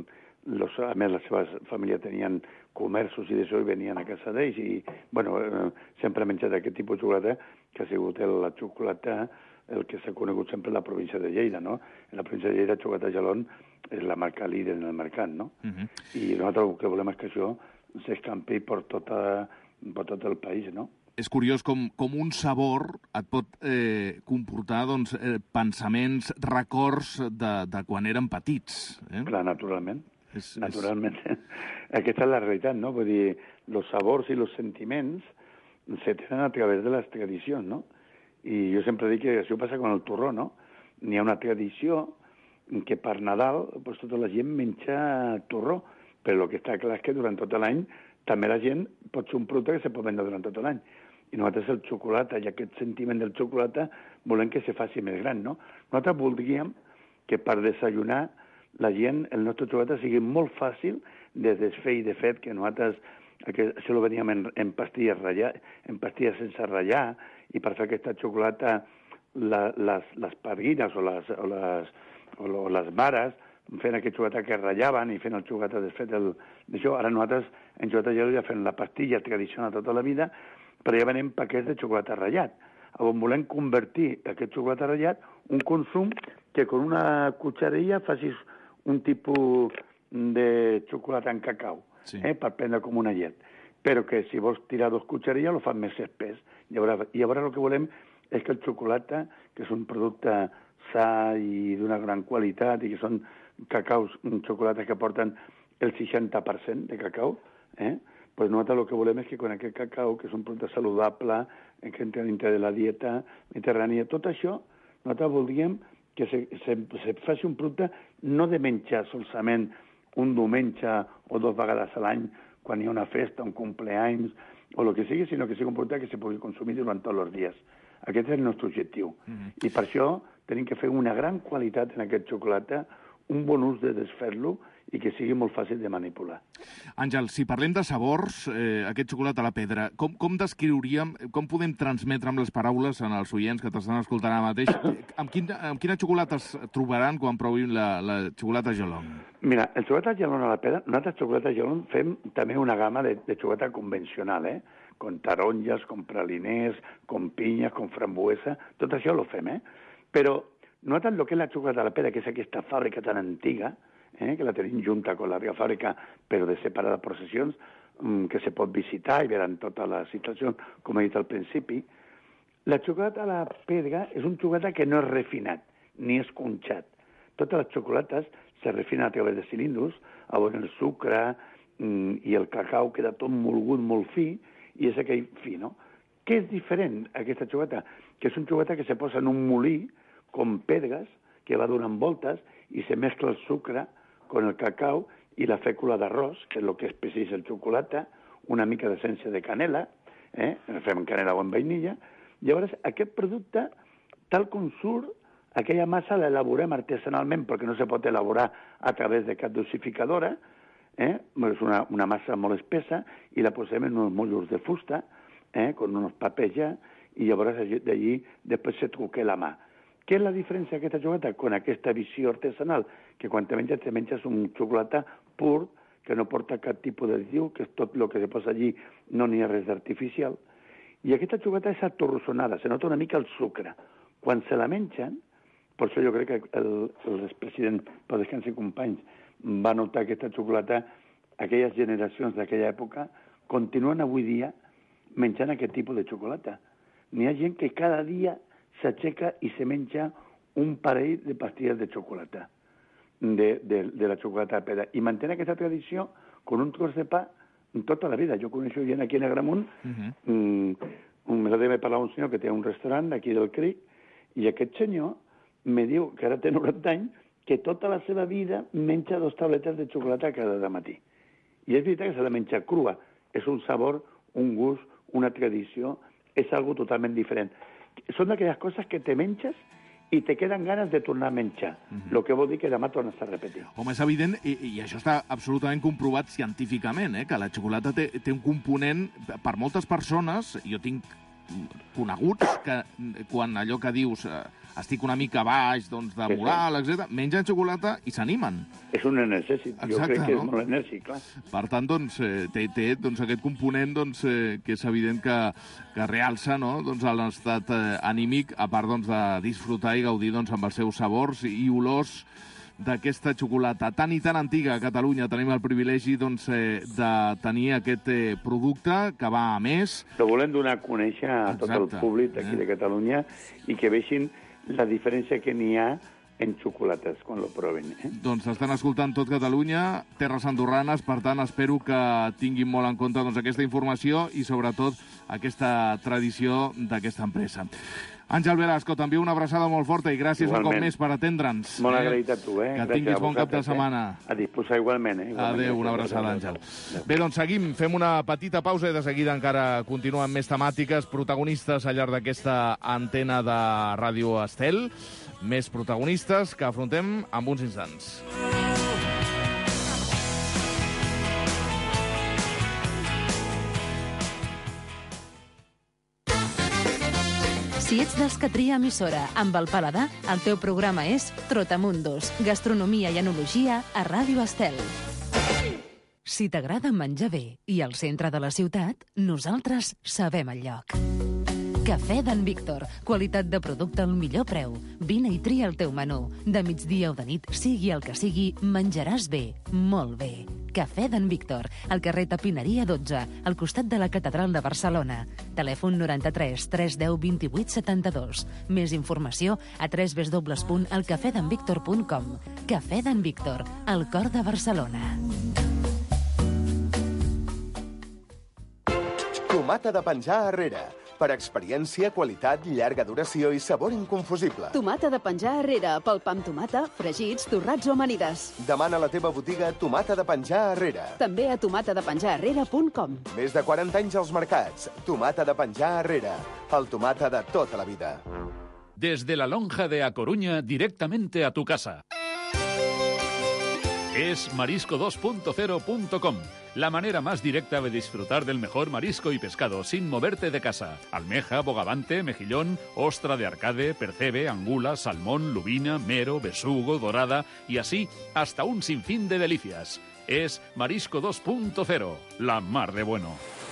A més, la seva família tenien comerços i d'això i venien a casa d'ells i, bueno, sempre ha menjat aquest tipus de xocolata, que ha sigut la xocolata el que s'ha conegut sempre a la província de Lleida, no? En la província de Lleida, Xocolata Jalón és la marca líder en el mercat, no? I nosaltres el que volem és que això s'escampi per tot el país, no? És curiós com un sabor et pot comportar doncs, pensaments, records de quan érem petits. Clar, naturalment. Naturalment. Aquesta és la realitat, no? Vull dir, els sabors i els sentiments se tenen a través de les tradicions, no? I jo sempre dic que això passa com el torró, no? N'hi ha una tradició que per Nadal pues, tota la gent menja torró, però el que està clar és que durant tot l'any també la gent pot ser un producte que se pot vendre durant tot l'any. I nosaltres el xocolata i aquest sentiment del xocolata volem que se faci més gran, no? Nosaltres voldríem que per desayunar la gent, el nostre xocolata sigui molt fàcil de desfer i de fet, que nosaltres això ho veníem en pastilles sense ratllar, i per fer aquesta xocolata les parguines o les mares fent aquest xocolata que ratllaven i fent el xocolata desfet d'això. Ara nosaltres en xocolata ja fem la pastilla tradicional tota la vida, però ja venem paquets de xocolata ratllat. On volem convertir aquest xocolata ratllat un consum que con una cucharilla facis un tipus de xocolata en cacau, per prendre com una llet. Però que si vols tirar 2 cucharillas lo fan més espès. Llavors el que volem és que el xocolata, que és un producte sa i d'una gran qualitat i que són cacaus, xocolates que porten el 60% de cacau, pues nosaltres el que volem és que con aquest cacau, que és un producte saludable, que entra dintre de la dieta mediterrània, tot això, nosaltres voldríem que se faci un producte no de menjar solament un diumenge o 2 vegades a l'any quan hi ha una festa, un cumpleaños o el que sigui, sinó que sigui un producte que se pugui consumir durant tots els dies. Aquest és el nostre objectiu. I per això tenim que fer una gran qualitat en aquest xocolata, un bon ús de desfer-lo i que sigui molt fàcil de manipular. Àngel, si parlem de sabors, aquest xocolata a la pedra, com descriuríem, com podem transmetre amb les paraules als oients que t'estan escoltant ara mateix, amb quina xocolata es trobaran quan provin la xocolata Jalón? Mira, el xocolata Jalón a la pedra, nosaltres xocolata Jalón fem també una gamma de xocolata convencional, con taronges, con praliners, con pinyes, con frambuesa, tot això ho fem, Però nosaltres el que és la xocolata a la pedra, que és aquesta fàbrica tan antiga, que la tenim junta con la Ria Fàbrica, però de separades processions, que se pot visitar i veure tota la situació, com he dit al principi. La xocolata a la pedra és un xocolata que no és refinat, ni és conxat. Totes les xocolates se refinen a través de cilindros, on el sucre i el cacau queda tot molgut, molt fi, i és aquell fi, no? Què és diferent aquesta xocolata? Que és un xocolata que se posa en un molí, com pedres, que va donant voltes, i se mescla el sucre con el cacau i la fècula d'arròs, que és el que espesseix el xocolata, una mica d'essència de canela, fem canela o amb vainilla. Llavors, aquest producte, tal com surt, aquella massa l'elaborem artesanalment, perquè no se pot elaborar a través de cap dosificadora, és una massa molt espessa, i la posem en uns mollos de fusta, con uns papers ja, i llavors d'allí després se truca la mà. Què és la diferència d'aquesta xocolata? Con aquesta visió artesanal, que quan te menges un xocolata pur, que no porta cap tipus d'additiu, que és tot el que se posa allí, no n'hi ha res d'artificial. I aquesta xocolata és atorrossonada, se nota una mica el sucre. Quan se la mengen, per això jo crec que l'expresident Pau Descans i companys va notar aquesta xocolata, aquelles generacions d'aquella època continuen avui dia menjant aquest tipus de xocolata. N'hi ha gent que cada dia s'aixeca i se menja un parell de pastilles de xocolata, de la xocolata de pedra, i mantén aquesta tradició con un tros de pa tota la vida. Jo coneixo gent aquí en Agramunt, m'ha parlat un senyor que té un restaurant aquí del Cric, i aquest senyor me diu, que ara té 90 anys, que tota la seva vida menja 2 tabletes de xocolata cada matí. I és veritat que se la menja crua. És un sabor, un gust, una tradició, és algo totalment diferent. Són d'aquelles coses que te menges i te queden ganes de tornar a menjar, el que vol dir que demà tornes a repetir. Home, és evident, i això està absolutament comprovat científicament, que la xocolata té un component, per moltes persones, jo tinc coneguts que quan allò que dius estic una mica baix, doncs, de moral, etc., mengen xocolata i s'animen. És un energètic, jo crec que és molt enèrgic, clar. Per tant, doncs, té aquest component que és evident que realça el estat anímic, a part de disfrutar i gaudir amb els seus sabors i olors d'aquesta xocolata tan i tan antiga a Catalunya. Tenim el privilegi de tenir aquest producte que va a més. Lo volem donar a conèixer a tot el públic d'aquí de Catalunya i que vegin la diferència que n'hi ha en xocolates quan lo proven. Doncs estan escoltant tot Catalunya, terres andorranes, per tant espero que tinguin molt en compte aquesta informació i sobretot aquesta tradició d'aquesta empresa. Àngel Velasco, també una abraçada molt forta i gràcies un cop més per atendre'ns. Molt agraït a tu, Que tinguis bon cap de setmana. A disposar igualment, Adéu, una abraçada, Àngel. Bé, doncs seguim, fem una petita pausa i de seguida encara continuem amb més temàtiques, protagonistes al llarg d'aquesta antena de Ràdio Estel, més protagonistes que afrontem en uns instants. Si ets dels que tria emissora amb el paladar, el teu programa és Trotamundos, gastronomia i enologia a Ràdio Estel. Si t'agrada menjar bé i al centre de la ciutat, nosaltres sabem el lloc. Cafè d'en Víctor, qualitat de producte al millor preu. Vine i tria el teu menú. De migdia o de nit, sigui el que sigui, menjaràs bé, molt bé. Cafè d'en Víctor, al carrer Tapineria 12, al costat de la Catedral de Barcelona. Telèfon 93 310 28 72. Més informació a www.elcafedenvictor.com. Cafè d'en Víctor, al cor de Barcelona. Tomata de penjar Herrera. Per experiència, qualitat, llarga duració i sabor inconfusible. Tomata de penjar Herrera, pel pa amb tomata, fregits, torrats o amanides. Demana a la teva botiga Tomata de penjar Herrera. També a tomatadepenjarherrera.com. Més de 40 anys als mercats. Tomata de penjar Herrera. El tomata de tota la vida. Desde la lonja de A Coruña, directamente a tu casa. Es marisco2.0.com, la manera más directa de disfrutar del mejor marisco y pescado sin moverte de casa. Almeja, bogavante, mejillón, ostra de arcade, percebe, angula, salmón, lubina, mero, besugo, dorada y así hasta un sinfín de delicias. Es Marisco 2.0, la mar de bueno.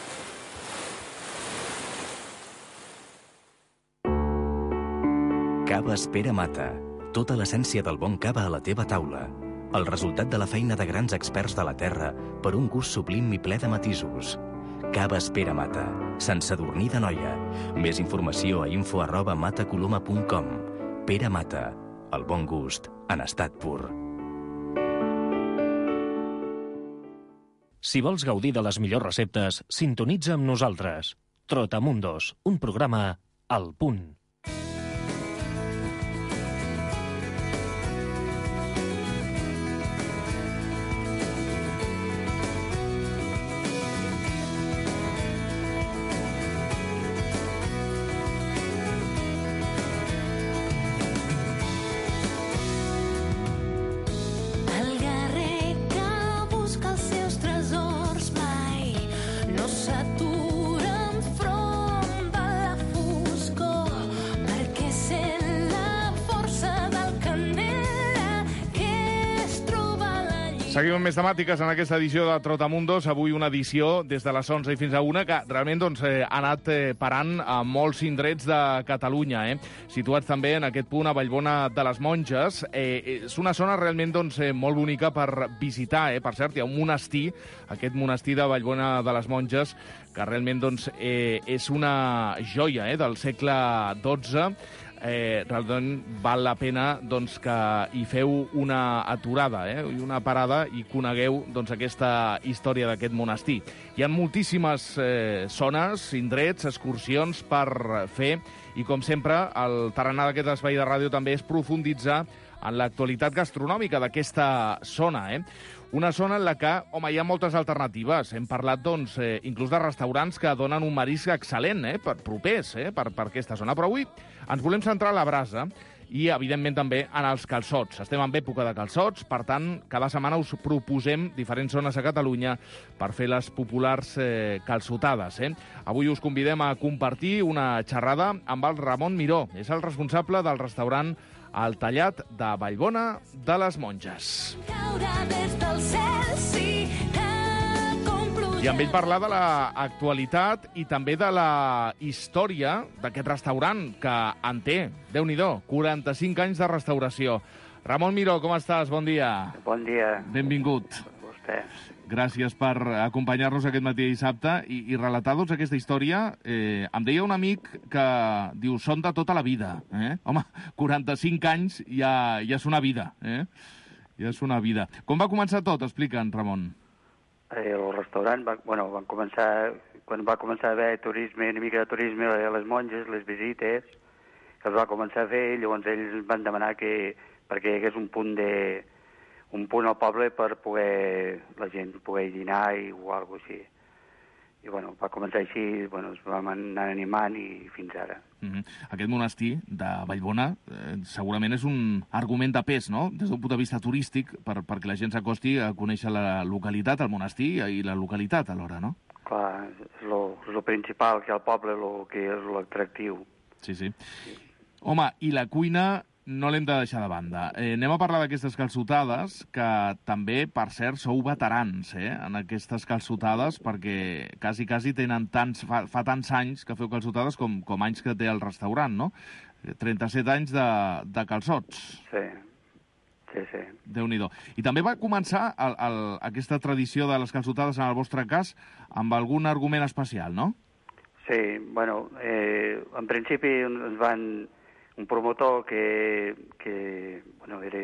Cava Espera Mata. Tota l'essència del bon cava a la teva taula. El resultat de la feina de grans experts de la terra per un gust sublim i ple de matisos. Cava Espera Mata. Sant Sadurní d'Anoia. Més informació a info@matacoloma.com. Pere Mata. El bon gust en estat pur. Si vols gaudir de les millors receptes, sintonitza amb nosaltres. Trotamundos, un programa al punt. Seguim amb més temàtiques en aquesta edició de Trotamundos. Avui una edició des de les 11 i fins a 1 que realment ha anat parant a molts indrets de Catalunya, situats també en aquest punt a Vallbona de les Monges. És una zona realment molt bonica per visitar. Per cert, hi ha un monestir, aquest monestir de Vallbona de les Monges, que realment és una joia del segle XII. Realment val la pena que hi feu una aturada i una parada i conegueu aquesta història d'aquest monestir. Hi ha moltíssimes zones, indrets, excursions per fer i, com sempre, el tarannà d'aquest espai de ràdio també és profunditzar en l'actualitat gastronòmica d'aquesta zona. Una zona en la que, hi ha moltes alternatives. Hem parlat, inclús de restaurants que donen un marisc excel·lent, propers per aquesta zona. Però avui ens volem centrar a la brasa i, evidentment, també en els calçots. Estem en època de calçots, per tant, cada setmana us proposem diferents zones a Catalunya per fer les populars calçotades. Avui us convidem a compartir una xerrada amb el Ramon Miró. És el responsable del restaurant El Tallat de Vallbona de les Monges. I amb ell parlar de l'actualitat i també de la història d'aquest restaurant, que en té, Déu-n'hi-do, 45 anys de restauració. Ramon Miró, com estàs? Bon dia. Bon dia. Benvingut. Vostè. Gràcies per acompanyar-nos aquest matí de dissabte i relatar doncs, aquesta història. Em deia un amic que diu, són de tota la vida. Home, 45 anys ja és una vida. Ja és una vida. Com va començar tot? Explica'ns, Ramon. El restaurant, van començar, quan va començar a haver turisme, una mica de turisme a les monges, les visites, que es va començar a fer, llavors ells van demanar que, perquè hi hagués un punt al poble per poder la gent poder dinar o alguna cosa així. I va començar així, es vam anar animant i fins ara. Aquest monestir de Vallbona segurament és un argument de pes, no?, des d'un punt de vista turístic, perquè la gent s'acosti a conèixer la localitat, el monestir i la localitat alhora, no? Clar, és lo principal, que al poble que és l'atractiu. Sí. Home, i la cuina no l'hem de deixar de banda. Anem a parlar d'aquestes calçotades, que també, per cert, sou veterans en aquestes calçotades, perquè quasi tenen fa tants anys que feu calçotades com anys que té el restaurant, no? 37 anys de calçots. Sí. Déu-n'hi-do. I també va començar aquesta tradició de les calçotades, en el vostre cas, amb algun argument especial, no? Sí, en principi ens van... un promotor que era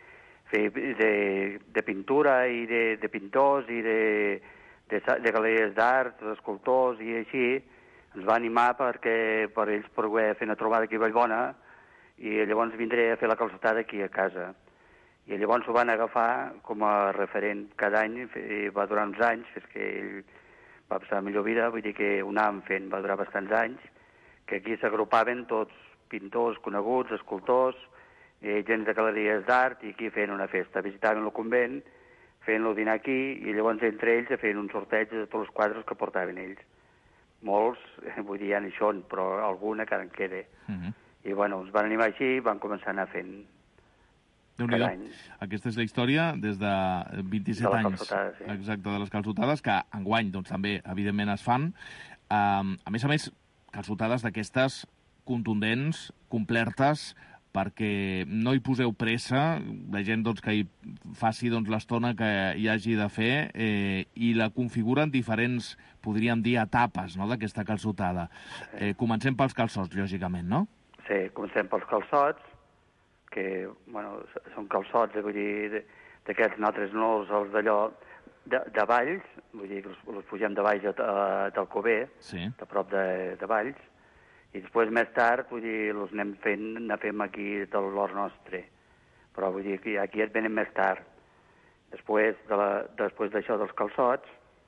de pintura i de pintors i de galeries d'art, d'escultors i així, ens va animar per ells poder fer una trobada aquí a Vallbona i llavors vindré a fer la calçotada aquí a casa. I llavors ho van agafar com a referent cada any, i va durar uns anys, fins que ell va passar la millor vida, vull dir que ho anàvem fent, va durar bastants anys, que aquí s'agrupaven tots pintors coneguts, escultors, gent de galeries d'art, i aquí feien una festa. Visitaven el convent, feien-lo dinar aquí, i llavors entre ells feien un sorteig de tots els quadres que portaven ells. Molts, vull dir, ja n'hi són, però alguna que en queda. I, ens van animar així i van començar a anar fent cada any. Aquesta és la història des de 27 anys. Sí. Exacte, de les calçotades, que enguany també, evidentment, es fan. A més, calçotades d'aquestes contundents, complertes, perquè no hi poseu pressa, la gent que hi faci l'estona que hi hagi de fer, i la configuren diferents, podríem dir, etapes d'aquesta calçotada. Comencem pels calçots, lògicament, no? Sí, comencem pels calçots, que són calçots, vull dir, d'aquests nosaltres no els d'allò, de Valls, vull dir, els pugem de Valls del Cover, de prop de Valls, i després, més tard, vull dir, els anem fent aquí de l'hort nostre. Però, vull dir, aquí et venen més tard. Després d'això dels calçots,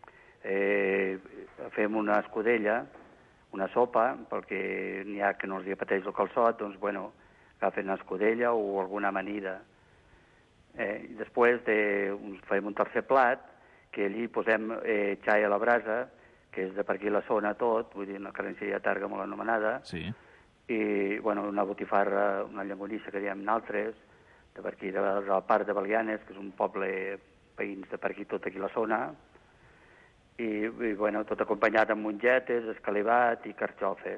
fem una escudella, una sopa, perquè n'hi ha que no els apeteix el calçot, agafen una escudella o alguna amanida. I després fem un tercer plat, que allí posem xai a la brasa, que és de per aquí la zona tot, vull dir, una carnisseria targa molt anomenada, i, una botifarra, una llonganissa que diem naltres, de per aquí, de la part de Belianes, que és un poble veïns de per aquí, tot aquí la zona, i tot acompanyat amb mongetes, escalivat i carxofes.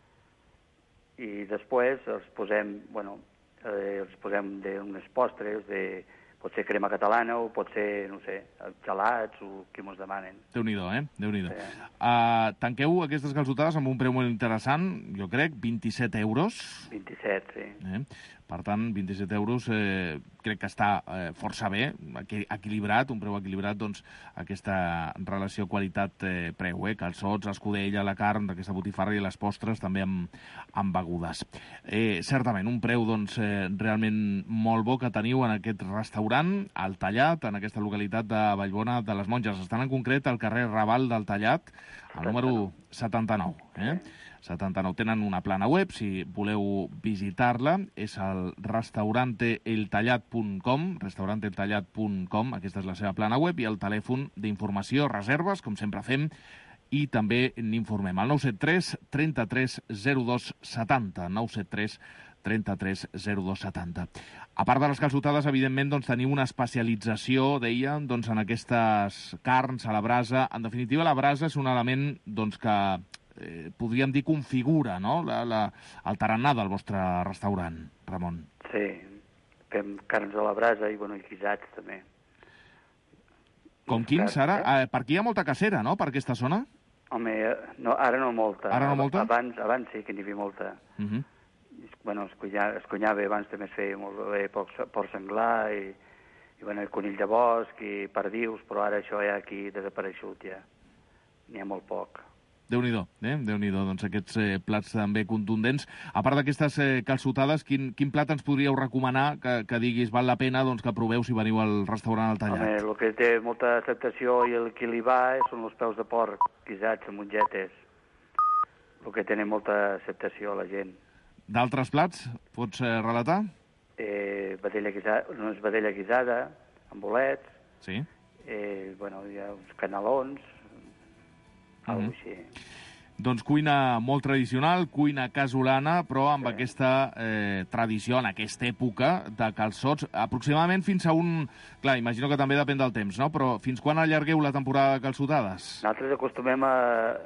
I després els posem d'unes postres, pot ser crema catalana o pot ser, no sé, gelats o qui mos demanen. Déu-n'hi-do, Déu-n'hi-do. Tanqueu aquestes calçotades amb un preu molt interessant, jo crec, 27 euros. 27, sí. Per tant, 27 euros crec que està força bé, equilibrat, un preu equilibrat, aquesta relació qualitat-preu, calçots, escudella, la carn d'aquesta botifarra i les postres també amb begudes. Certament, un preu realment molt bo que teniu en aquest restaurant, al Tallat, en aquesta localitat de Vallbona de les Monges. Estan en concret al carrer Raval del Tallat, El número 79. 79. Tenen una plana web, si voleu visitar-la, és el restauranteeltallat.com, aquesta és la seva plana web, i el telèfon d'informació, reserves, com sempre fem, i també n'informem. El 973 33 02 70, 973 33 02 70. A part de les calçotades, evidentment, doncs, teniu una especialització, deia, doncs, en aquestes carns a la brasa. En definitiva, la brasa és un element doncs, que podríem dir configura, no?, el tarannà del vostre restaurant, Ramon. Sí, fem carns a la brasa i, bueno, i guisats, també. Com quins, ara? Per aquí hi ha molta cacera, no?, per aquesta zona? Home, no, ara no molta. Ara no molta? Abans sí que n'hi havia molta. Bueno, es cunyava, abans també es feia molt bé porc senglar i bueno, el conill de bosc i perdius, però ara això ja aquí desapareixut, ja. N'hi ha molt poc. Déu-n'hi-do, Déu-n'hi-do, doncs aquests plats també contundents. A part d'aquestes calçotades, quin plat ens podríeu recomanar que diguis val la pena doncs, que proveu si veniu al restaurant El Tallat? Home, el que té molta acceptació i el que li va són els peus de porc guisats amb mongetes. El que té molta acceptació a la gent. D'altres plats pots relatar? Vedella guisada, amb bolets, sí. Bueno, hi ha uns canelons, alguna cosa així. Doncs cuina molt tradicional, cuina casolana, però amb aquesta tradició, en aquesta època de calçots, aproximadament fins a un... Clar, imagino que també depèn del temps, no? Però fins quan allargueu la temporada de calçotades? Nosaltres acostumem a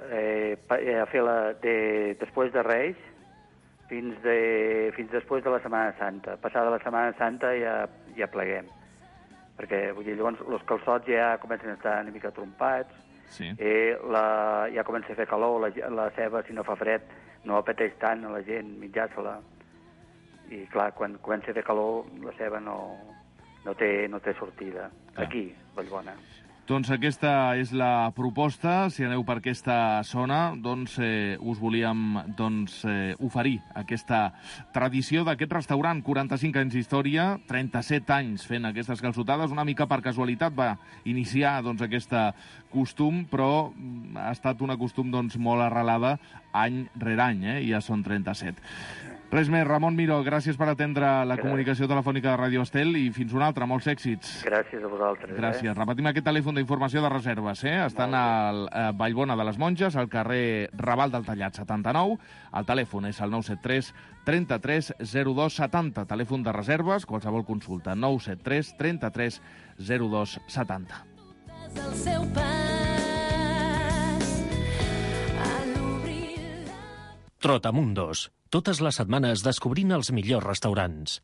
fer-la després de Reis, fins després de la Setmana Santa. Passada la Setmana Santa ja pleguem, perquè vull dir, llavors els calçots ja comencen a estar una mica trompats, sí. Ja comença a fer calor, la ceba, si no fa fred, no apeteix tant a la gent menjar-se-la. I clar, quan comença a fer calor, la ceba no té sortida. Clar. Aquí, Vallbona. Doncs aquesta és la proposta. Si aneu per aquesta zona, doncs us volíem oferir aquesta tradició d'aquest restaurant. 45 anys d'història, 37 anys fent aquestes calçotades. Una mica per casualitat va iniciar aquest costum, però ha estat una costum molt arrelada any rere any, i ja són 37. Res més, Ramon Miró, gràcies per atendre la comunicació telefònica de Ràdio Estel i fins una altra, molts èxits. Gràcies a vosaltres. Gràcies. Repetim aquest telèfon d'informació de reserves. Estan a Vallbona de les Monges, al carrer Raval del Tallat 79. El telèfon és el 973 33 02 70. Telèfon de reserves, qualsevol consulta. 973 33 02 70. El seu pas a l'obrir... Trotamundos. Totes les setmanes descobrint els millors restaurants.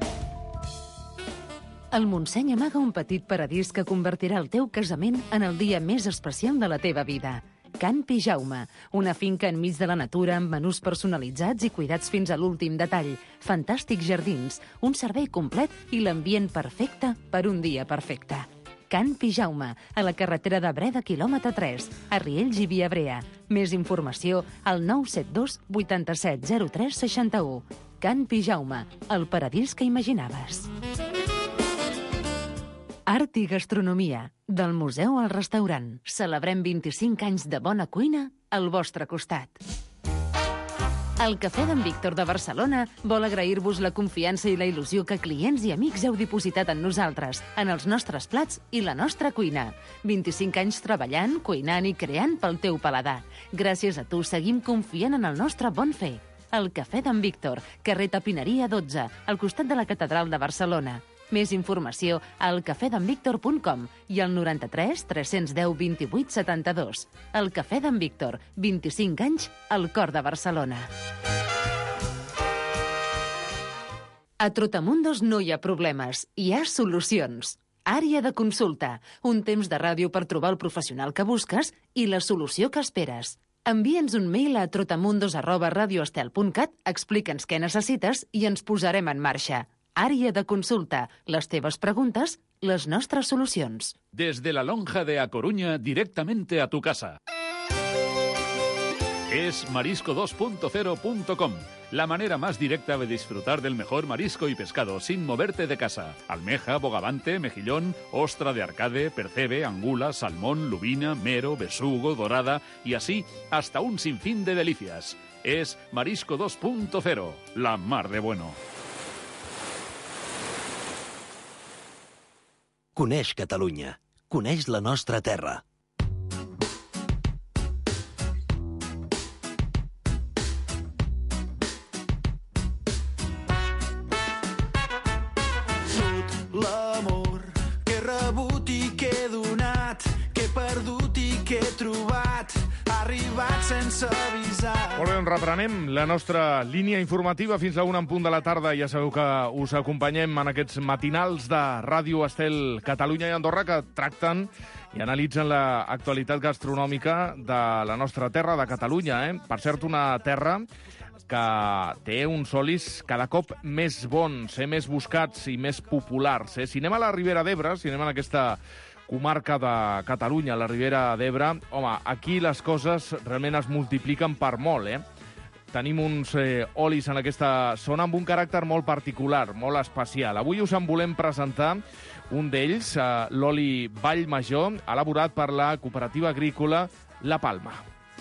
El Montseny amaga un petit paradís que convertirà el teu casament en el dia més especial de la teva vida. Can Pijaume, una finca enmig de la natura amb menús personalitzats i cuidats fins a l'últim detall, fantàstics jardins, un servei complet i l'ambient perfecte per un dia perfecte. Can Pijaume, a la carretera de Breda, quilòmetre 3, a Riells i Viabrea. Més informació al 972 87 03 61. Can Pijaume, el paradís que imaginaves. Art i gastronomia, del museu al restaurant. Celebrem 25 anys de bona cuina al vostre costat. El Cafè d'en Víctor de Barcelona vol agrair-vos la confiança i la il·lusió que clients i amics heu dipositat en nosaltres, en els nostres plats i la nostra cuina. 25 anys treballant, cuinant i creant pel teu paladar. Gràcies a tu seguim confiant en el nostre bon fer. El Cafè d'en Víctor, carrer Tapineria 12, al costat de la Catedral de Barcelona. Més informació al cafedenvictor.com i al 93 310 28 72. El Cafè d'en Víctor, 25 anys al cor de Barcelona. A Trotamundos no hi ha problemes, hi ha solucions. Àrea de consulta, un temps de ràdio per trobar el professional que busques i la solució que esperes. Envia'ns un mail a trotamundos@radioestel.cat, explica'ns què necessites i ens posarem en marxa. Àrea de consulta. Les teves preguntes, les nostres solucions. Desde la lonja de A Coruña, directamente a tu casa. es marisco2.0.com. La manera más directa de disfrutar del mejor marisco y pescado sin moverte de casa. Almeja, bogavante, mejillón, ostra de arcade, percebe, angula, salmón, lubina, mero, besugo, dorada y así hasta un sinfín de delicias. Es Marisco 2.0, la mar de bueno. Coneix Catalunya. Coneix la nostra terra. L'amor que he rebut i que he donat, que he perdut i que he trobat, ha arribat sense avisar. Molt bé, reprenem la nostra línia informativa fins a 1 en punt de la tarda. Ja sabeu que us acompanyem en aquests matinals de Ràdio Estel Catalunya i Andorra que tracten i analitzen l'actualitat gastronòmica de la nostra terra, de Catalunya. Per cert, una terra que té uns olis cada cop més bons, més buscats i més populars. Si anem a la Ribera d'Ebre, si anem a aquesta comarca de Catalunya, la Ribera d'Ebre, home, aquí les coses realment es multipliquen per molt, Tenim uns olis en aquesta zona amb un caràcter molt particular, molt especial. Avui us en volem presentar un d'ells, l'oli Vallmajor, elaborat per la cooperativa agrícola La Palma.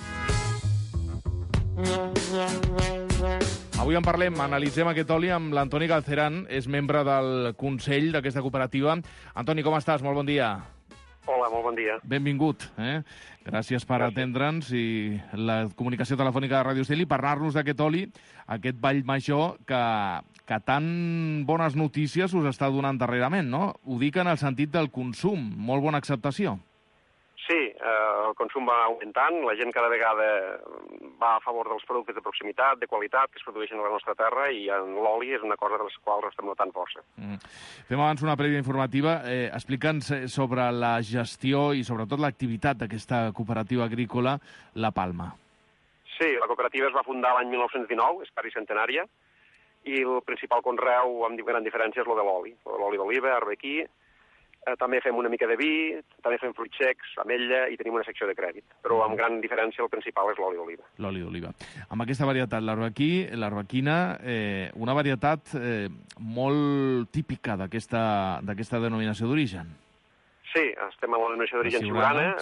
Avui en parlem, analitzem aquest oli amb l'Antoni Galceran, és membre del Consell d'aquesta cooperativa. Antoni, com estàs? Molt bon dia. Hola, molt bon dia. Benvingut. Gràcies per atendre'ns i la comunicació telefònica de Ràdio Estel i parlar-nos d'aquest oli, aquest Vallmajor, que tan bones notícies us està donant darrerament, no? Ho dic en el sentit del consum, molt bona acceptació. Sí, el consum va augmentant, la gent cada vegada va a favor dels productes de proximitat, de qualitat, que es produeixen a la nostra terra, i l'oli és una cosa de les quals estem notant força. Fem abans una prèvia informativa. Explica'ns sobre la gestió i sobretot l'activitat d'aquesta cooperativa agrícola La Palma. Sí, la cooperativa es va fundar l'any 1919, és pericentenària, i el principal conreu amb gran diferència és el de l'oli d'oliva, arbequí. També fem una mica de vi, també fem fruits secs, ametlla i tenim una secció de crèdit. Però amb gran diferència el principal és l'oli d'oliva. L'oli d'oliva. Amb aquesta varietat, l'arbequina, una varietat molt típica d'aquesta denominació d'origen. Sí, estem en la denominació d'origen siurana.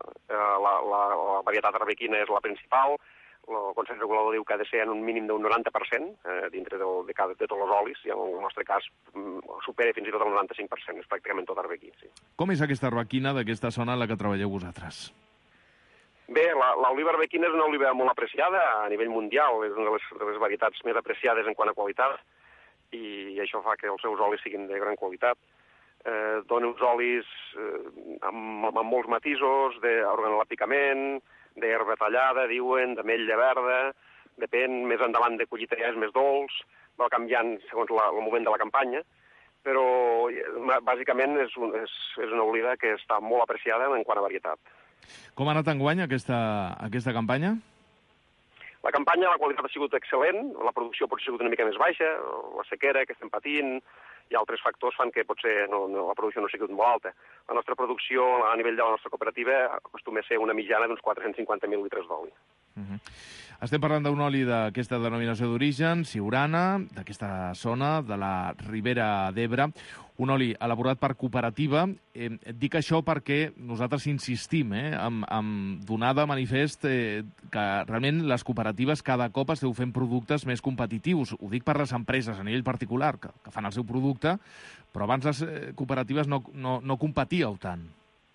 La varietat arbequina és la principal. El Consell Regulador diu que ha de ser en un mínim d'un 90% dintre de tots els olis, i en el nostre cas supera fins i tot el 95%, és pràcticament tot arbequí. Sí. Com és aquesta arbequina d'aquesta zona en la que treballeu vosaltres? Bé, l'oliva arbequina és una oliva molt apreciada a nivell mundial, és una de les varietats més apreciades en quant a qualitat, i això fa que els seus olis siguin de gran qualitat. Dona uns olis amb molts matisos, d'organolèpticament, d'herba tallada, diuen, d'ametlla verda, depèn, més endavant de collita ja és més dolç, va canviant segons el moment de la campanya, però bàsicament és una oliva que està molt apreciada en quant a varietat. Com ha anat enguany aquesta campanya? La campanya, la qualitat ha sigut excel·lent, la producció pot ha sigut una mica més baixa, la sequera que estem patint, i altres factors fan que potser la producció no sigui molt alta. La nostra producció a nivell de la nostra cooperativa acostuma a ser una mitjana d'uns 450.000 litres d'oli. Estem parlant d'un oli d'aquesta denominació d'origen, siurana, d'aquesta zona, de la Ribera d'Ebre, un oli elaborat per cooperativa. Dic això perquè nosaltres insistim en donar de manifest que realment les cooperatives cada cop esteu fent productes més competitius. Ho dic per les empreses a nivell particular, que fan el seu producte, però abans les cooperatives no competíeu tant.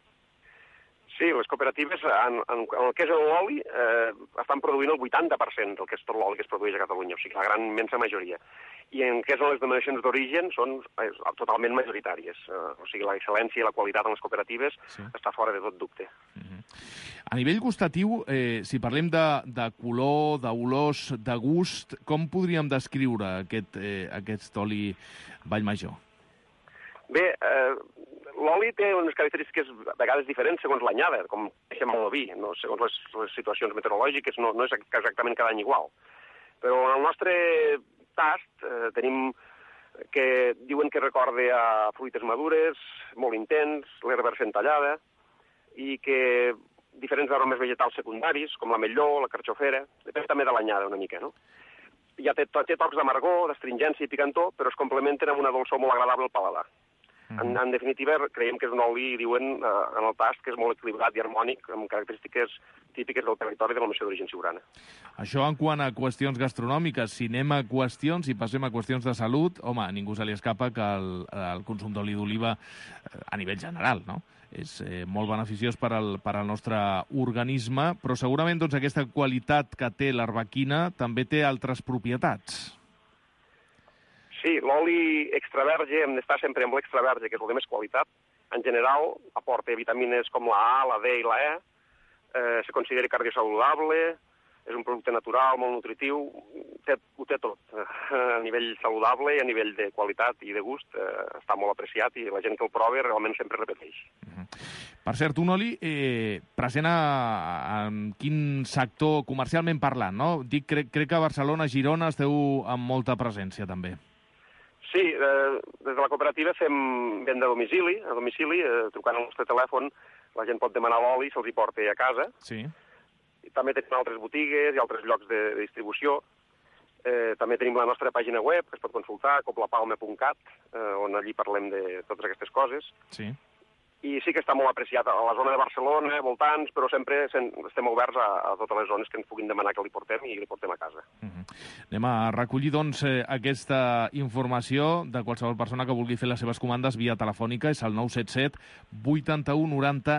Sí, les cooperatives, en el que és l'oli, estan produint el 80% del que és tot l'oli que es produeix a Catalunya, o sigui, la gran immensa majoria. I en què són les denominacions d'origen són totalment majoritàries. O sigui, l'excel·lència i la qualitat en les cooperatives està fora de tot dubte. A nivell gustatiu, si parlem de color, d'olors, de gust, com podríem descriure aquest oli Vallmajor? Bé, l'oli té unes característiques a vegades diferents segons l'anyada, com deixem el vi, no? Segons les situacions meteorològiques no és exactament cada any igual. Però en el nostre tast tenim que diuen que recorda a fruites madures, molt intens, l'herba recent tallada, i que diferents aromes vegetals secundaris, com l'ametlló, la carxofera, depèn també de l'anyada una mica, no? Ja té tocs d'amargor, d'astringència i picantó, però es complementen amb una dolçor molt agradable al paladar. En definitiva, creiem que és un oli, diuen, en el tast, que és molt equilibrat i harmònic, amb característiques típiques del territori de la nació d'origen siurana. Això en quant a qüestions gastronòmiques. Si anem a qüestions i passem a qüestions de salut, home, a ningú se li escapa que el consum d'oli d'oliva a nivell general, no? És molt beneficiós per al nostre organisme, però segurament doncs, aquesta qualitat que té l'arbequina també té altres propietats. Sí, l'oli extraverge, hem d'estar sempre amb l'extraverge, que és el de més qualitat. En general, aporta vitamines com la A, la D i la E, se considera cardiosaludable, és un producte natural, molt nutritiu, ho té tot. A nivell saludable i a nivell de qualitat i de gust està molt apreciat i la gent que el prova realment sempre repeteix. Per cert, un oli present en quin sector comercialment parlant, no? Crec que a Barcelona, a Girona esteu amb molta presència també. Sí, des de la cooperativa fem venda a domicili, trucant al nostre telèfon, la gent pot demanar l'oli i se'ls hi porta a casa. Sí. I també tenim altres botigues i altres llocs de distribució. També tenim la nostra pàgina web, que es pot consultar, coplapalma.cat, on allí parlem de totes aquestes coses. Sí. I sí que està molt apreciat a la zona de Barcelona, voltants, però sempre estem oberts a totes les zones que ens puguin demanar que li portem i li portem a casa. Anem a recollir, doncs, aquesta informació de qualsevol persona que vulgui fer les seves comandes via telefònica. És el 977 81 90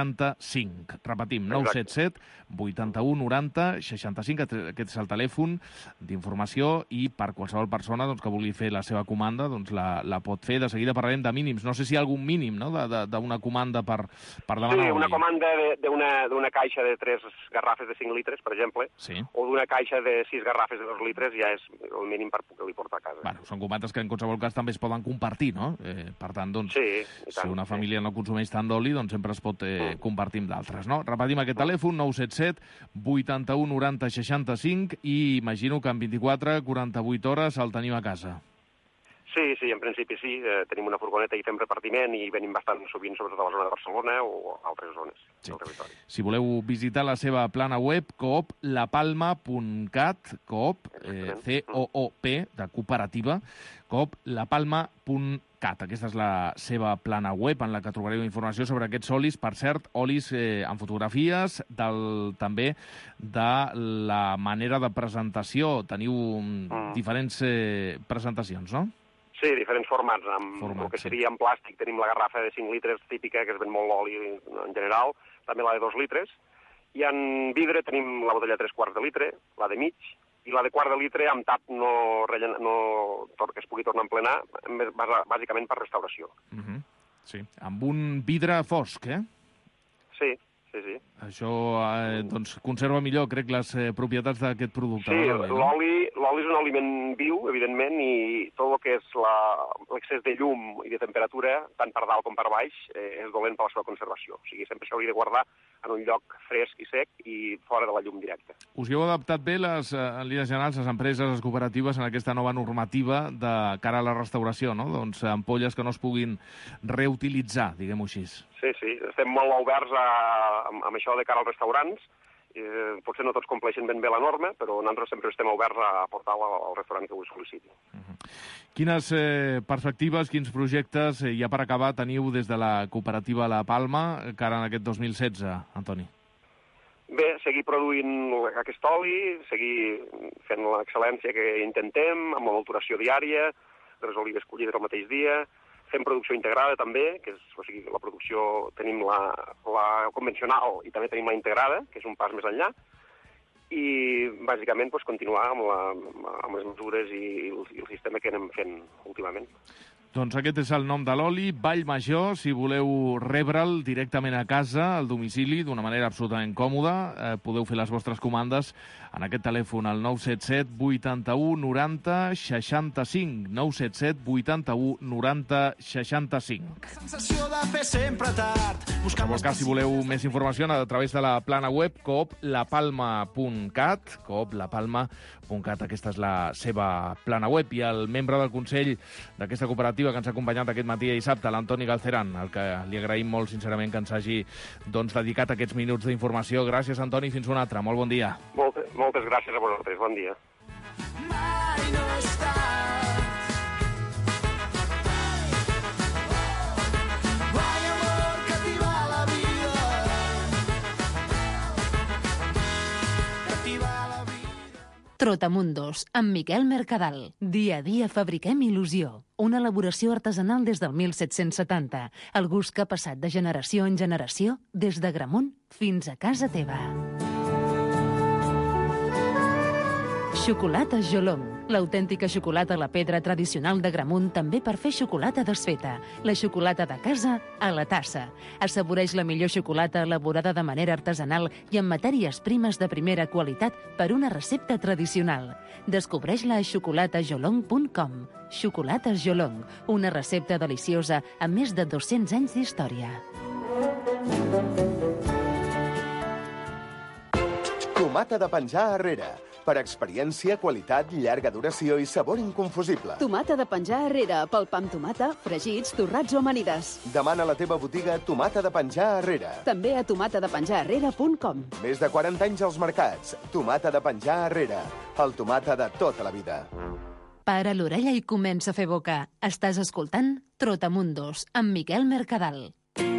65. Repetim, 977 81 90 65. Aquest és el telèfon d'informació i per qualsevol persona doncs, que vulgui fer la seva comanda doncs, la pot fer. De seguida parlarem de mínims. No sé si hi ha algun mínim, no?, d'una comanda per demanar oli. Sí, una comanda d'una caixa de 3 garrafes de 5 litres, per exemple, o d'una caixa de 6 garrafes de 2 litres ja és el mínim per poder-li portar a casa. Bueno, són comandes que en qualsevol cas també es poden compartir, no? Per tant, doncs, si una família no consumeix tant d'oli, doncs sempre es pot compartir amb d'altres, no? Repetim aquest telèfon, 977 81 90 65, i imagino que en 24-48 hores el teniu a casa. Sí, en principi sí. Tenim una furgoneta i fem repartiment i venim bastant sovint, sobretot a la zona de Barcelona o altres zones del territori. Si voleu visitar la seva plana web, cooplapalma.cat, coop, C-O-O-P, de cooperativa, cooplapalma.cat. Aquesta és la seva plana web en la que trobareu informació sobre aquests olis. Per cert, olis amb fotografies, també de la manera de presentació. Teniu diferents presentacions, no? Sí, diferents formats. El que seria en plàstic tenim la garrafa de 5 litres típica, que es ven molt l'oli en general, també la de 2 litres, i en vidre tenim la botella de 3/4 de litre, la de mig, i la de quart de litre amb tap que es pugui tornar a emplenar, bàsicament per restauració. Sí, amb un vidre fosc, eh? Sí. Això doncs, conserva millor, crec, les propietats d'aquest producte. Sí, l'oli és un aliment viu, evidentment, i tot el que és l'excés de llum i de temperatura, tant per dalt com per baix, és dolent per la seva conservació. O sigui, sempre s'hauria de guardar en un lloc fresc i sec i fora de la llum directa. Us hi heu adaptat bé, en línies generals, les empreses, les cooperatives, en aquesta nova normativa de cara a la restauració, no? Doncs ampolles que no es puguin reutilitzar, diguem-ho així. Sí, estem molt oberts amb això de cara als restaurants. Potser no tots compleixen ben bé la norma, però nosaltres sempre estem oberts a portar al restaurant que ho sol·liciti. Quines perspectives, quins projectes, ja per acabar, teniu des de la cooperativa La Palma cara en aquest 2016, Antoni? Bé, seguir produint aquest oli, seguir fent l'excel·lència que intentem, amb la maturació diària, les olives collides el mateix dia, fem producció integrada també, que és, o sigui, la producció tenim la convencional i també tenim la integrada, que és un pas més enllà, i bàsicament continuar amb les mesures i el sistema que anem fent últimament. Doncs aquest és el nom de l'oli, Vallmajor. Si voleu rebre'l directament a casa, al domicili, d'una manera absolutament còmoda, podeu fer les vostres comandes en aquest telèfon, al 977 81 90 65. 977 81 90 65. Sensació de fer sempre tard. En qualsevol cas, si voleu més informació, a través de la plana web cooplapalma.cat, cooplapalma.cat, aquesta és la seva plana web. I el membre del Consell d'aquesta cooperativa, informativa que ens ha acompanyat aquest matí i dissabte, l'Antoni Galceran, al que li agraïm molt sincerament que ens hagi dedicat aquests minuts d'informació. Gràcies, Antoni, fins un altre. Molt bon dia. Moltes gràcies a vosaltres. Bon dia. Mai no és tard. Guai, amor, que t'hi va la vida. Que t'hi va la vida. Trotamundos, amb Miquel Mercadal. Dia a dia fabriquem il·lusió. Una elaboració artesanal des del 1770. El gust que ha passat de generació en generació, des de Gramunt fins a casa teva. Xocolata Jolong, l'autèntica xocolata a la pedra tradicional de Gramunt, també per fer xocolata desfeta. La xocolata de casa a la tassa. Assaboreix la millor xocolata elaborada de manera artesanal i amb matèries primes de primera qualitat per una recepta tradicional. Descobreix-la a xocolatajolong.com. Xocolates Jolong, una recepta deliciosa amb més de 200 anys d'història. Tomata de penjar arrere. Per experiència, qualitat, llarga duració i sabor inconfusible. Tomata de penjar arrere, pel pa amb tomata, fregits, torrats o amanides. Demana a la teva botiga Tomata de penjar arrere. També a tomatadepenjararrere.com. Més de 40 anys als mercats. Tomata de penjar arrere. El tomata de tota la vida. Para l'orella i comença a fer boca. Estàs escoltant Trotamundos, amb Miquel Mercadal.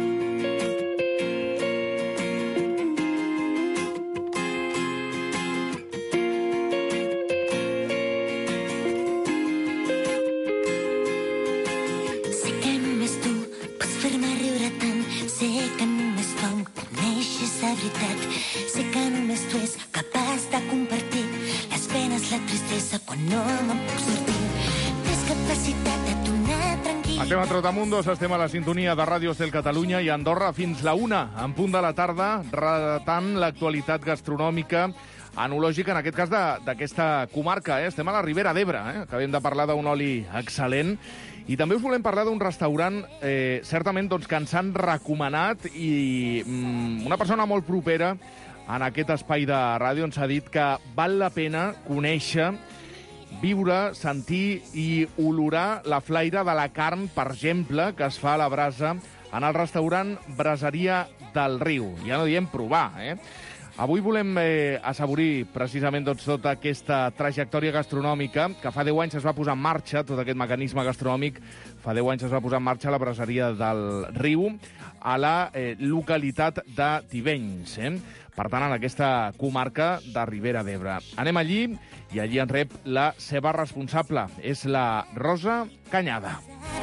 Sé que només tu és capaç de compartir les penes, la tristesa, quan no me'n puc sortir. Tens capacitat de tornar tranquil. Estem a Trotamundos, estem a la sintonia de Ràdio Estel Catalunya i Andorra fins la 1, en punt de la tarda, relatant l'actualitat gastronòmica enològica, en aquest cas d'aquesta comarca. Estem a la Ribera d'Ebre, acabem de parlar d'un oli excel·lent. I també us volem parlar d'un restaurant, certament, doncs, que ens han recomanat i una persona molt propera en aquest espai de ràdio ens ha dit que val la pena conèixer, viure, sentir i olorar la flaire de la carn, per exemple, que es fa a la brasa en el restaurant Braseria del Riu. Ja no diem provar, Avui volem assaborir precisament tota aquesta trajectòria gastronòmica que fa 10 anys es va posar en marxa, tot aquest mecanisme gastronòmic, fa 10 anys es va posar en marxa a la Braseria del Riu, a la localitat de Tivenys, per tant, en aquesta comarca de Ribera d'Ebre. Anem allí i allí ens rep la seva responsable, és la Rosa Canyada.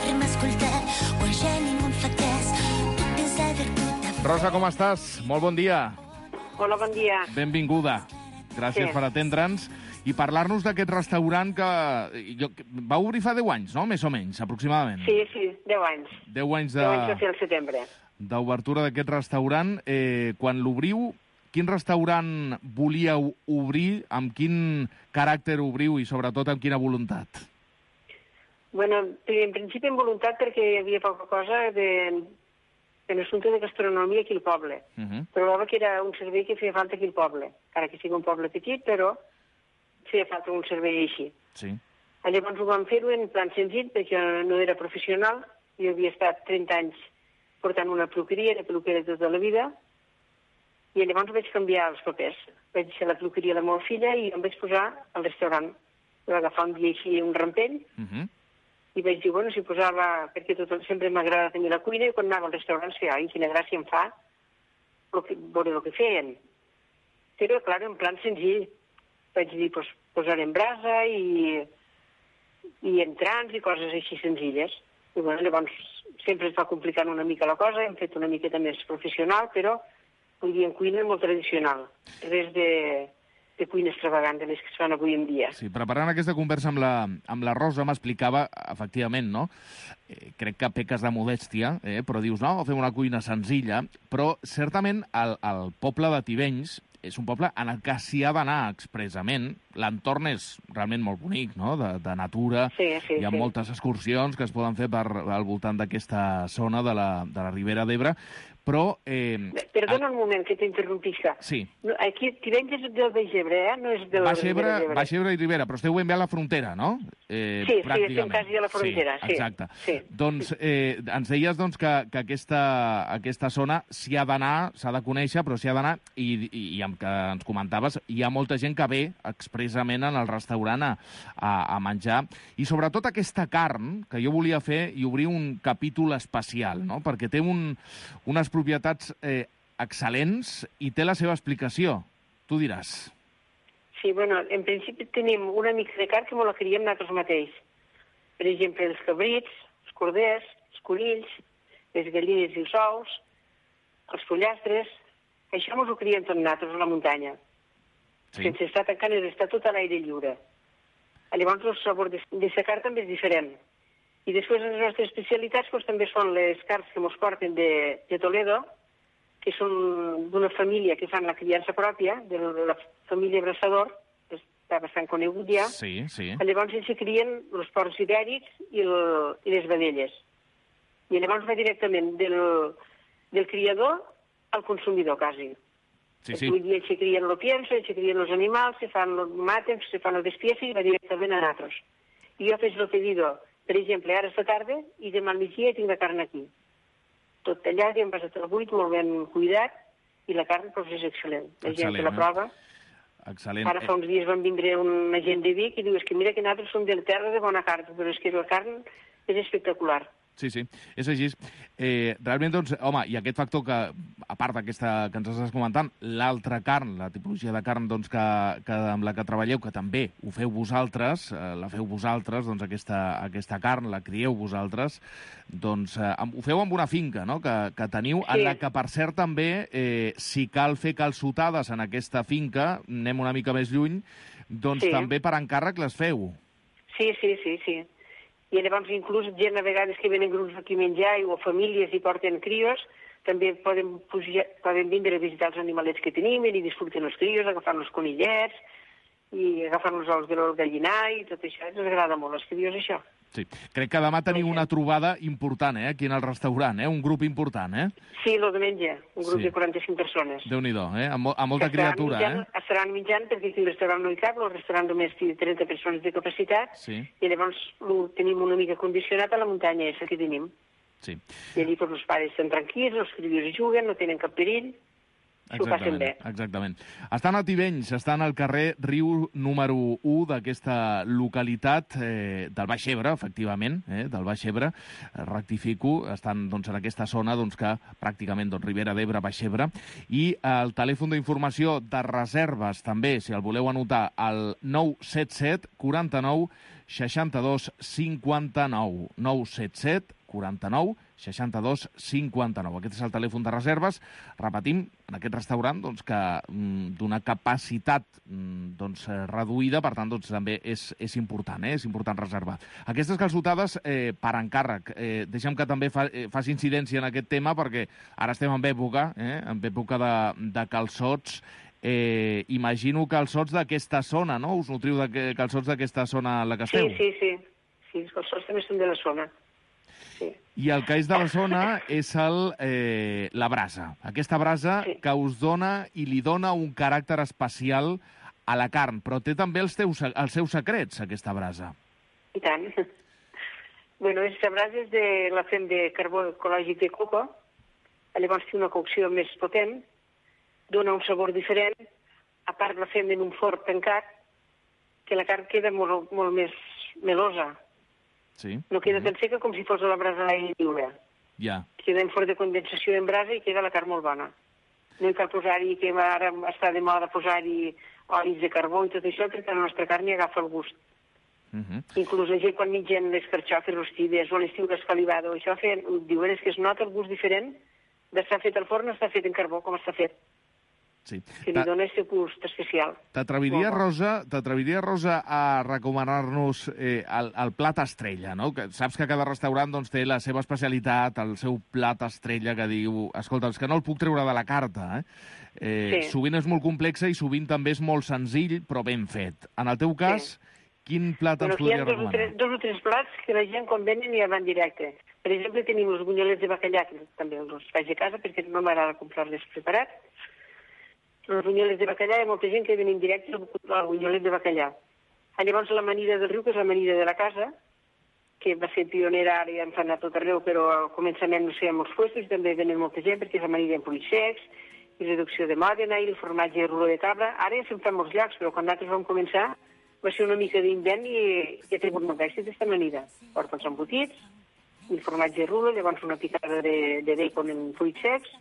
Rosa, com estàs? Molt bon dia. Hola, bon dia. Benvinguda. Gràcies per atendre'ns i parlar-nos d'aquest restaurant que va obrir fa 10 anys, no? Més o menys, aproximadament. Sí, 10 anys. 10 anys 10 anys va ser al setembre. D'obertura d'aquest restaurant. Quan l'obriu, quin restaurant volíeu obrir, amb quin caràcter obriu i sobretot amb quina voluntat? Bueno, en principi en voluntat perquè hi havia poca cosa en assumpte de gastronomia aquí al poble. Trobava que era un servei que feia falta aquí al poble, encara que sigui un poble petit, però feia falta un servei així. Sí. Llavors ho vam fer-ho en plan senzill, perquè no era professional, jo havia estat 30 anys portant una peluqueria, era peluquera tota la vida, i llavors vaig canviar els papers. Vaig deixar la peluqueria a la meva filla i em vaig posar al restaurant. Vaig agafar un dia així un rampell, i vaig dir, bueno, si posava, perquè sempre m'agrada tenir la cuina, i quan anava al restaurant feia, ai, quina gràcia em fa veure el que feien. Però, clar, en plan senzill. Vaig dir, posarem brasa i entrants i coses així senzilles. I, bueno, llavors sempre es va complicant una mica la cosa, hem fet una miqueta més professional, però vull dir, en cuina molt tradicional. Res de cuina extravagant de les que es fan avui en dia. Sí, preparant aquesta conversa amb la Rosa m'explicava, efectivament, no? Crec que peques de modèstia, però dius, no, fem una cuina senzilla, però certament el poble de Tivenys és un poble en el que s'hi ha d'anar expressament. L'entorn és realment molt bonic, no?, de natura. Sí, hi ha moltes excursions que es poden fer al voltant d'aquesta zona de la Ribera d'Ebre, Però... Perdona un moment que t'interrompisca. Sí. Aquí t'hi venges del Baix Ebre, no és de la Ribera d'Ebre. Baix Ebre i Ribera, però esteu ben bé a la frontera, no? Sí, estem quasi a la frontera, sí. Exacte. Doncs ens deies que aquesta zona s'hi ha d'anar, s'ha de conèixer, però s'hi ha d'anar, i amb que ens comentaves, hi ha molta gent que ve expressament en el restaurant a menjar, i sobretot aquesta carn, que jo volia fer i obrir un capítol especial, no? Perquè té unes propietats excel·lents i té la seva explicació. Tu diràs. Sí, bueno, en principi tenim una mica de carn que me la criem nosaltres mateix. Per exemple, els cabrits, els corders, els conills, les gallines i els ous, els pollastres, això ens ho criem tot nosaltres a la muntanya. Sí. Sense estar tancant i estar tot a l'aire lliure. Llavors el sabor de la carn també és diferent. I després les nostres especialitats també són les carns que ens porten de Toledo, que són d'una família que fan la criança pròpia, de la família Abraçador, que està bastant conegut ja. Sí, sí. Llavors ells crien els porcs ibèrics i les vedelles. I llavors va directament del criador al consumidor, quasi. Sí, sí. Ells se crien el pienso, ells se crien els animals, se fan los maten, se fan el despiece i va directament a nosaltres. I jo faig el pedido, per exemple, ara esta tarda i demà al migdia tinc la carn aquí. Tot tallat i envasat al buit, molt ben cuidat, i la carn és excel·lent. La gent que la prova. Excel·lent. Ara fa uns dies van vindre una gent de Vic i diu, és que mira que nosaltres som de la terra de bona carn, però és que la carn és espectacular. Sí, sí, és així. Realment, doncs, home, i aquest factor que, a part d'aquesta que ens estàs comentant, l'altra carn, la tipologia de carn doncs, amb la que treballeu, que també ho feu vosaltres, la feu vosaltres, doncs aquesta carn, la crieu vosaltres, doncs ho feu amb una finca, no?, que teniu, en la que, per cert, també, si cal fer calçotades en aquesta finca, anem una mica més lluny, doncs també per encàrrec les feu. Sí. I llavors inclús gent a vegades que venen grups aquí a menjar o famílies i porten crios, també poden vindre a visitar els animalets que tenim i disfruten els crios, agafant els conillets i agafant els ous del gallinar i tot això. Ens agrada molt, els crios, això. Sí, crec que demà teniu una trobada important, aquí en el restaurant, un grup important, Sí, el diumenge, un grup de 45 persones. Déu-n'hi-do, amb molta criatura, Estaran menjant, perquè aquí el restaurant no hi cap, el restaurant només té 30 persones de capacitat, i llavors tenim una mica condicionat a la muntanya, és el que tenim. Sí. I allí els pares estan tranquils, els crios juguen, no tenen cap perill. Exactament. Estan a Tivenys, estan al carrer Riu número 1 d'aquesta localitat del Baix Ebre, efectivament, del Baix Ebre, rectifico, estan en aquesta zona que pràcticament Ribera d'Ebre, Baix Ebre, i el telèfon d'informació de reserves també, si el voleu anotar, el 977 49 62 59, 977 49 62 59. Aquest és el telèfon de reserves. Repetim, en aquest restaurant que d'una capacitat reduïda, per tant també és important, és important reservar. Aquestes calçotades per encàrrec. Deixa'm que també faci incidència en aquest tema, perquè ara estem en època de calçots. Imagino calçots d'aquesta zona, no? Us nutriu de calçots d'aquesta zona en la que esteu? Sí, els calçots també són de la zona. I el que és de la zona és la brasa. Aquesta brasa que us dona i li dona un caràcter especial a la carn, però té també els seus secrets, aquesta brasa. I tant. Bueno, aquesta brasa la fem de carbó ecològic de coco, llavors té una cocció més potent, dona un sabor diferent, a part la fem en un forn tancat, que la carn queda molt més melosa. Sí. No queda tan seca com si fos a la brasa a l'aire lliure. Ja. Queda en forn de condensació en brasa i queda la carn molt bona. No hi cal posar-hi, que ara està de moda posar-hi olis de carbó i tot això, perquè la nostra carn hi agafa el gust. Inclús la gent quan mengen les carxofes rostides o l'estiu escalivada o això, diuen que es nota el gust diferent d'estar fet al forn o estar fet en carbó, com està fet. Sí. Que li dona aquest gust especial. T'atreviries, Rosa, a recomanar-nos el plat estrella, no? Que saps que cada restaurant té la seva especialitat, el seu plat estrella que diu, escolta, és que no el puc treure de la carta, Sovint és molt complexa i sovint també és molt senzill, però ben fet. En el teu cas, quin plat ens podries recomanar? Hi ha dos o tres plats que la gent quan venen ja van directe. Per exemple, tenim els bunyolets de bacallà, que també els faig a casa perquè no m'agrada comprar-les preparats. Els bunyolets de bacallà, hi ha molta gent que venen directes al bunyolet de bacallà. Llavors l'amanida del riu, que és l'amanida de la casa, que va ser pionera, ara ja en fan a tot arreu, però al començament no sé, a molts puestos, i també venen molta gent perquè és amanida en fruits secs, i reducció de Mòdena, i el formatge de ruló de cabra. Ara ja se'n fan molts llocs, però quan nosaltres vam començar va ser una mica d'invent i ja ha tingut molt d'èxit aquesta amanida. Porten embotits, el formatge de ruló, llavors una picada de bacon en fruits secs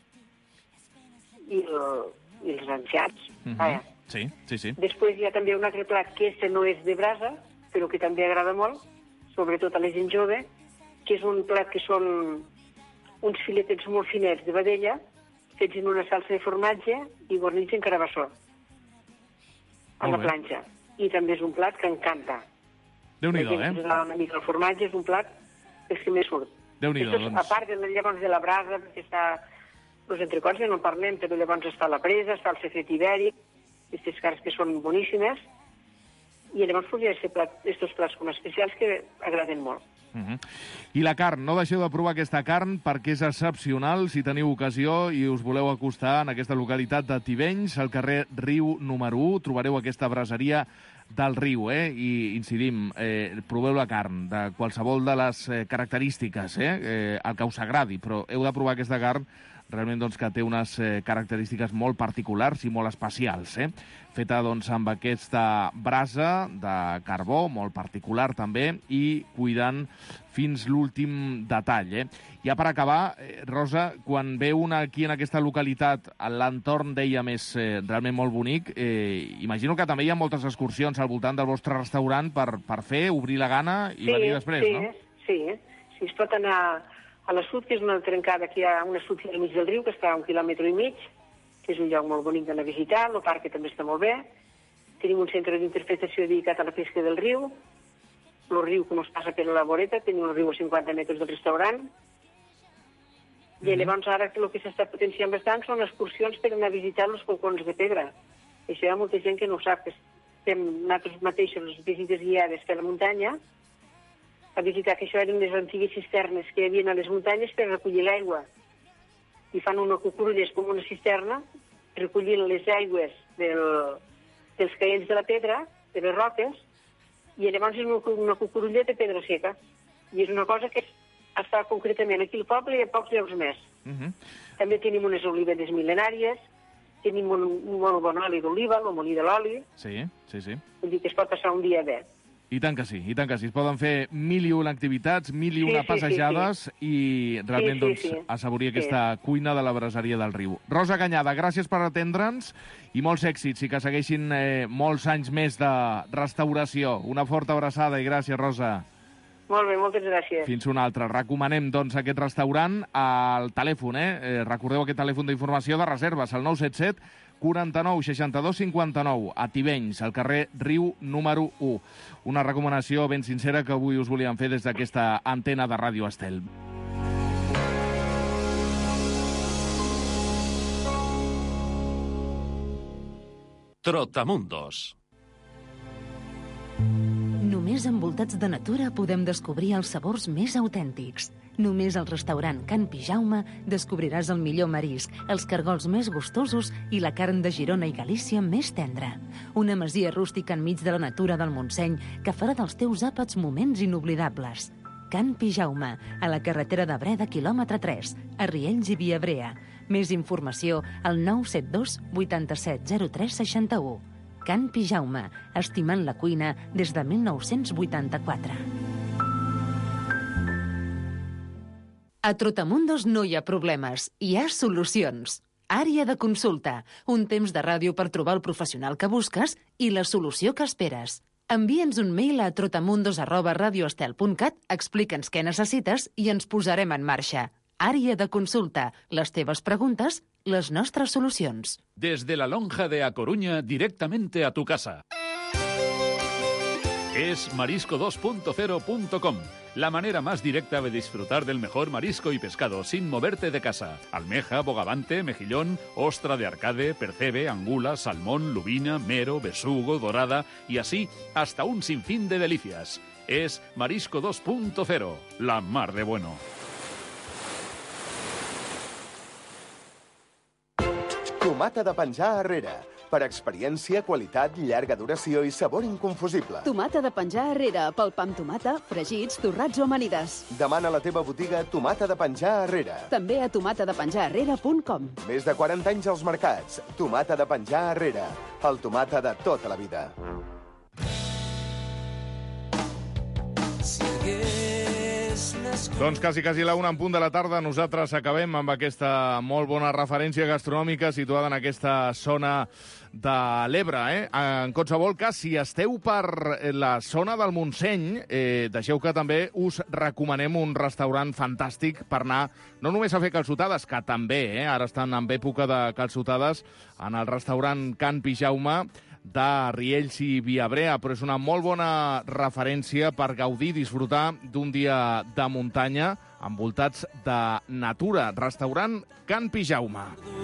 i els anciats. Sí. Després hi ha també un altre plat que no és de brasa, però que també agrada molt, sobretot a la gent jove, que és un plat que són uns filetets molt finets de vedella, fets en una salsa de formatge i guarnits en carabassó, a la planxa. I també és un plat que encanta. Déu-n'hi-do, Una mica el formatge és un plat que més surt. Déu-n'hi-do, doncs. A part llavors de la brasa, perquè està els entrecots, ja no en parlem, però llavors està la presa, està el secret ibèric, aquestes carns que són boníssimes, i llavors podria ser aquests plats com especials que agraden molt. I la carn, no deixeu de provar aquesta carn perquè és excepcional. Si teniu ocasió i us voleu acostar en aquesta localitat de Tivenys, al carrer Riu número 1, trobareu aquesta braseria del Riu, i incidim, proveu la carn de qualsevol de les característiques, el que us agradi, però heu de provar aquesta carn realment doncs, que té unes característiques molt particulars i molt especials, feta doncs, amb aquesta brasa de carbó, molt particular també, i cuidant fins l'últim detall. Ja per acabar, Rosa, quan ve una aquí en aquesta localitat, l'entorn, dèiem, és realment molt bonic, imagino que també hi ha moltes excursions al voltant del vostre restaurant per fer, obrir la gana i venir després, no? Sí, es pot anar a la Sud, que és una trencada, que hi ha una Sud al mig del riu, que està a 1,5 quilòmetres, que és un lloc molt bonic d'anar a visitar, el parc que també està molt bé. Tenim un centre d'interpretació dedicat a la pesca del riu, el riu que ens passa per la voreta, tenim un riu a 50 metres del restaurant, i llavors ara el que s'està potenciant bastant són excursions per anar a visitar els balcons de pedra. Això hi ha molta gent que no ho sap, que fem nosaltres mateixos les visites guiades per la muntanya, a visitar que això eren les antigues cisternes que hi havia a les muntanyes per recollir l'aigua. I fan una cucurulla, és com una cisterna, recollint les aigües dels caells de la pedra, de les roques, i llavors és una cucurulla de pedra seca. I és una cosa que està concretament aquí al poble i a pocs llocs més. També tenim unes oliveres mil·lenàries, tenim un molt bon oli d'oliva, el molí de l'oli. Sí. Vull dir que es pot passar un dia bé. I tant que sí. Es poden fer 1.001 activitats, 1.001 passejades i realment assaborir aquesta cuina de la braseria del Riu. Rosa Cañada, gràcies per atendre'ns i molts èxits i que segueixin molts anys més de restauració. Una forta abraçada i gràcies, Rosa. Molt bé, moltes gràcies. Fins una altra. Recomanem, doncs, aquest restaurant al telèfon, Recordeu aquest telèfon d'informació de reserves, el 977 49 62 59, a Tivenys, al carrer Riu número 1. Una recomanació ben sincera que avui us volíem fer des d'aquesta antena de Ràdio Estel. Trotamundos. Només envoltats de natura podem descobrir els sabors més autèntics. Només al restaurant Can Pijaume descobriràs el millor marisc, els cargols més gustosos i la carn de Girona i Galícia més tendra. Una masia rústica enmig de la natura del Montseny que farà dels teus àpats moments inoblidables. Can Pijaume, a la carretera de Breda, quilòmetre 3, a Riells i Viabrea. Més informació al 972 87 03 61. Can Pijaume, estimant la cuina des de 1984. A Trotamundos no hi ha problemes, hi ha solucions. Àrea de consulta, un temps de ràdio per trobar el professional que busques i la solució que esperes. Envia'ns un mail a trotamundos@radioestel.cat, explica'ns què necessites i ens posarem en marxa. Àrea de consulta, les teves preguntes, les nostres solucions. Desde la lonja de A Coruña, directamente a tu casa. Es marisco2.0.com, la manera más directa de disfrutar del mejor marisco y pescado sin moverte de casa. Almeja, bogavante, mejillón, ostra de arcade, percebe, angula, salmón, lubina, mero, besugo, dorada y así hasta un sinfín de delicias. És Marisco 2.0, la mar de bueno. Tomata de penjar Herrera. Per experiència, qualitat, llarga duració i sabor inconfusible. Tomata de penjar Herrera, pel pa amb tomata, fregits, torrats o amanides. Demana a la teva botiga Tomata de penjar Herrera. També a tomatadepenjarherrera.com. Més de 40 anys als mercats. Tomata de penjar Herrera. El tomata de tota la vida. Doncs quasi la 1 en punt de la tarda. Nosaltres acabem amb aquesta molt bona referència gastronòmica situada en aquesta zona de l'Ebre. En qualsevol cas, si esteu per la zona del Montseny, deixeu que també us recomanem un restaurant fantàstic per anar no només a fer calçotades, que també, ara estan en època de calçotades, en el restaurant Can Pijaume, de Riells i Viabrea, però és una molt bona referència per gaudir, disfrutar d'un dia de muntanya envoltats de natura. Restaurant Can Pijaume.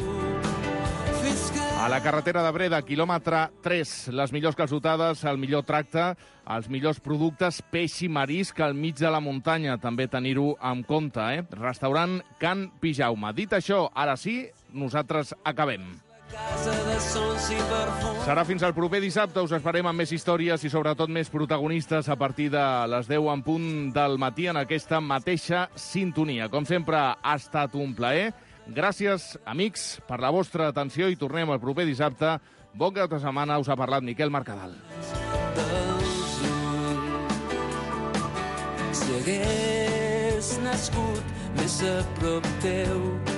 A la carretera de Breda, quilòmetre 3, les millors calçotades, el millor tracte, els millors productes, peix i marisc al mig de la muntanya, també tenir-ho en compte. Restaurant Can Pijaume. Dit això, ara sí, nosaltres acabem. Serà fins al proper dissabte. Us esperem amb més històries i sobretot més protagonistes a partir de les 10 en punt del matí en aquesta mateixa sintonia. Com sempre, ha estat un plaer. Gràcies, amics, per la vostra atenció i tornem el proper dissabte. Bon cap de setmana. Us ha parlat Miquel Mercadal. Si hagués nascut més a prop teu,